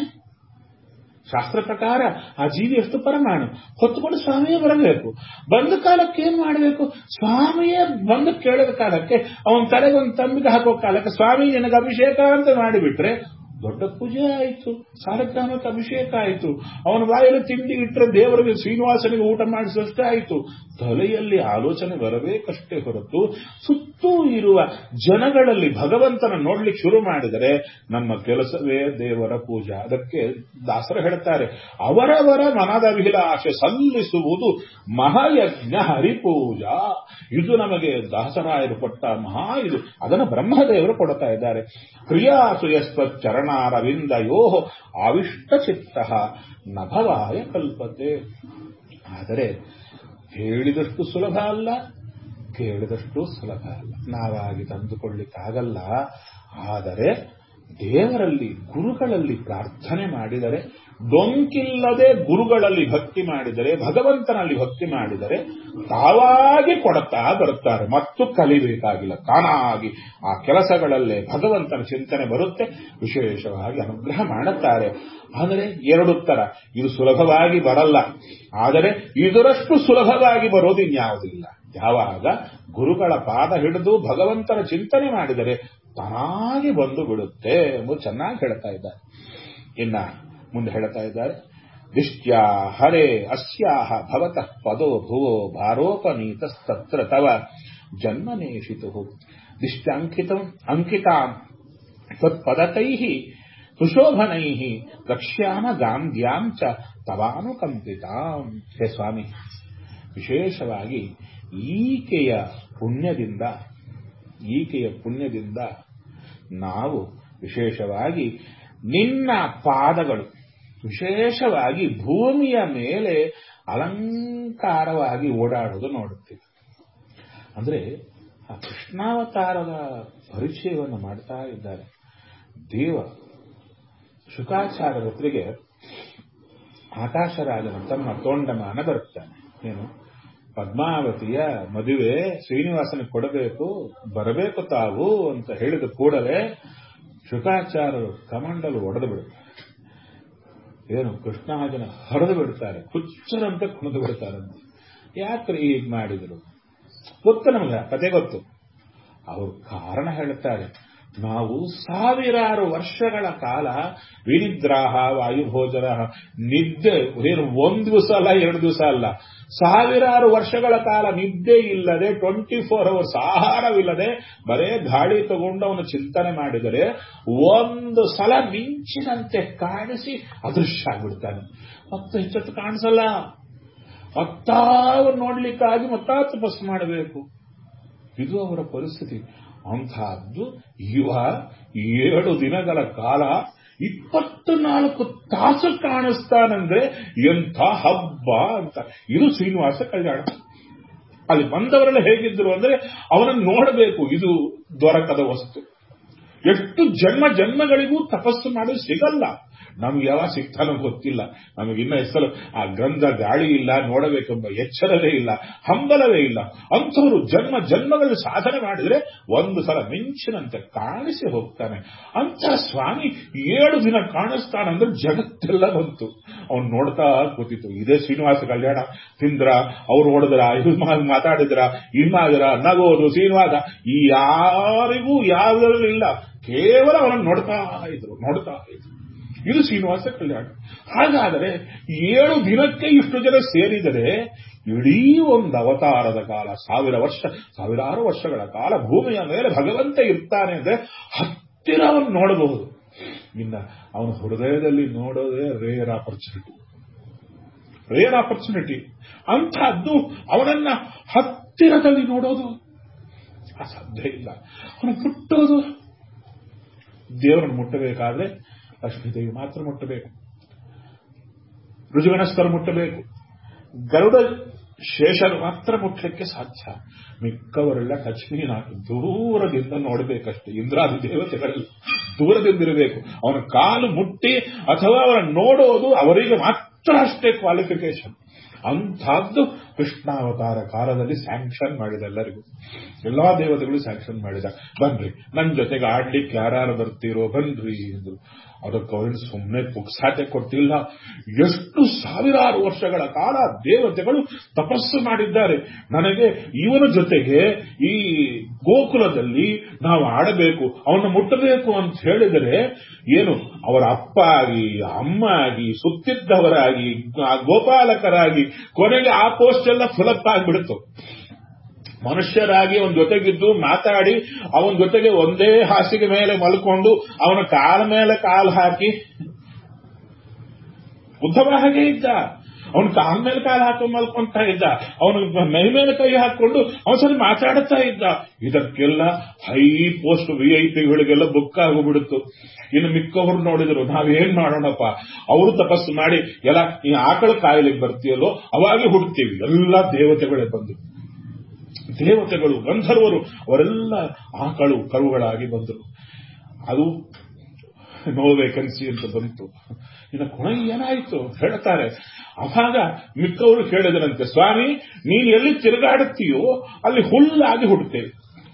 [SPEAKER 3] ಶಾಸ್ತ್ರ ಪ್ರಕಾರ ಆ ಜೀವಿ ಎಷ್ಟು ಪರಮಾಣು ಹೊತ್ತುಕೊಂಡು ಸ್ವಾಮಿಯೇ ಬರಬೇಕು. ಬಂದ ಕಾಲಕ್ಕೆ ಏನ್ ಮಾಡಬೇಕು? ಸ್ವಾಮಿಯೇ ಬಂದು ಕೇಳಿದ ಕಾಲಕ್ಕೆ ಅವನ ತಲೆಗೆ ಒಂದು ತಂಬಿಗೆ ಹಾಕೋ ಕಾಲಕ್ಕೆ ಸ್ವಾಮಿ ನಿನಗೆ ಅಭಿಷೇಕ ಅಂತ ಮಾಡಿಬಿಟ್ರೆ ದೊಡ್ಡ ಪೂಜೆ ಆಯಿತು, ಸಾಲಗ್ರಾಮಕ್ಕೆ ಅಭಿಷೇಕ ಆಯಿತು. ಅವನ ಬಾಯಲ್ಲಿ ತಿಂಡಿ ಇಟ್ಟರೆ ದೇವರಿಗೆ ಶ್ರೀನಿವಾಸನಿಗೆ ಊಟ ಮಾಡಿಸಷ್ಟೇ ಆಯಿತು. ತಲೆಯಲ್ಲಿ ಆಲೋಚನೆ ಬರಬೇಕಷ್ಟೇ ಹೊರತು ಸುತ್ತೂ ಇರುವ ಜನಗಳಲ್ಲಿ ಭಗವಂತನ ನೋಡ್ಲಿಕ್ಕೆ ಶುರು ಮಾಡಿದರೆ ನಮ್ಮ ಕೆಲಸವೇ ದೇವರ ಪೂಜಾ. ಅದಕ್ಕೆ ದಾಸರು ಹೇಳ್ತಾರೆ, ಅವರವರ ಮನದ ಅಭಿಲಾಷೆ ಸಲ್ಲಿಸುವುದು ಮಹಾಯಜ್ಞ ಹರಿಪೂಜಾ. ಇದು ನಮಗೆ ದಾಸರಾಯರು ಕೊಟ್ಟ ಮಹಾ ಇದು. ಅದನ್ನು ಬ್ರಹ್ಮದೇವರು ಕೊಡ್ತಾ ಇದ್ದಾರೆ. ಕ್ರಿಯಾಸು ಯಸ್ವಚ್ಚರಣಾರವಿಂದಯೋ ಆವಿಷ್ಟ ಚಿತ್ತ ನಭವಾಯ ಕಲ್ಪತೆ. ಆದರೆ ಹೇಳಿದಷ್ಟು ಸುಲಭ ಅಲ್ಲ, ಕೇಳಿದಷ್ಟು ಸುಲಭ ಅಲ್ಲ. ನಾವಾಗಿ ತಂದುಕೊಳ್ಳಿಕ್ಕಾಗಲ್ಲ. ಆದರೆ ದೇವರಲ್ಲಿ ಗುರುಗಳಲ್ಲಿ ಪ್ರಾರ್ಥನೆ ಮಾಡಿದರೆ, ಡೊಂಕಿಲ್ಲದೆ ಗುರುಗಳಲ್ಲಿ ಭಕ್ತಿ ಮಾಡಿದರೆ, ಭಗವಂತನಲ್ಲಿ ಭಕ್ತಿ ಮಾಡಿದರೆ ತಾವಾಗಿ ಕೊಡುತ್ತಾ ಬರುತ್ತಾರೆ. ಮತ್ತು ಕಲಿಬೇಕಾಗಿಲ್ಲ, ತಾನಾಗಿ ಆ ಕೆಲಸಗಳಲ್ಲೇ ಭಗವಂತನ ಚಿಂತನೆ ಬರುತ್ತೆ, ವಿಶೇಷವಾಗಿ ಅನುಗ್ರಹ ಮಾಡುತ್ತಾರೆ. ಆದರೆ ಎರಡು ತರ, ಇದು ಸುಲಭವಾಗಿ ಬರಲ್ಲ, ಆದರೆ ಇದರಷ್ಟು ಸುಲಭವಾಗಿ ಬರೋದು ಇನ್ಯಾವುದಿಲ್ಲ. ಯಾವಾಗ ಗುರುಗಳ ಪಾದ ಹಿಡಿದು ಭಗವಂತನ ಚಿಂತನೆ ಮಾಡಿದರೆ ತಾನಾಗಿ ಬಂದು ಬಿಡುತ್ತೆ ಎಂಬುದು ಚೆನ್ನಾಗಿ ಹೇಳ್ತಾ ಇದ್ದಾರೆ. ಇನ್ನ ಮುಂದೆ ಹೇಳ್ತಾ ಇದ್ದಾರೆ, ದಿಷ್ಟ್ಯಾ ಹರೇ ಅಸ್ಯಾಹ ಭವತಃ ಪದೋ ಭುವೋ ಭಾರೋಪನೀತಸ್ತತ್ರ ತವ ಜನ್ಮನೇಷಿತು ದಿಷ್ಟ್ಯಾಂಕಿತಂ ಅಂಕಿತಾಂ ತತ್ಪದಕೈಃ ಸುಶೋಭನೈಃ ರಕ್ಷ್ಯಾಮ ಗಾಂಧ್ಯಾಂ ಚ ತವಾನುಕಂಪಿತಾಂ. ಹೇ ಸ್ವಾಮಿ, ವಿಶೇಷವಾಗಿ ಈಕೆಯ ಪುಣ್ಯದಿಂದ ಈಕೆಯ ಪುಣ್ಯದಿಂದ ನಾವು ವಿಶೇಷವಾಗಿ ನಿನ್ನ ಪಾದಗಳು ವಿಶೇಷವಾಗಿ ಭೂಮಿಯ ಮೇಲೆ ಅಲಂಕಾರವಾಗಿ ಓಡಾಡೋದು ನೋಡುತ್ತೀವಿ. ಅಂದ್ರೆ ಆ ಕೃಷ್ಣಾವತಾರದ ಪರಿಚಯವನ್ನು ಮಾಡ್ತಾ ಇದ್ದಾರೆ. ದೇವ ಶುಕಾಚಾರ್ಯರ ಹೊತ್ತಿಗೆ ಆಕಾಶರಾಜನ ತಮ್ಮ ತೋಂಡಮಾನ ಬರುತ್ತಾನೆ. ಏನು, ಪದ್ಮಾವತಿಯ ಮದುವೆ ಶ್ರೀನಿವಾಸನಿಗೆ ಕೊಡಬೇಕು, ಬರಬೇಕು ತಾವು ಅಂತ ಹೇಳಿದ ಕೂಡಲೇ ಶುಕಾಚಾರ್ಯರು ಕಮಂಡಲು ಒಡೆದು ಬಿಡುತ್ತಾರೆ. ಏನು, ಕೃಷ್ಣಾಜನ ಹೊಡೆದು ಬಿಡ್ತಾರೆ, ಹುಚ್ಚರಂತೆ ಕುಣಿದು ಬಿಡ್ತಾರಂತೆ. ಯಾಕ್ರಿ ಈಗ ಮಾಡಿದ್ರು? ಗೊತ್ತು ನಮ್ಗೆ, ಕತೆ ಗೊತ್ತು. ಅವರು ಕಾರಣ ಹೇಳ್ತಾರೆ. ನಾವು ಸಾವಿರಾರು ವರ್ಷಗಳ ಕಾಲ ವಿನಿದ್ರಾಹ ವಾಯುಭೋಜನ ನಿದ್ದೆ, ಏನು ಒಂದು ದಿವಸ ಅಲ್ಲ, ಎರಡು ದಿವಸ ಅಲ್ಲ, ಸಾವಿರಾರು ವರ್ಷಗಳ ಕಾಲ ನಿದ್ದೆ ಇಲ್ಲದೆ, ಟ್ವೆಂಟಿ ಫೋರ್ ಅವರ್ಸ್ ಆಹಾರವಿಲ್ಲದೆ ಬರೇ ಗಾಳಿ ತಗೊಂಡು ಅವನು ಚಿಂತನೆ ಮಾಡಿದರೆ ಒಂದು ಸಲ ಮಿಂಚಿನಂತೆ ಕಾಣಿಸಿ ಅದೃಶ್ಯ ಆಗ್ಬಿಡ್ತಾನೆ. ಮತ್ತೆ ಹೆಚ್ಚತ್ತು ಕಾಣಿಸಲ್ಲ. ಮತ್ತಾವ ನೋಡ್ಲಿಕ್ಕಾಗಿ ಮತ್ತಾ ತಪಸ್ಸು ಮಾಡಬೇಕು. ಇದು ಅವರ ಪರಿಸ್ಥಿತಿ. ಅಂತಹದ್ದು ಇವ ಏಳು ದಿನಗಳ ಕಾಲ ಇಪ್ಪತ್ನಾಲ್ಕು ತಾಸು ಕಾಣಿಸ್ತಾನಂದ್ರೆ ಎಂಥ ಹಬ್ಬ ಅಂತ. ಇದು ಶ್ರೀನಿವಾಸ ಕಲ್ಯಾಣ. ಅಲ್ಲಿ ಬಂದವರೆಲ್ಲ ಹೇಗಿದ್ರು ಅಂದ್ರೆ ಅವನನ್ನು ನೋಡಬೇಕು, ಇದು ದೊರಕದ ವಸ್ತು. ಎಷ್ಟು ಜನ್ಮ ಜನ್ಮಗಳಿಗೂ ತಪಸ್ಸು ಮಾಡಿ ಸಿಗಲ್ಲ. ನಮ್ಗೆ ಯಾವಾಗ ಸಿಗ್ತಾನೋ ಗೊತ್ತಿಲ್ಲ. ನಮಗಿನ್ನ ಹೆಸರು ಆ ಗಂಧ ಗಾಳಿ ಇಲ್ಲ, ನೋಡಬೇಕೆಂಬ ಎಚ್ಚರವೇ ಇಲ್ಲ, ಹಂಬಲವೇ ಇಲ್ಲ. ಅಂಥವರು ಜನ್ಮ ಜನ್ಮಗಳಲ್ಲಿ ಸಾಧನೆ ಮಾಡಿದ್ರೆ ಒಂದು ಸಲ ಮಿಂಚಿನಂತೆ ಕಾಣಿಸಿ ಹೋಗ್ತಾನೆ. ಅಂಥ ಸ್ವಾಮಿ ಏಳು ದಿನ ಕಾಣಿಸ್ತಾನಂದ್ರೆ ಜಗತ್ತೆಲ್ಲ ಬಂತು. ಅವನು ನೋಡ್ತಾ ಕೂತಿತ್ತು. ಇದೇ ಶ್ರೀನಿವಾಸ ಕಲ್ಯಾಣ. ತಿಂದ್ರ, ಅವ್ರು ಹೊಡೆದ್ರ, ಇದು ಮಾತಾಡಿದ್ರ, ಇನ್ನಾದ್ರ, ನಗೋದು ಶ್ರೀನಿವಾಸ, ಈ ಯಾರಿಗೂ ಯಾವುದರಲ್ಲೂ ಇಲ್ಲ. ಕೇವಲ ಅವನನ್ನು ನೋಡ್ತಾ ಇದ್ರು ನೋಡ್ತಾ ಇದ್ರು ಇದು ಶ್ರೀನಿವಾಸ ಕಲ್ಯಾಣ. ಹಾಗಾದರೆ ಏಳು ದಿನಕ್ಕೆ ಇಷ್ಟು ಜನ ಸೇರಿದರೆ ಇಡೀ ಒಂದು ಅವತಾರದ ಕಾಲ, ಸಾವಿರ ವರ್ಷ ಸಾವಿರಾರು ವರ್ಷಗಳ ಕಾಲ ಭೂಮಿಯ ಮೇಲೆ ಭಗವಂತ ಇರ್ತಾನೆ ಅಂದ್ರೆ ಹತ್ತಿರ ಅವನು ನೋಡಬಹುದು. ಇನ್ನ ಅವನ ಹೃದಯದಲ್ಲಿ ನೋಡೋದೇ ರೇರ್ ಆಪರ್ಚುನಿಟಿ, ರೇರ್ ಆಪರ್ಚುನಿಟಿ. ಅಂಥದ್ದು ಅವನನ್ನ ಹತ್ತಿರದಲ್ಲಿ ನೋಡೋದು ಅಸಾಧ್ಯ ಇಲ್ಲ. ಅವನು ಮುಟ್ಟೋದು, ದೇವರನ್ನು ಮುಟ್ಟಬೇಕಾದ್ರೆ ಲಕ್ಷ್ಮೀದೇವಿ ಮಾತ್ರ ಮುಟ್ಟಬೇಕು, ಋಜುಗಣಸ್ಥರು ಮುಟ್ಟಬೇಕು, ಗರುಡ ಶೇಷರು ಮಾತ್ರ ಮುಟ್ಟಲಿಕ್ಕೆ ಸಾಧ್ಯ. ಮಿಕ್ಕವರೆಲ್ಲ ಲಕ್ಷ್ಮೀನಾಥ ದೂರದಿಂದ ನೋಡಬೇಕಷ್ಟೇ. ಇಂದ್ರಾದಿ ದೇವತೆಗಳೆಲ್ಲ ದೂರದಿಂದಿರಬೇಕು. ಅವನ ಕಾಲು ಮುಟ್ಟಿ ಅಥವಾ ಅವನ ನೋಡೋದು ಅವರಿಗೆ ಮಾತ್ರ ಅಷ್ಟೇ ಕ್ವಾಲಿಫಿಕೇಶನ್. ಅಂಥದ್ದು ಕೃಷ್ಣಾವತಾರ ಕಾಲದಲ್ಲಿ ಸ್ಯಾಂಕ್ಷನ್ ಮಾಡಿದ. ಎಲ್ಲರಿಗೂ, ಎಲ್ಲಾ ದೇವತೆಗಳು ಸ್ಯಾಂಕ್ಷನ್ ಮಾಡಿದ. ಬನ್ರಿ ನನ್ನ ಜೊತೆಗೆ ಆಡ್ಲಿಕ್ಕೆ ಯಾರು ಬರ್ತೀರೋ ಬನ್ರಿ ಎಂದ್ರು. ಅದಕ್ಕೆ ಅವರಿಗೆ ಸುಮ್ಮನೆ ಪುಕ್ಸಾಟೆ ಕೊಟ್ಟಿಲ್ಲ. ಎಷ್ಟು ಸಾವಿರಾರು ವರ್ಷಗಳ ಕಾಲ ದೇವತೆಗಳು ತಪಸ್ಸು ಮಾಡಿದ್ದಾರೆ. ನನಗೆ ಇವನ ಜೊತೆಗೆ ಈ ಗೋಕುಲದಲ್ಲಿ ನಾವು ಆಡಬೇಕು, ಅವನ್ನ ಮುಟ್ಟಬೇಕು ಅಂತ ಹೇಳಿದರೆ ಏನು, ಅವರ ಅಪ್ಪ ಆಗಿ, ಅಮ್ಮ ಆಗಿ, ಸುತ್ತಿದ್ದವರಾಗಿ, ಗೋಪಾಲಕರಾಗಿ, ಕೊನೆಗೆ ಆ ಪೋಸ್ಟ್ ಎಲ್ಲ ಫಿಲಪ್ ಆಗಿಬಿಡ್ತು. ಮನುಷ್ಯರಾಗಿ ಅವನ ಜೊತೆಗಿದ್ದು ಮಾತಾಡಿ ಅವನ ಜೊತೆಗೆ ಒಂದೇ ಹಾಸಿಗೆ ಮೇಲೆ ಮಲ್ಕೊಂಡು ಅವನ ಕಾಲ ಮೇಲೆ ಕಾಲು ಹಾಕಿ, ಉದ್ಧವ ಹಾಗೆ ಇದ್ದ. ಅವನು ಕಾಲ ಮೇಲೆ ಕಾಲು ಹಾಕೊಂಡು ಮಲ್ಕೊಂತಾ ಇದ್ದ, ಅವನು ಮೈ ಮೇಲೆ ಕೈ ಹಾಕೊಂಡು ಅವನ ಸರಿ ಮಾತಾಡುತ್ತಾ ಇದ್ದ. ಇದಕ್ಕೆಲ್ಲ ಹೈ ಪೋಸ್ಟ್ ವಿ ಐ ಪಿಗಳಿಗೆಲ್ಲ ಬುಕ್ ಆಗೋಗ್ಬಿಡುತ್ತು. ಇನ್ನು ಮಿಕ್ಕವರು ನೋಡಿದ್ರು, ನಾವೇನ್ ಮಾಡೋಣಪ್ಪ, ಅವರು ತಪಸ್ಸು ಮಾಡಿ ಎಲ್ಲ ಈ ಆಕಳ ಕಾಯಿಲೆಗೆ ಬರ್ತೀಯಲ್ಲೋ ಅವಾಗೆ ಹುಡ್ತೀವಿ. ಎಲ್ಲ ದೇವತೆಗಳೇ ಬಂದು, ದೇವತೆಗಳು ಗಂಧರ್ವರು ಅವರೆಲ್ಲ ಆಕಳು ಕರುಗಳಾಗಿ ಬಂದರು. ಅದು ನೋ ವೇಕೆನ್ಸಿ ಅಂತ ಬಂತು. ಇನ್ನು ಕೊನೆಗೆ ಏನಾಯಿತು ಹೇಳ್ತಾರೆ. ಅವಾಗ ಮಿಕ್ಕವರು ಕೇಳಿದರಂತೆ, ಸ್ವಾಮಿ ನೀನು ಎಲ್ಲಿ ತಿರುಗಾಡುತ್ತೀಯೋ ಅಲ್ಲಿ ಹುಲ್ಲಾಗಿ ಹುಡ್ತೇವೆ.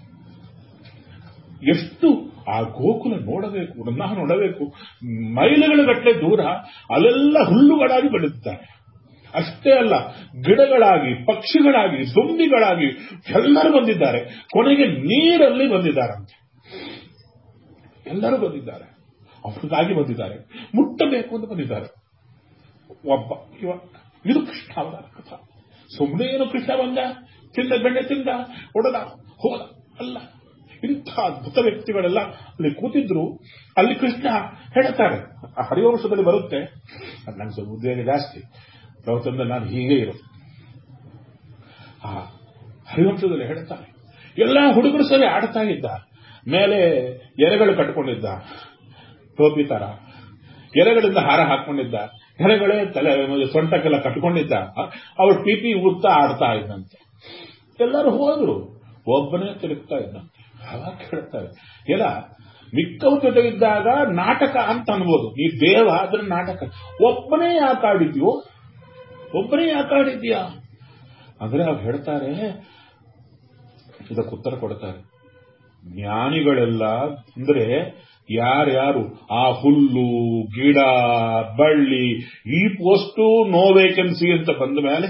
[SPEAKER 3] ಎಷ್ಟು ಆ ಗೋಕುಲ ನೋಡಬೇಕು, ನನ್ನ ನೋಡಬೇಕು, ಮೈಲುಗಳ ಗಟ್ಟಲೆ ದೂರ ಅಲ್ಲೆಲ್ಲ ಹುಲ್ಲುಗಳಾಗಿ ಬೆಳೆಯುತ್ತಾರೆ. ಅಷ್ಟೇ ಅಲ್ಲ, ಗಿಡಗಳಾಗಿ, ಪಕ್ಷಿಗಳಾಗಿ, ದುಂಬಿಗಳಾಗಿ ಎಲ್ಲರೂ ಬಂದಿದ್ದಾರೆ. ಕೊನೆಗೆ ನೀರಲ್ಲಿ ಬಂದಿದ್ದಾರಂತೆ. ಎಲ್ಲರೂ ಬಂದಿದ್ದಾರೆ, ಅವರಿಗಾಗಿ ಬಂದಿದ್ದಾರೆ, ಮುಟ್ಟಬೇಕು ಅಂತ ಬಂದಿದ್ದಾರೆ. ಒಬ್ಬ ಇವ, ಇದು ಕೃಷ್ಣ ಅವತಾರ ಕಥಾ. ಸುಮ್ಮನೆ ಏನು ಕೃಷ್ಣ ಬಂದ, ತಿಂದ ಬೆಣ್ಣೆ ತಿಂದ, ಹೊಡೆದ ಹೋದ ಅಲ್ಲ. ಇಂಥ ಅದ್ಭುತ ವ್ಯಕ್ತಿಗಳೆಲ್ಲ ಅಲ್ಲಿ ಕೂತಿದ್ರು. ಅಲ್ಲಿ ಕೃಷ್ಣ ಹೇಳ್ತಾರೆ, ಹರಿವಂಶದಲ್ಲಿ ಬರುತ್ತೆ. ಅದು ನನಗೆ ಸ್ವಲ್ಪ ಉದ್ವೇಗ ಜಾಸ್ತಿ. ಪ್ರವಚನದಲ್ಲಿ ನಾನು ಹೀಗೆ ಇರು. ಆ ಹರಿವಂಶದಲ್ಲಿ ಹೇಳ್ತಾರೆ, ಎಲ್ಲ ಹುಡುಗರು ಸರಿ ಆಡ್ತಾ ಇದ್ದ, ಮೇಲೆ ಎರೆಗಳು ಕಟ್ಕೊಂಡಿದ್ದ, ಟೋಪಿ ತರ ಎರೆಗಳಿಂದ ಹಾರ ಹಾಕೊಂಡಿದ್ದ, ಎರೆಗಳೇ ತಲೆ ಸೊಂಟಕ್ಕೆಲ್ಲ ಕಟ್ಕೊಂಡಿದ್ದ. ಅವ್ರು ಪಿಪಿ ಊದ್ತಾ ಆಡ್ತಾ ಇದ್ದಂತೆ. ಎಲ್ಲರೂ ಹೋದ್ರು, ಒಬ್ಬನೇ ತಿರುಗ್ತಾ ಇದ್ದಂತೆ. ಅವಾಗ ಹೇಳ್ತಾರೆ, ಎಲ್ಲ ಮಿಕ್ಕವ್ರ ಜೊತೆ ಇದ್ದಾಗ ನಾಟಕ ಅಂತ ಅನ್ಬೋದು. ಈ ದೇವ ಆದ್ರೆ ನಾಟಕ. ಒಬ್ಬನೇ ಯಾಕೆ ಆಡಿದ್ಯೋ, ಒಬ್ಬನೇ ಯಾಕೆ ಆಡಿದ್ಯಾ ಅಂದ್ರೆ ಅವ್ರು ಹೇಳ್ತಾರೆ, ಇದಕ್ಕೆ ಉತ್ತರ ಕೊಡ್ತಾರೆ. ಜ್ಞಾನಿಗಳೆಲ್ಲ ಅಂದ್ರೆ ಯಾರ್ಯಾರು ಆ ಹುಲ್ಲು ಗಿಡ ಬಳ್ಳಿ ಈ ಪೋಸ್ಟು ನೋ ವೇಕೆನ್ಸಿ ಅಂತ ಬಂದ ಮೇಲೆ,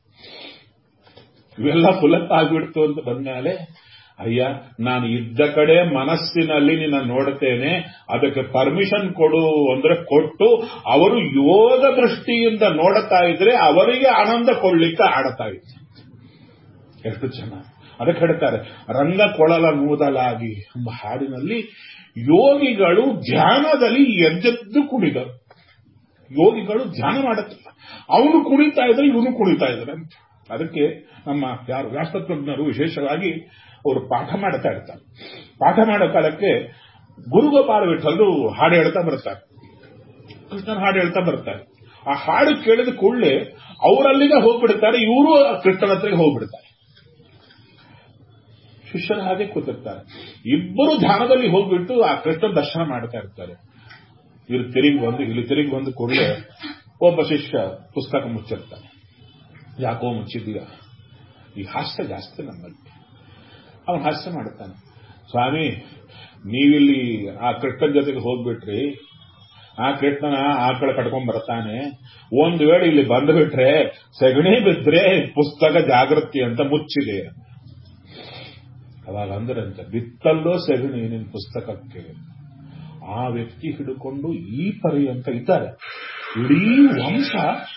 [SPEAKER 3] ಇವೆಲ್ಲ ಫುಲಪ್ ಆಗಿಬಿಡ್ತು ಅಂತ ಬಂದ್ಮೇಲೆ, ಅಯ್ಯ ನಾನು ಇದ್ದ ಕಡೆ ಮನಸ್ಸಿನಲ್ಲಿ ನಿನ್ನ ನೋಡ್ತೇನೆ, ಅದಕ್ಕೆ ಪರ್ಮಿಷನ್ ಕೊಡು ಅಂದ್ರೆ ಕೊಟ್ಟು ಅವರು ಯೋಗ ದೃಷ್ಟಿಯಿಂದ ನೋಡ್ತಾ ಇದ್ರೆ ಅವರಿಗೆ ಆನಂದ ಕೊಡ್ಲಿಕ್ಕೆ ಆಡ್ತಾ ಇದ್ರು. ಎಷ್ಟು ಚೆನ್ನಾಗಿ ಅದಕ್ಕೆ ಹೇಳ್ತಾರೆ, ರಂಗ ಕೊಳಲ ನೂದಲಾಗಿ ಎಂಬ ಹಾಡಿನಲ್ಲಿ ಯೋಗಿಗಳು ಧ್ಯಾನದಲ್ಲಿ ಎದ್ದೆದ್ದು ಕುಣಿದರು. ಯೋಗಿಗಳು ಧ್ಯಾನ ಮಾಡುತ್ತಿಲ್ಲ, ಅವನು ಕುಣಿತಾ ಇದ್ರೆ ಇವನು ಕುಣಿತಾ ಇದ್ದಾರೆ ಅಂತ. ಅದಕ್ಕೆ ನಮ್ಮ ಯಾರು ವ್ಯಾಸತಜ್ಞರು ವಿಶೇಷವಾಗಿ ಅವರು ಪಾಠ ಮಾಡ್ತಾ ಇರ್ತಾರೆ. ಪಾಠ ಮಾಡೋ ಕಾಲಕ್ಕೆ ಗುರುಗೋಪಾಲ ವಿಠಲು ಹಾಡು ಹೇಳ್ತಾ ಬರ್ತಾರೆ, ಕೃಷ್ಣನ ಹಾಡು ಹೇಳ್ತಾ ಬರ್ತಾರೆ. ಆ ಹಾಡು ಕೇಳಿದ ಕೂಡಲೇ ಅವರಲ್ಲಿಗೆ ಹೋಗ್ಬಿಡ್ತಾರೆ, ಇವರು ಕೃಷ್ಣನ ಹತ್ರ ಹೋಗ್ಬಿಡ್ತಾರೆ. ಶಿಷ್ಯರ ಹಾಗೆ ಕೂತಿರ್ತಾರೆ. ಇಬ್ಬರು ಧ್ಯಾನದಲ್ಲಿ ಹೋಗ್ಬಿಟ್ಟು ಆ ಕೃಷ್ಣ ದರ್ಶನ ಮಾಡ್ತಾ ಇರ್ತಾರೆ. ಇವ್ರು ತಿರುಗಿ ಬಂದು ಇಲ್ಲಿ ತಿರುಗಿ ಬಂದು ಕೂಡಲೇ ಒಬ್ಬ ಶಿಷ್ಯ ಪುಸ್ತಕ ಮುಚ್ಚಿರ್ತಾನೆ. ಯಾಕೋ ಮುಚ್ಚಿದ್ದೀರಾ? ಈ ಹಾಸ್ಯ ಜಾಸ್ತಿ ನಮ್ಮಲ್ಲಿ. ಅವನು ಹಾಸ್ಯ ಮಾಡುತ್ತಾನೆ, ಸ್ವಾಮಿ ನೀವಿಲ್ಲಿ ಆ ಕೃಷ್ಣನ ಜೊತೆಗೆ ಹೋಗ್ಬಿಟ್ರಿ, ಆ ಕೃಷ್ಣನ ಆಕಳ ಕಟ್ಕೊಂಡ್ ಬರ್ತಾನೆ, ಒಂದು ವೇಳೆ ಇಲ್ಲಿ ಬಂದ್ಬಿಟ್ರೆ ಸಗಣಿ ಬಿದ್ರೆ ಪುಸ್ತಕ ಜಾಗೃತಿ ಅಂತ ಮುಚ್ಚಿದೆ. ಅವಾಗ ಅಂದ್ರಂತೆ, ಬಿತ್ತಲ್ಲೋ ಸಗಣಿ ನಿನ್ ಪುಸ್ತಕಕ್ಕೆ. ಆ ವ್ಯಕ್ತಿ ಹಿಡ್ಕೊಂಡು ಈ ಪರ್ಯಂತ ಇದ್ದಾರೆ. ಇಡೀ ವಂಶ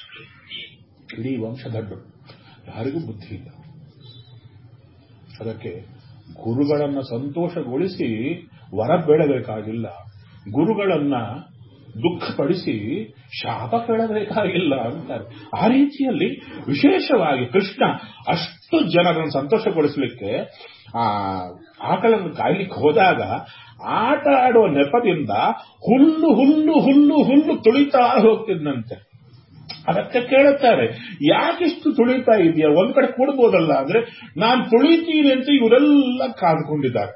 [SPEAKER 3] ಇಡೀ ವಂಶ ದಡ್ಡು, ಯಾರಿಗೂ ಬುದ್ಧಿ ಇಲ್ಲ. ಅದಕ್ಕೆ ಗುರುಗಳನ್ನ ಸಂತೋಷಗೊಳಿಸಿ ವರ ಬೇಡಬೇಕಾಗಿಲ್ಲ, ಗುರುಗಳನ್ನ ದುಃಖಪಡಿಸಿ ಶಾಪ ಕೇಳಬೇಕಾಗಿಲ್ಲ ಅಂತಾರೆ. ಆ ರೀತಿಯಲ್ಲಿ ವಿಶೇಷವಾಗಿ ಕೃಷ್ಣ ಅಷ್ಟು ಜನರನ್ನು ಸಂತೋಷಗೊಳಿಸಲಿಕ್ಕೆ ಆ ಆಕಳನ್ನು ಕಾಯ್ಲಿಕ್ಕೆ ಹೋದಾಗ ಆಟ ಆಡುವ ನೆಪದಿಂದ ಹುಲ್ಲು ಹುಲ್ಲು ಹುಲ್ಲು ಹುಲ್ಲು ತುಳಿತಾ ಹೋಗ್ತಿದ್ದಂತೆ. ಅದಕ್ಕೆ ಕೇಳುತ್ತಾರೆ, ಯಾಕಿಷ್ಟು ತುಳಿತಾ ಇದೆಯಾ, ಒಂದ್ ಕಡೆ ಕೂಡ್ಬೋದಲ್ಲ ಅಂದ್ರೆ, ನಾನು ತುಳಿತೀನಿ ಅಂತ ಇವರೆಲ್ಲ ಕಾದ್ಕೊಂಡಿದ್ದಾರೆ.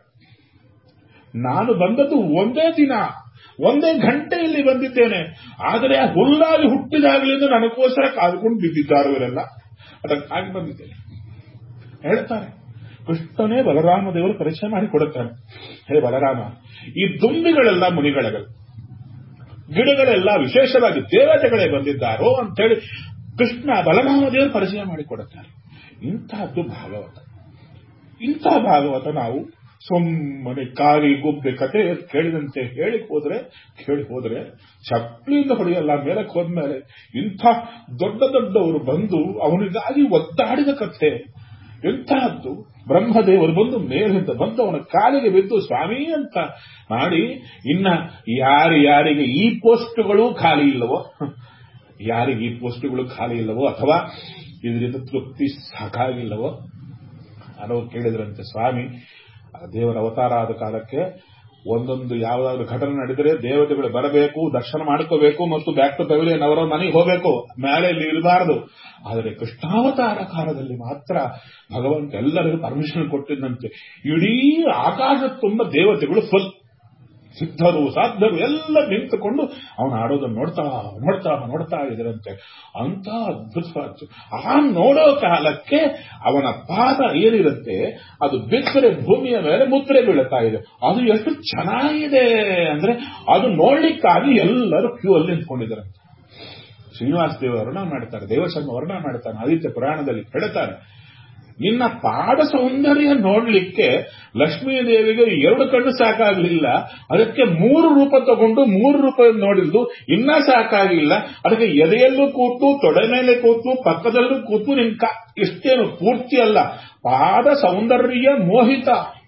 [SPEAKER 3] ನಾನು ಬಂದದ್ದು ಒಂದೇ ದಿನ, ಒಂದೇ ಗಂಟೆಯಲ್ಲಿ ಬಂದಿದ್ದೇನೆ, ಆದರೆ ಆ ಹುಲ್ಲಾಗಿ ಹುಟ್ಟಿದಾಗಲಿಂದ ನನಗೋಸ್ಕರ ಕಾದ್ಕೊಂಡು ಬಿದ್ದಿದ್ದಾರೆ ಇವರೆಲ್ಲ, ಅದಕ್ಕಾಗಿ ಬಂದಿದ್ದೇನೆ ಹೇಳ್ತಾರೆ. ಕೃಷ್ಣನೇ ಬಲರಾಮ ದೇವರು ಪರಿಚಯ ಮಾಡಿ ಕೊಡುತ್ತಾನೆ. ಹೇ ಬಲರಾಮ, ಈ ದುಂಬಿಗಳೆಲ್ಲ ಮುನಿಗಳೆಗಳು, ಗಿಡಗಳೆಲ್ಲ ವಿಶೇಷವಾಗಿ ದೇವತೆಗಳೇ ಬಂದಿದ್ದಾರೋ ಅಂತೇಳಿ ಕೃಷ್ಣ ಬಲರಾಮ ದೇವರು ಪರಿಚಯ ಮಾಡಿಕೊಡುತ್ತಾರೆ. ಇಂತಹದ್ದು ಭಾಗವತ. ಇಂತಹ ಭಾಗವತ ನಾವು ಸುಮ್ಮನೆ ಕಾರಿ ಗುಬ್ಬೆ ಕತೆ ಕೇಳಿದಂತೆ ಹೇಳಿ ಹೋದ್ರೆ ಕೇಳಿ ಹೋದ್ರೆ ಚಪ್ಪಲಿಯಿಂದ ಹೊಡೆಯಲ್ಲ. ಮೇಲಕ್ಕೆ ಹೋದ್ಮೇಲೆ ಇಂಥ ದೊಡ್ಡ ದೊಡ್ಡವರು ಬಂದು ಅವನಿಗಾಗಿ ಒದ್ದಾಡಿದ ಕಥೆ ಎಂತಹದ್ದು. ಬ್ರಹ್ಮದೇವರು ಬಂದು ಮೇಲಿಂದ ಬಂದು ಅವನ ಕಾಲಿಗೆ ಬಿದ್ದು ಸ್ವಾಮಿ ಅಂತ ಮಾಡಿ, ಇನ್ನ ಯಾರು ಯಾರಿಗೆ ಈ ಪೋಸ್ಟ್ಗಳು ಖಾಲಿ ಇಲ್ಲವೋ, ಯಾರಿಗೆ ಈ ಪೋಸ್ಟ್ಗಳು ಖಾಲಿ ಇಲ್ಲವೋ ಅಥವಾ ಇದರಿಂದ ತೃಪ್ತಿ ಸಾಕಾಗಿಲ್ಲವೋ ಅನ್ನೋರು ಕೇಳಿದ್ರಂತೆ, ಸ್ವಾಮಿ ದೇವರ ಅವತಾರ ಆದ ಕಾಲಕ್ಕೆ ಒಂದೊಂದು ಯಾವುದಾದ್ರು ಘಟನೆ ನಡೆದರೆ ದೇವತೆಗಳು ಬರಬೇಕು, ದರ್ಶನ ಮಾಡ್ಕೋಬೇಕು ಮತ್ತು ಬ್ಯಾಕ್ ಟು ಪೆವಿಲಿಯನ್ ಅವರ ಮನೆಗೆ ಹೋಗಬೇಕು, ಮೇಲೆ ಇಲ್ಲಿ ಇರಬಾರದು. ಆದರೆ ಕೃಷ್ಣಾವತಾರ ಕಾಲದಲ್ಲಿ ಮಾತ್ರ ಭಗವಂತ ಎಲ್ಲರಿಗೂ ಪರ್ಮಿಷನ್ ಕೊಟ್ಟಿದ್ದಂತೆ. ಇಡೀ ಆಕಾಶ ತುಂಬ ದೇವತೆಗಳು ಫುಲ್, ಸಿದ್ಧರು ಸಾಧ್ಯರು ಎಲ್ಲ ನಿಂತುಕೊಂಡು ಅವನು ಆಡೋದನ್ನು ನೋಡ್ತಾ ನೋಡ್ತಾ ನೋಡ್ತಾ ಇದ್ರಂತೆ. ಅಂತ ಅದ್ಭುತವಾದ್ದು. ಆ ನೋಡೋ ಕಾಲಕ್ಕೆ ಅವನ ಪಾದ ಏನಿರುತ್ತೆ ಅದು ಬಿತ್ತರೆ ಭೂಮಿಯ ಮೇಲೆ ಮುದ್ರೆ ಬೀಳುತ್ತಾ ಇದೆ. ಅದು ಎಷ್ಟು ಚೆನ್ನಾಗಿದೆ ಅಂದ್ರೆ ಅದು ನೋಡ್ಲಿಕ್ಕಾಗಿ ಎಲ್ಲರೂ ಕ್ಯೂ ಅಲ್ಲಿ ನಿಂತ್ಕೊಂಡಿದ್ದಾರಂತೆ. ಶ್ರೀನಿವಾಸ ದೇವ ವರ್ಣನ ಮಾಡ್ತಾರೆ, ದೇವಶರ್ಮ ವರ್ಣನ ಮಾಡ್ತಾನೆ, ಆದಿತ್ಯ ಪುರಾಣದಲ್ಲಿ ಹೇಳ್ತಾರೆ, ನಿನ್ನ ಪಾದ ಸೌಂದರ್ಯ ನೋಡ್ಲಿಕ್ಕೆ ಲಕ್ಷ್ಮೀದೇವಿಗೆ ಎರಡು ಕಣ್ಣು ಸಾಕಾಗಲಿಲ್ಲ, ಅದಕ್ಕೆ ಮೂರು ರೂಪ ತಗೊಂಡು ಮೂರು ರೂಪ ನೋಡಿದ್ದು ಇನ್ನ ಸಾಕಾಗಿಲ್ಲ, ಅದಕ್ಕೆ ಎದೆಯಲ್ಲೂ ಕೂತು ತೊಡೆ ಮೇಲೆ ಕೂತು ಪಕ್ಕದಲ್ಲೂ ಕೂತು ನಿನ್ ಕಾ ಇಷ್ಟೇನು ಪೂರ್ತಿ ಅಲ್ಲ, ಪಾದ ಸೌಂದರ್ಯ ಮೋಹಿತ.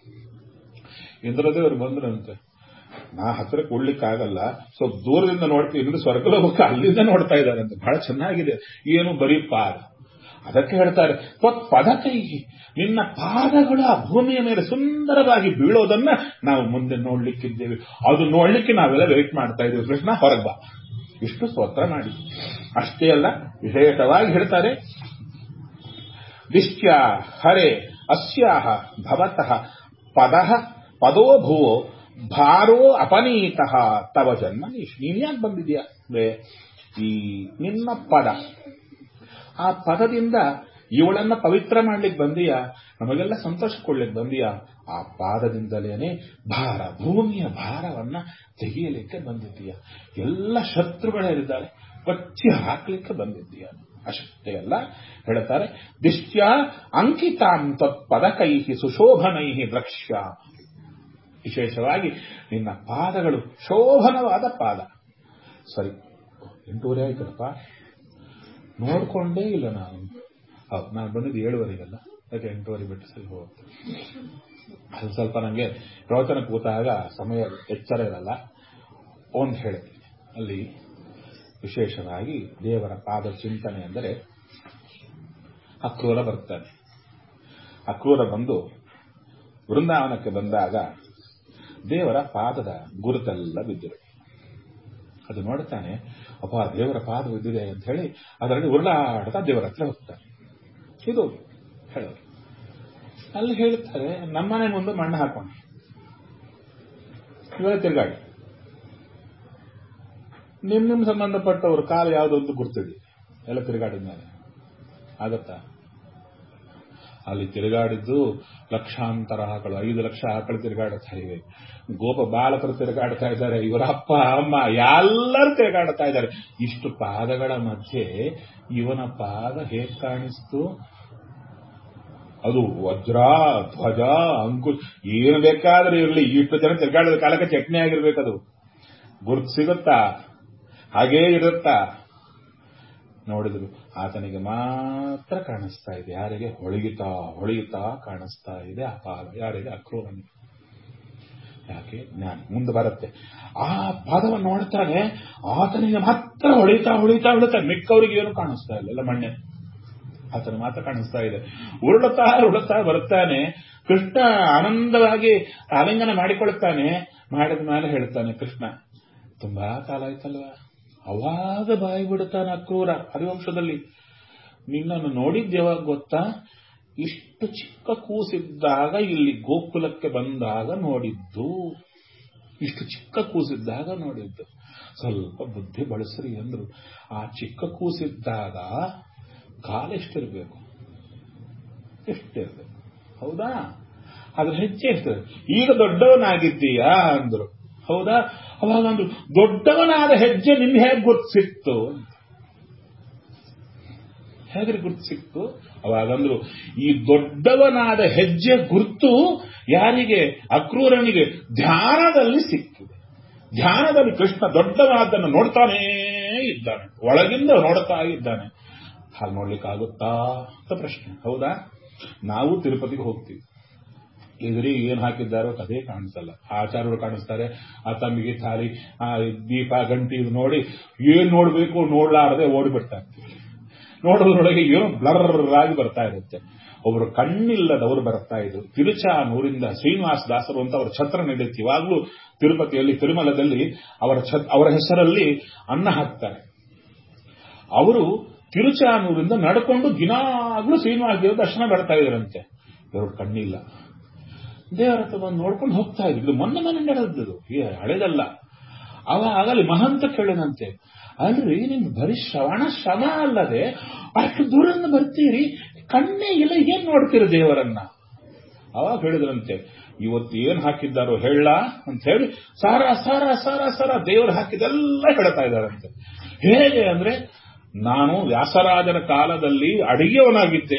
[SPEAKER 3] ಇಂದ್ರದೇವರು ಬಂದ್ರಂತೆ, ನಾ ಹತ್ರ ಕೊಡ್ಲಿಕ್ಕಾಗಲ್ಲ, ಸ್ವಲ್ಪ ದೂರದಿಂದ ನೋಡ್ತೀನಿ, ಸ್ವರ್ಗಲೋಕ ಅಲ್ಲಿಂದ ನೋಡ್ತಾ ಇದ್ದಾರಂತೆ, ಬಹಳ ಚೆನ್ನಾಗಿದೆ, ಏನು ಬರೀ ಪಾದ. ಅದಕ್ಕೆ ಹೇಳ್ತಾರೆ, ಪದಕೈ, ನಿನ್ನ ಪಾದಗಳು ಆ ಭೂಮಿಯ ಮೇಲೆ ಸುಂದರವಾಗಿ ಬೀಳೋದನ್ನ ನಾವು ಮುಂದೆ ನೋಡ್ಲಿಕ್ಕಿದ್ದೇವೆ, ಅದು ನೋಡ್ಲಿಕ್ಕೆ ನಾವೆಲ್ಲ ವೇಟ್ ಮಾಡ್ತಾ ಇದ್ದೇವೆ, ಕೃಷ್ಣ ಹೊರಗ್ ಬಾ, ಇಷ್ಟು ಸ್ತೋತ್ರ ಮಾಡಿ. ಅಷ್ಟೇ ಅಲ್ಲ, ವಿಶೇಷವಾಗಿ ಹೇಳ್ತಾರೆ, ದಿಶ್ಯ ಹರೇ ಅಸ್ಯಾಹ ಭವತಃ ಪದಃ ಪದೋ ಭುವೋ ಭಾರೋ ಅಪನೀತಃ ತವ ಜನ್ಮ ನೀನ್ ಯಾಕೆ ಬಂದಿದ್ಯಾ ಅಂದ್ರೆ ಈ ನಿನ್ನ ಪದ, ಆ ಪದದಿಂದ ಇವಳನ್ನ ಪವಿತ್ರ ಮಾಡ್ಲಿಕ್ಕೆ ಬಂದೀಯಾ, ನಮಗೆಲ್ಲ ಸಂತೋಷ ಕೊಡ್ಲಿಕ್ಕೆ ಬಂದೀಯಾ, ಆ ಪಾದದಿಂದಲೇನೆ ಭಾರ, ಭೂಮಿಯ ಭಾರವನ್ನ ತೆಗೆಯಲಿಕ್ಕೆ ಬಂದಿದ್ದೀಯ. ಎಲ್ಲ ಶತ್ರುಗಳೇರಿದ್ದಾರೆ, ಕೊಚ್ಚಿ ಹಾಕ್ಲಿಕ್ಕೆ ಬಂದಿದ್ದೀಯ. ಅಷ್ಟೇ ಅಲ್ಲ ಹೇಳ್ತಾರೆ, ದಿಷ್ಟ್ಯ ಅಂಕಿತಾಂ ತತ್ಪದಕೈಹಿ ಸುಶೋಭನೈಹಿ ದ್ರಕ್ಷ್ಯ. ವಿಶೇಷವಾಗಿ ನಿನ್ನ ಪಾದಗಳು ಶೋಭನವಾದ ಪಾದ. ಸರಿ, ಎಂಟೂವರೆ ಆಯ್ತಪ್ಪ, ನೋಡ್ಕೊಂಡೇ ಇಲ್ಲ ನಾನು. ಹೌದು, ನಾನು ಬಂದಿದ್ದು ಏಳುವರೆಗಲ್ಲ, ಯಾಕೆ ಎಂಟೂವರೆ ಬಿಟ್ಟು ಸರಿ ಹೋಗುತ್ತೆ. ಅದು ಸ್ವಲ್ಪ ನನಗೆ ಪ್ರವಚನ ಕೂತಾಗ ಸಮಯ ಎಚ್ಚರ ಇರಲ್ಲ. ಒಂದು ಹೇಳ್ತೀನಿ, ಅಲ್ಲಿ ವಿಶೇಷವಾಗಿ ದೇವರ ಪಾದ ಚಿಂತನೆ ಅಂದರೆ, ಅಕ್ರೂರ ಬರ್ತಾನೆ. ಅಕ್ರೂರ ಬಂದು ವೃಂದಾವನಕ್ಕೆ ಬಂದಾಗ ದೇವರ ಪಾದದ ಗುರುತೆಲ್ಲ ಬಿದ್ದಿರು. ಅದು ನೋಡ್ತಾನೆ, ಅಪ್ಪ ದೇವರ ಪಾದ ಬಿದ್ದಿದೆ ಅಂತ ಹೇಳಿ ಅದರಲ್ಲಿ ಉರುಳಾಡ್ತಾ ದೇವರ ಹತ್ರ ಹೋಗ್ತಾನೆ. ಇದು ಹೇಳೋದು. ಅಲ್ಲಿ ಹೇಳ್ತಾರೆ, ನಮ್ಮನೆ ಮುಂದೆ ಮಣ್ಣು ಹಾಕೊಂಡು ಇವಾಗ ತಿರುಗಾಡಿ, ನಿಮ್ ನಿಮ್ ಸಂಬಂಧಪಟ್ಟವ್ರ ಕಾಲು ಯಾವುದೊಂದು ಗುರ್ತಿದೆ, ಎಲ್ಲ ತಿರುಗಾಡಿದ ಮೇಲೆ ಆಗತ್ತಾ? ಅಲ್ಲಿ ತಿರುಗಾಡಿದ್ದು ಲಕ್ಷಾಂತರ ಆಕಳು, ಐದು ಲಕ್ಷ ಆಕಳು ತಿರುಗಾಡ್ತಾ ಇವೆ. ಗೋಪ ಬಾಲಕರು ತಿರುಗಾಡ್ತಾ ಇದ್ದಾರೆ, ಇವರ ಅಪ್ಪ ಅಮ್ಮ ಎಲ್ಲರೂ ತಿರುಗಾಡ್ತಾ ಇದ್ದಾರೆ. ಇಷ್ಟು ಪಾದಗಳ ಮಧ್ಯೆ ಇವನ ಪಾದ ಹೇಗೆ ಕಾಣಿಸ್ತು? ಅದು ವಜ್ರ, ಧ್ವಜ, ಅಂಕುಶ್ ಏನು ಬೇಕಾದ್ರೆ ಇರಲಿ, ಇಷ್ಟು ಜನ ತಿರುಗಾಡಿದ ಕಾಲಕ್ಕೆ ಚಟ್ನಿ ಆಗಿರ್ಬೇಕದು. ಗುರ್ತು ಸಿಗುತ್ತಾ? ಹಾಗೇ ಇರುತ್ತಾ? ನೋಡಿದ್ರು ಆತನಿಗೆ ಮಾತ್ರ ಕಾಣಿಸ್ತಾ ಇದೆ. ಯಾರಿಗೆ? ಹೊಳೆಯುತ್ತಾ ಹೊಳೆಯುತ್ತಾ ಕಾಣಿಸ್ತಾ ಇದೆ ಆ ಪಾದ. ಯಾರಿಗೆ? ಅಕ್ರೂರನಿಗೆ. ಯಾಕೆ? ಜ್ಞಾನ ಮುಂದೆ ಬರುತ್ತೆ. ಆ ಪಾದವನ್ನು ನೋಡ್ತಾನೆ, ಆತನಿಗೆ ಮಾತ್ರ ಹೊಳೆಯುತ್ತಾ ಹೊಳೆಯುತ್ತಾ ಹೊಳೆಯುತ್ತಾ, ಮಿಕ್ಕವರಿಗೆ ಏನು ಕಾಣಿಸ್ತಾ ಇಲ್ಲ, ಎಲ್ಲ ಮಣ್ಣೆ. ಆತನ ಮಾತ್ರ ಕಾಣಿಸ್ತಾ ಇದೆ. ಉರುಳುತ್ತಾ ಉರುಳುತ್ತಾ ಬರ್ತಾನೆ. ಕೃಷ್ಣ ಆನಂದವಾಗಿ ಆಲಿಂಗನ ಮಾಡಿಕೊಳ್ತಾನೆ. ಮಾಡಿದ ಮೇಲೆ ಹೇಳ್ತಾನೆ ಕೃಷ್ಣ, ತುಂಬಾ ಕಾಲ ಆಯ್ತಲ್ವಾ? ಅವಾಗ ಬಾಯಿ ಬಿಡುತ್ತಾನೆ ಅಕ್ರೂರ ಹರಿವಂಶದಲ್ಲಿ. ನಿನ್ನನ್ನು ನೋಡಿದ್ದು ಯಾವಾಗ ಗೊತ್ತಾ? ಇಷ್ಟು ಚಿಕ್ಕ ಕೂಸಿದ್ದಾಗ ಇಲ್ಲಿ ಗೋಕುಲಕ್ಕೆ ಬಂದಾಗ ನೋಡಿದ್ದು. ಇಷ್ಟು ಚಿಕ್ಕ ಕೂಸಿದ್ದಾಗ ನೋಡಿದ್ದು. ಸ್ವಲ್ಪ ಬುದ್ಧಿ ಬಳಸ್ರಿ ಅಂದ್ರು. ಆ ಚಿಕ್ಕ ಕೂಸಿದ್ದಾಗ ಕಾಲೆಷ್ಟಿರ್ಬೇಕು? ಎಷ್ಟಿರ್ಬೇಕು? ಹೌದಾ? ಅದ್ರ ಹೆಜ್ಜೆ ಎಷ್ಟಿದೆ? ಈಗ ದೊಡ್ಡವನಾಗಿದ್ದೀಯಾ ಅಂದ್ರು. ಹೌದಾ? ಅವಾಗ ಅಂದ್ರು, ದೊಡ್ಡವನಾದ ಹೆಜ್ಜೆ ನಿಮ್ಗೆ ಹೇಗೆ ಗುರ್ತು ಸಿಕ್ತು? ಹೇಗ್ರಿ ಗುರ್ತು ಸಿಕ್ತು? ಅವಾಗಂದ್ರು, ಈ ದೊಡ್ಡವನಾದ ಹೆಜ್ಜೆ ಗುರ್ತು ಯಾರಿಗೆ? ಅಕ್ರೂರನಿಗೆ ಧ್ಯಾನದಲ್ಲಿ ಸಿಕ್ಕಿದೆ. ಧ್ಯಾನದಲ್ಲಿ ಕೃಷ್ಣ ದೊಡ್ಡವನಾದನ್ನು ನೋಡ್ತಾನೇ ಇದ್ದಾನೆ, ಒಳಗಿಂದ ನೋಡ್ತಾ ಇದ್ದಾನೆ. ಹಾಗೆ ನೋಡ್ಲಿಕ್ಕಾಗುತ್ತಾ ಅಂತ ಪ್ರಶ್ನೆ. ಹೌದಾ? ನಾವು ತಿರುಪತಿಗೆ ಹೋಗ್ತೀವಿ, ಎದುರಿ ಏನ್ ಹಾಕಿದ್ದಾರೋ ಅದೇ ಕಾಣಿಸಲ್ಲ. ಆಚಾರ್ಯರು ಕಾಣಿಸ್ತಾರೆ, ಆ ತಮ್ಮಿಗೆ ಥಾಲಿ, ಆ ದೀಪ, ಗಂಟಿ ನೋಡಿ ಏನ್ ನೋಡ್ಬೇಕು ನೋಡ್ಲಾರದೆ ಓಡಿಬಿಡ್ತಾರೆ. ನೋಡೋದ್ರೊಳಗೆ ಏನೋ ಬ್ಲರ್ ಆಗಿ ಬರ್ತಾ ಇರುತ್ತೆ. ಒಬ್ರು ಕಣ್ಣಿಲ್ಲದವರು ಬರ್ತಾ ಇದ್ರು. ತಿರುಚಾನೂರಿಂದ ಶ್ರೀನಿವಾಸ ದಾಸರು ಅಂತ ಅವರ ಛತ್ರ ನಡೆಯುತ್ತೆ. ಇವಾಗಲೂ ತಿರುಪತಿಯಲ್ಲಿ, ತಿರುಮಲದಲ್ಲಿ ಅವರ ಅವರ ಹೆಸರಲ್ಲಿ ಅನ್ನ ಹಾಕ್ತಾರೆ. ಅವರು ತಿರುಚಾನೂರಿಂದ ನಡ್ಕೊಂಡು ದಿನಾಗ್ಲೂ ಶ್ರೀನಿವಾಸ ದೇವರ ದರ್ಶನ ಬರ್ತಾ ಇದ್ರಂತೆ. ಇವರು ಕಣ್ಣಿಲ್ಲ, ದೇವರ ಹತ್ರ ಬಂದು ನೋಡ್ಕೊಂಡು ಹೋಗ್ತಾ ಇದ್ರು. ಇದು ಮೊನ್ನೆ ಮನೆ ನಡೆದದ್ದು, ಹಳೆದಲ್ಲ. ಅವಾಗ ಅಲ್ಲಿ ಮಹಂತ ಕೇಳಿದಂತೆ, ಅಲ್ರಿ ನಿಮ್ ಬರೀ ಶ್ರವಣ ಶ್ರಮ ಅಲ್ಲದೆ ಅಷ್ಟು ದೂರದಿಂದ ಬರ್ತೀರಿ, ಕಣ್ಣೇ ಇಲ್ಲ, ಏನ್ ನೋಡ್ತೀರಿ ದೇವರನ್ನ? ಅವಾಗ ಹೇಳಿದ್ರಂತೆ, ಇವತ್ತು ಏನ್ ಹಾಕಿದ್ದಾರೋ ಹೇಳ ಅಂತ ಹೇಳಿ ಸಾರ ಸಾರ ಸಾರ ಸಾರ ದೇವರು ಹಾಕಿದೆಲ್ಲ ಹೇಳ್ತಾ ಇದ್ದಾರಂತೆ. ಹೇಗೆ ಅಂದ್ರೆ, ನಾನು ವ್ಯಾಸರಾಜನ ಕಾಲದಲ್ಲಿ ಅಡಿಗೆಯವನಾಗಿದ್ದೆ.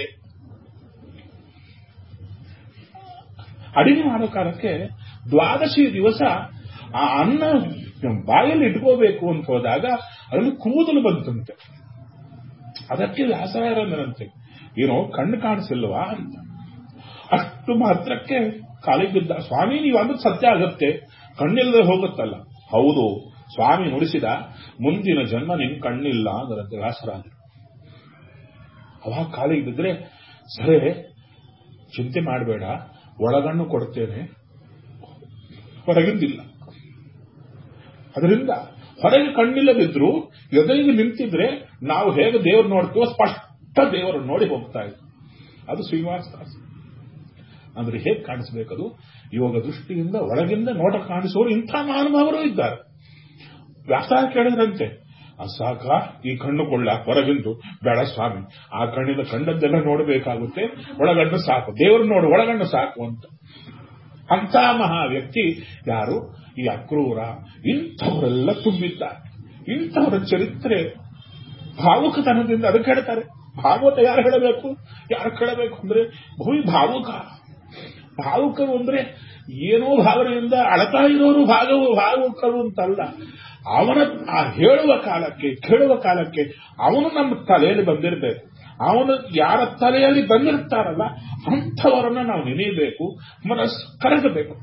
[SPEAKER 3] ಅಡಿಗೆ ಮಾಡೋ ಕಾಲಕ್ಕೆ ದ್ವಾದಶಿ ದಿವಸ ಆ ಅನ್ನ ಬಾಯಲ್ಲಿ ಇಟ್ಕೋಬೇಕು ಅಂತ ಹೋದಾಗ ಅದರಲ್ಲಿ ಕೂದಲು ಬಂತಂತೆ. ಅದಕ್ಕೆ ವ್ಯಾಸರಾಯರಂದ್ರಂತೆ, ಏನೋ ಕಣ್ಣು ಕಾಣಿಸಿಲ್ವಾ ಅಂತ. ಅಷ್ಟು ಮಾತ್ರಕ್ಕೆ ಕಾಲಿಗೆ ಬಿದ್ದ. ಸ್ವಾಮಿ, ನೀವು ಅಂದ್ರೆ ಸತ್ಯ ಆಗತ್ತೆ, ಕಣ್ಣಿಲ್ಲದೆ ಹೋಗುತ್ತಲ್ಲ. ಹೌದು, ಸ್ವಾಮಿ ನುಡಿಸಿದ, ಮುಂದಿನ ಜನ್ಮ ನಿನ್ ಕಣ್ಣಿಲ್ಲ ಅಂದ್ರಂತೆ ವ್ಯಾಸರಾಜರು. ಅವಾಗ ಕಾಲಿಗೆ ಬಿದ್ರೆ, ಸರಿ ಚಿಂತೆ ಮಾಡಬೇಡ, ಒಳಗಣ್ಣು ಕೊಡ್ತೇನೆ, ಹೊರಗಿಂದಿಲ್ಲ. ಅದರಿಂದ ಹೊರಗೆ ಕಣ್ಣಿಲ್ಲದಿದ್ರು ಎದುರಿಗೆ ನಿಂತಿದ್ರೆ ನಾವು ಹೇಗೆ ದೇವರು ನೋಡ್ತೀವೋ ಸ್ಪಷ್ಟ ದೇವರು ನೋಡಿ ಹೋಗ್ತಾ ಇದ್ರು. ಅದು ಶ್ರೀನಿವಾಸ ದಾಸ. ಅಂದ್ರೆ ಹೇಗೆ ಕಾಣಿಸ್ಬೇಕದು? ಯೋಗ ದೃಷ್ಟಿಯಿಂದ ಒಳಗಿಂದ ನೋಟ ಕಾಣಿಸೋರು ಇಂಥ ಮಹಾನುಭಾವರು ಇದ್ದಾರೆ. ವ್ಯಾಸ ಕೇಳಿದ್ರಂತೆ, ಸಾಕ ಈ ಕಣ್ಣು ಕೊಳ್ಳ ಹೊರಗಿಂದು ಬೇಡ ಸ್ವಾಮಿ, ಆ ಕಣ್ಣಿಂದ ಕಂಡದ್ದೆಲ್ಲ ನೋಡಬೇಕಾಗುತ್ತೆ, ಒಳಗಣ್ಣು ಸಾಕು, ದೇವರು ನೋಡು ಒಳಗಣ್ಣು ಸಾಕು ಅಂತ. ಅಂತ ಮಹಾ ವ್ಯಕ್ತಿ ಯಾರು? ಈ ಅಕ್ರೂರ. ಇಂಥವರೆಲ್ಲ ತುಂಬಿದ್ದಾರೆ. ಇಂಥವರ ಚರಿತ್ರೆ ಭಾವುಕತನದಿಂದ ಅದಕ್ಕೆ ಹೇಳ್ತಾರೆ. ಭಾಗವತ ಯಾರು ಹೇಳಬೇಕು? ಯಾರು ಕೇಳಬೇಕು ಅಂದ್ರೆ ಭೂಮಿ ಭಾವುಕ. ಭಾವುಕರು ಅಂದ್ರೆ ಏನೋ ಭಾವನೆಯಿಂದ ಅಳತಾ ಇರೋರು ಭಾಗವು ಭಾವುಕರು ಅಂತಲ್ಲ. ಅವನ ಆ ಹೇಳುವ ಕಾಲಕ್ಕೆ ಕೇಳುವ ಕಾಲಕ್ಕೆ ಅವನು ನಮ್ಮ ತಲೆಯಲ್ಲಿ ಬಂದಿರಬೇಕು. ಅವನು ಯಾರ ತಲೆಯಲ್ಲಿ ಬಂದಿರ್ತಾರಲ್ಲ ಅಂಥವರನ್ನ ನಾವು ನೆನೆಯಬೇಕು, ಮನಸ್ಸು ಕರಗಬೇಕು.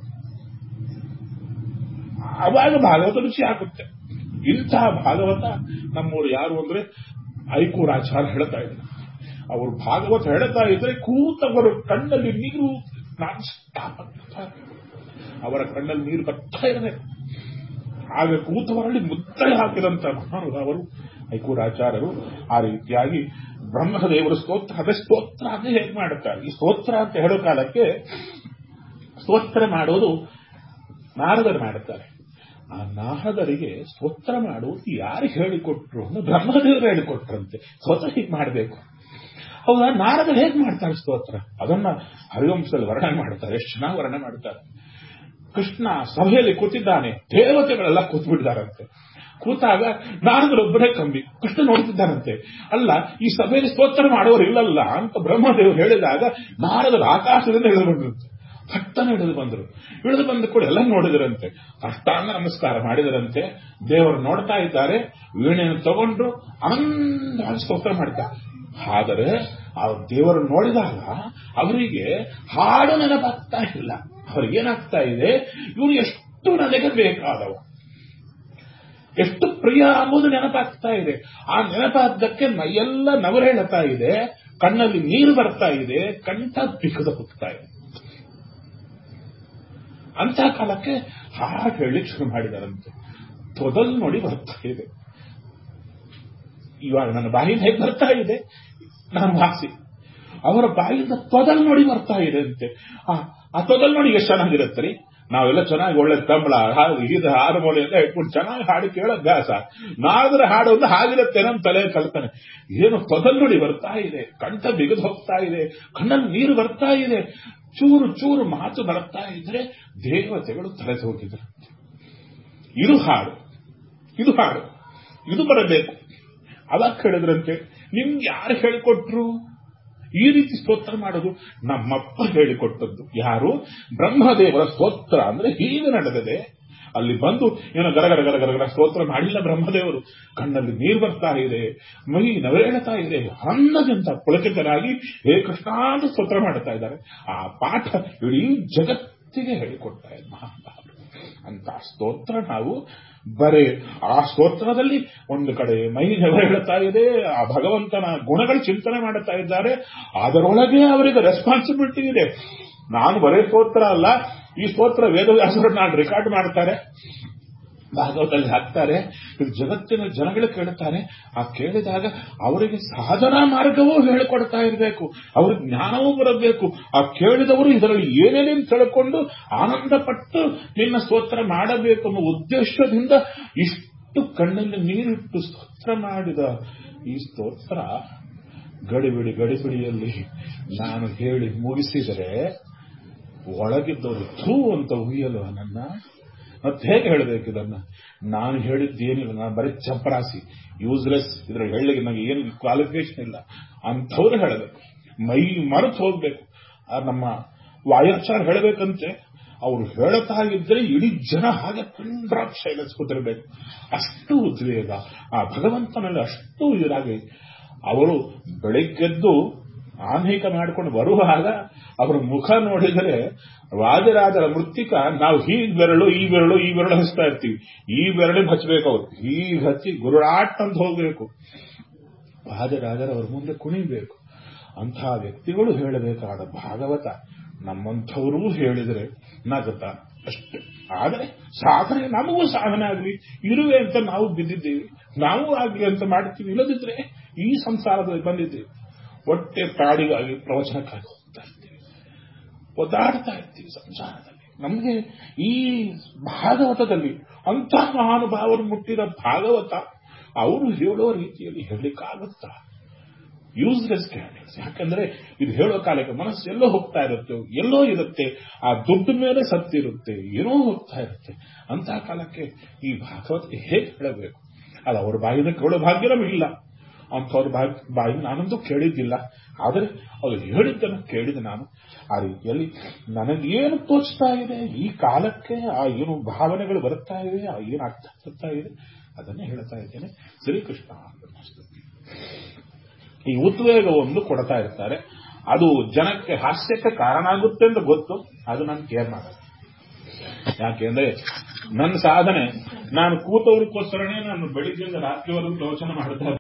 [SPEAKER 3] ಆವಾಗ ಭಾಗವತ ರುಚಿ ಆಗುತ್ತೆ. ಇಂತಹ ಭಾಗವತ ನಮ್ಮವರು ಯಾರು ಅಂದ್ರೆ ಐಕೂರಾಚಾರ್ಯ ಹೇಳ್ತಾ ಇದ್ರು. ಅವರು ಭಾಗವತ ಹೇಳ್ತಾ ಇದ್ರೆ ಕೂತವರು ಕಣ್ಣಲ್ಲಿ ನೀರು ನಾನ್ ಸ್ಟಾಪ್ ಆಗ್ತಾ, ಅವರ ಕಣ್ಣಲ್ಲಿ ನೀರು ಬರ್ತಾ ಇರಬೇಕು. ಆಗ ಕೂತವರಲ್ಲಿ ಮುದ್ರೆ ಹಾಕಿದಂತ ಮಹಾನುಭಾವರು ಐಕೂರಾಚಾರ್ಯರು. ಆ ರೀತಿಯಾಗಿ ಬ್ರಹ್ಮದೇವರ ಸ್ತೋತ್ರ, ಅದೇ ಸ್ತೋತ್ರ ಅದೇ ಹೇಗೆ ಮಾಡುತ್ತಾರೆ. ಈ ಸ್ತೋತ್ರ ಅಂತ ಹೇಳೋ ಕಾಲಕ್ಕೆ ಸ್ತೋತ್ರ ಮಾಡೋದು ನಾರದರು ಮಾಡುತ್ತಾರೆ. ಆ ನಾರದರಿಗೆ ಸ್ತೋತ್ರ ಮಾಡುವುದು ಯಾರು ಹೇಳಿಕೊಟ್ರು ಅಂದ್ರೆ ಬ್ರಹ್ಮದೇವರು ಹೇಳಿಕೊಟ್ರಂತೆ. ಸ್ತೋತ್ರ ಹೀಗೆ ಮಾಡಬೇಕು. ಹೌದಾ, ನಾರದರು ಹೇಗೆ ಮಾಡ್ತಾರೆ ಸ್ತೋತ್ರ? ಅದನ್ನ ಹರಿವಂಶದಲ್ಲಿ ವರ್ಣನೆ ಮಾಡ್ತಾರೆ. ಎಷ್ಟು ಚೆನ್ನಾಗಿ ವರ್ಣನೆ ಮಾಡ್ತಾರೆ. ಕೃಷ್ಣ ಸಭೆಯಲ್ಲಿ ಕೂತಿದ್ದಾನೆ, ದೇವತೆಗಳೆಲ್ಲ ಕೂತ್ಬಿಟ್ಟಿದ್ದಾರಂತೆ. ಕೂತಾಗ ನಾರದರೊಬ್ಬರೇ ಕಮ್ಮಿ. ಕೃಷ್ಣ ನೋಡ್ತಿದ್ದಾರಂತೆ. ಅಲ್ಲ, ಈ ಸಭೆಯಲ್ಲಿ ಸ್ತೋತ್ರ ಮಾಡೋರು ಇಲ್ಲಲ್ಲ ಅಂತ ಬ್ರಹ್ಮದೇವರು ಹೇಳಿದಾಗ ನಾರದರು ಆಕಾಶದಿಂದ ಇಳಿದು ಬಂದ್ರಂತೆ. ಹತ್ತನ ಹಿಡಿದು ಬಂದರು. ಇಳಿದು ಬಂದ ಕೂಡ ಎಲ್ಲ ನೋಡಿದರಂತೆ. ಅಷ್ಟಾಂಗ ನಮಸ್ಕಾರ ಮಾಡಿದರಂತೆ. ದೇವರು ನೋಡ್ತಾ ಇದ್ದಾರೆ. ವೀಣೆಯನ್ನು ತಗೊಂಡ್ರು ಆನಂದವಾಗಿ ಸ್ತೋತ್ರ ಮಾಡ್ತಾರೆ. ಆದರೆ ಆ ದೇವರು ನೋಡಿದಾಗ ಅವರಿಗೆ ಹಾಡು ನೆನಪಾಗ್ತಾ ಇಲ್ಲ. ಅವ್ರಿಗೇನಾಗ್ತಾ ಇದೆ, ಇವರು ಎಷ್ಟು ನನಗೆ ಬೇಕಾದವ, ಎಷ್ಟು ಪ್ರಿಯ ಅಂಬುದು ನೆನಪಾಗ್ತಾ ಇದೆ. ಆ ನೆನಪಾದ್ದಕ್ಕೆ ಮೈಯೆಲ್ಲ ನವರೇಳ್ತಾ ಇದೆ, ಕಣ್ಣಲ್ಲಿ ನೀರು ಬರ್ತಾ ಇದೆ, ಕಂಠ ಬಿಕ್ಕದ ಹೋಗ್ತಾ ಇದೆ. ಅಂತ ಕಾಲಕ್ಕೆ ಹಾಡು ಹೇಳಿ ಶುರು ಮಾಡಿದಾರಂತೆ. ತೊದಲ್ ನೋಡಿ ಬರ್ತಾ ಇದೆ. ಇವಾಗ ನನ್ನ ಬಾಯಿಂದ ಹೇಗೆ ಬರ್ತಾ ಇದೆ ನಾನು ವಾಸಿ, ಅವರ ಬಾಯಿಂದ ತೊದಲ್ ನೋಡಿ ಬರ್ತಾ ಇದೆ ಅಂತೆ. ಆ ತೊದಲ್ ನೋಡಿ ಎಷ್ಟು ಚೆನ್ನಾಗಿರುತ್ತೆ ರೀ. ನಾವೆಲ್ಲ ಚೆನ್ನಾಗಿ ಒಳ್ಳೆ ತಂಬಳ ಇದು ಹಾರ್ಮೋನಿಯೆಲ್ಲ ಇಟ್ಕೊಂಡು ಚೆನ್ನಾಗಿ ಹಾಡು ಕೇಳೋ ಅಭ್ಯಾಸ. ನಾದ್ರ ಹಾಡು ಒಂದು ಹಾಗಿರುತ್ತೆ ನಮ್ಮ ತಲೆ ಕಲ್ಪನೆ. ಏನು ತೊದಲ್ ನೋಡಿ ಬರ್ತಾ ಇದೆ, ಕಂಠ ಬಿಗಿದು ಹೋಗ್ತಾ ಇದೆ, ಕಣ್ಣಲ್ಲಿ ನೀರು ಬರ್ತಾ ಇದೆ, ಚೂರು ಚೂರು ಮಾತು ಬರ್ತಾ ಇದ್ರೆ ದೇವತೆಗಳು ತಲೆ ಹೋಗಿದ್ರು. ಇದು ಹಾಡು, ಇದು ಹಾಡು, ಇದು ಬರಬೇಕು. ಅವಾಗ ಹೇಳಿದ್ರಂತೆ, ನಿಮ್ಗೆ ಯಾರು ಹೇಳಿಕೊಟ್ರು ಈ ರೀತಿ ಸ್ತೋತ್ರ ಮಾಡೋದು? ನಮ್ಮಪ್ಪ ಹೇಳಿಕೊಟ್ಟದ್ದು. ಯಾರು? ಬ್ರಹ್ಮದೇವರ ಸ್ತೋತ್ರ ಅಂದ್ರೆ ಹೀಗೆ ನಡೆದಿದೆ. ಅಲ್ಲಿ ಬಂದು ಏನೋ ಗರಗರ ಗರಗರ ಸ್ತೋತ್ರ ಮಾಡಿಲ್ಲ ಬ್ರಹ್ಮದೇವರು. ಕಣ್ಣಲ್ಲಿ ನೀರು ಬರ್ತಾ ಇದೆ, ಮೈ ನವರೇಳ್ತಾ ಇದೆ, ಅನ್ನದಂತ ಪುಳಕಿತರಾಗಿ ಹೇ ಕೃಷ್ಣ ಅಂತ ಸ್ತೋತ್ರ ಮಾಡ್ತಾ ಇದ್ದಾರೆ. ಆ ಪಾಠ ಇಡೀ ಜಗತ್ತಿಗೆ ಹೇಳಿಕೊಡ್ತಾ ಇದೆ ಮಹಾಭಾರತ. ಅಂತ ಸ್ತೋತ್ರ ನಾವು ಬರೇ ಆ ಸ್ತೋತ್ರದಲ್ಲಿ ಒಂದು ಕಡೆ ಮೈ ನವರೇಳ್ತಾ ಇದೆ, ಆ ಭಗವಂತನ ಗುಣಗಳ ಚಿಂತನೆ ಮಾಡುತ್ತಾ ಇದ್ದಾರೆ. ಅದರೊಳಗೆ ಅವರಿಗೆ ರೆಸ್ಪಾನ್ಸಿಬಿಲಿಟಿ ಇದೆ. ನಾನು ಬರೇ ಸ್ತೋತ್ರ ಅಲ್ಲ, ಈ ಸ್ತೋತ್ರ ವೇದವ್ಯಾಸರು ನಾನು ರೆಕಾರ್ಡ್ ಮಾಡ್ತಾರೆ, ಭಾಗವತಲ್ಲಿ ಹಾಕ್ತಾರೆ. ಇದು ಜಗತ್ತಿನ ಜನಗಳು ಕೇಳುತ್ತಾರೆ. ಆ ಕೇಳಿದಾಗ ಅವರಿಗೆ ಸಾಧನಾ ಮಾರ್ಗವೂ ಹೇಳಿಕೊಡ್ತಾ ಇರಬೇಕು, ಅವ್ರಿಗೆ ಜ್ಞಾನವೂ ಬರಬೇಕು. ಆ ಕೇಳಿದವರು ಇದರಲ್ಲಿ ಏನೇನೇನು ತಿಳ್ಕೊಂಡು ಆನಂದ ಪಟ್ಟು ನಿನ್ನ ಸ್ತೋತ್ರ ಮಾಡಬೇಕು ಅನ್ನೋ ಉದ್ದೇಶದಿಂದ ಇಷ್ಟು ಕಣ್ಣಲ್ಲಿ ನೀರಿಟ್ಟು ಸ್ತೋತ್ರ ಮಾಡಿದ ಈ ಸ್ತೋತ್ರ ಗಡಿಬಿಡಿ ಗಡಿಬಿಡಿಯಲ್ಲಿ ನಾನು ಹೇಳಿ ಮುಗಿಸಿದರೆ ಒಳಗಿದ್ದವರು ಥೂ ಅಂತ ಉಯ್ಯಲ್ವ ನನ್ನ. ಮತ್ತೆ ಹೇಗೆ ಹೇಳಬೇಕು ಇದನ್ನ? ನಾನು ಹೇಳಿದ್ದೇನಿಲ್ಲ, ನಾನು ಬರೀ ಚಪರಾಸಿ, ಯೂಸ್ಲೆಸ್, ಇದ್ರ ಹೇಳಿಗೆ ನನಗೆ ಏನು ಕ್ವಾಲಿಫಿಕೇಶನ್ ಇಲ್ಲ ಅಂಥವ್ರು ಹೇಳಬೇಕು. ಮೈ ಮರೆತು ಹೋಗ್ಬೇಕು. ನಮ್ಮ ವಾಯಾಚಾರ ಹೇಳಬೇಕಂತೆ. ಅವರು ಹೇಳುತ್ತಾ ಇದ್ರೆ ಇಡೀ ಜನ ಹಾಗೆ ಪಿಂಡ್ರಾಪ್ ಶೈಲೆನ್ಸ್ ಕೂತಿರ್ಬೇಕು. ಅಷ್ಟು ಉದ್ವೇಗ ಆ ಭಗವಂತನಲ್ಲಿ, ಅಷ್ಟು ಇದಾಗಿ ಅವರು ಬೆಳಿಗ್ಗೆದ್ದು ಆನ್ಹಿಕ ಮಾಡಿಕೊಂಡು ಬರುವಾಗ ಅವರ ಮುಖ ನೋಡಿದರೆ ವಾದಿರಾಜರ ಮೃತ್ತಿಕ ನಾವು ಹೀಗ್ ಬೆರಳು ಈ ಬೆರಳು ಈ ಬೆರಳು ಹಚ್ತಾ ಇರ್ತೀವಿ, ಈ ಬೆರಳಿಗೆ ಹಚ್ಚಬೇಕು. ಅವರು ಹೀಗೆ ಹಚ್ಚಿ ಗುರುರಾಟ್ ಅಂತ ಹೋಗ್ಬೇಕು. ವಾದಿರಾಜರ ಅವ್ರ ಮುಂದೆ ಕುಣಿಬೇಕು. ಅಂತಹ ವ್ಯಕ್ತಿಗಳು ಹೇಳಬೇಕಾದ ಭಾಗವತ ನಮ್ಮಂಥವರೂ ಹೇಳಿದರೆ ನಗತ ಅಷ್ಟೇ. ಆದರೆ ಸಾಧನೆ ನಮಗೂ ಸಾಧನೆ ಆಗಲಿ, ಇರುವೆ ಅಂತ ನಾವು ಬಿದ್ದಿದ್ದೀವಿ, ನಾವು ಆಗ್ಲಿ ಅಂತ ಮಾಡ್ತೀವಿ. ಇಲ್ಲದಿದ್ರೆ ಈ ಸಂಸಾರದಲ್ಲಿ ಬಂದಿದ್ದೀವಿ, ಹೊಟ್ಟೆ ತಾಡಿಗಾಗಿ ಪ್ರವಚನಕ್ಕಾಗಿ ಹೋಗ್ತಾ ಇರ್ತೀವಿ. ಒದ್ದಾಡ್ತಾ ಇರ್ತೀವಿ ಸಂಸಾರದಲ್ಲಿ. ನಮಗೆ ಈ ಭಾಗವತದಲ್ಲಿ ಅಂಥ ಮಹಾನುಭಾವರು ಮುಟ್ಟಿದ ಭಾಗವತ ಅವರು ಹೇಳೋ ರೀತಿಯಲ್ಲಿ ಹೇಳಲಿಕ್ಕಾಗುತ್ತಾ? ಯೂಸ್ಲೆಸ್ ಕ್ಯಾಂಡಿಲ್ಸ್. ಯಾಕಂದ್ರೆ ಇದು ಹೇಳೋ ಕಾಲಕ್ಕೆ ಮನಸ್ಸು ಎಲ್ಲೋ ಹೋಗ್ತಾ ಇರುತ್ತೆ, ಎಲ್ಲೋ ಇರುತ್ತೆ, ಆ ದುಡ್ಡು ಮೇಲೆ ಸತ್ತಿರುತ್ತೆ, ಏನೋ ಹೋಗ್ತಾ ಇರುತ್ತೆ. ಅಂತಹ ಕಾಲಕ್ಕೆ ಈ ಭಾಗವತ ಹೇಗೆ ಹೇಳಬೇಕು? ಅದು ಅವ್ರ ಬಾಯಿನ ಕೇಳೋ ಭಾಗ್ಯ ನಮಗಿಲ್ಲ, ಅಂಥವ್ರ ಬಾಯಿ ಬಾಯಿ ನಾನಂತೂ ಕೇಳಿದ್ದಿಲ್ಲ. ಆದರೆ ಅದು ಹೇಳಿದ್ದನ್ನು ಕೇಳಿದ ನಾನು ಆ ರೀತಿಯಲ್ಲಿ ನನಗೇನು ತೋಚ್ತಾ ಇದೆ ಈ ಕಾಲಕ್ಕೆ, ಆ ಏನು ಭಾವನೆಗಳು ಬರುತ್ತಾ ಇವೆ, ಆ ಏನು ಅರ್ಥ ಬರ್ತಾ ಇದೆ ಅದನ್ನೇ ಹೇಳ್ತಾ ಇದ್ದೇನೆ. ಶ್ರೀಕೃಷ್ಣ ಈ ಉದ್ವೇಗ ಒಂದು ಕೊಡ್ತಾ ಇರ್ತಾರೆ, ಅದು ಜನಕ್ಕೆ ಹಾಸ್ಯಕ್ಕೆ ಕಾರಣ ಆಗುತ್ತೆ ಅಂತ ಗೊತ್ತು, ಅದು ನಾನು ಕೇರ್ ಮಾಡಲ್ಲ. ಯಾಕೆಂದ್ರೆ ನನ್ನ ಸಾಧನೆ ನಾನು ಕೂತವ್ರಿಗೋಸ್ಕರನೇ ನಾನು ಬೆಳಿಗ್ಗೆಯಿಂದ ರಾತ್ರಿವರೆಗೂ ಪ್ರವಚನ ಮಾಡ್ತಾ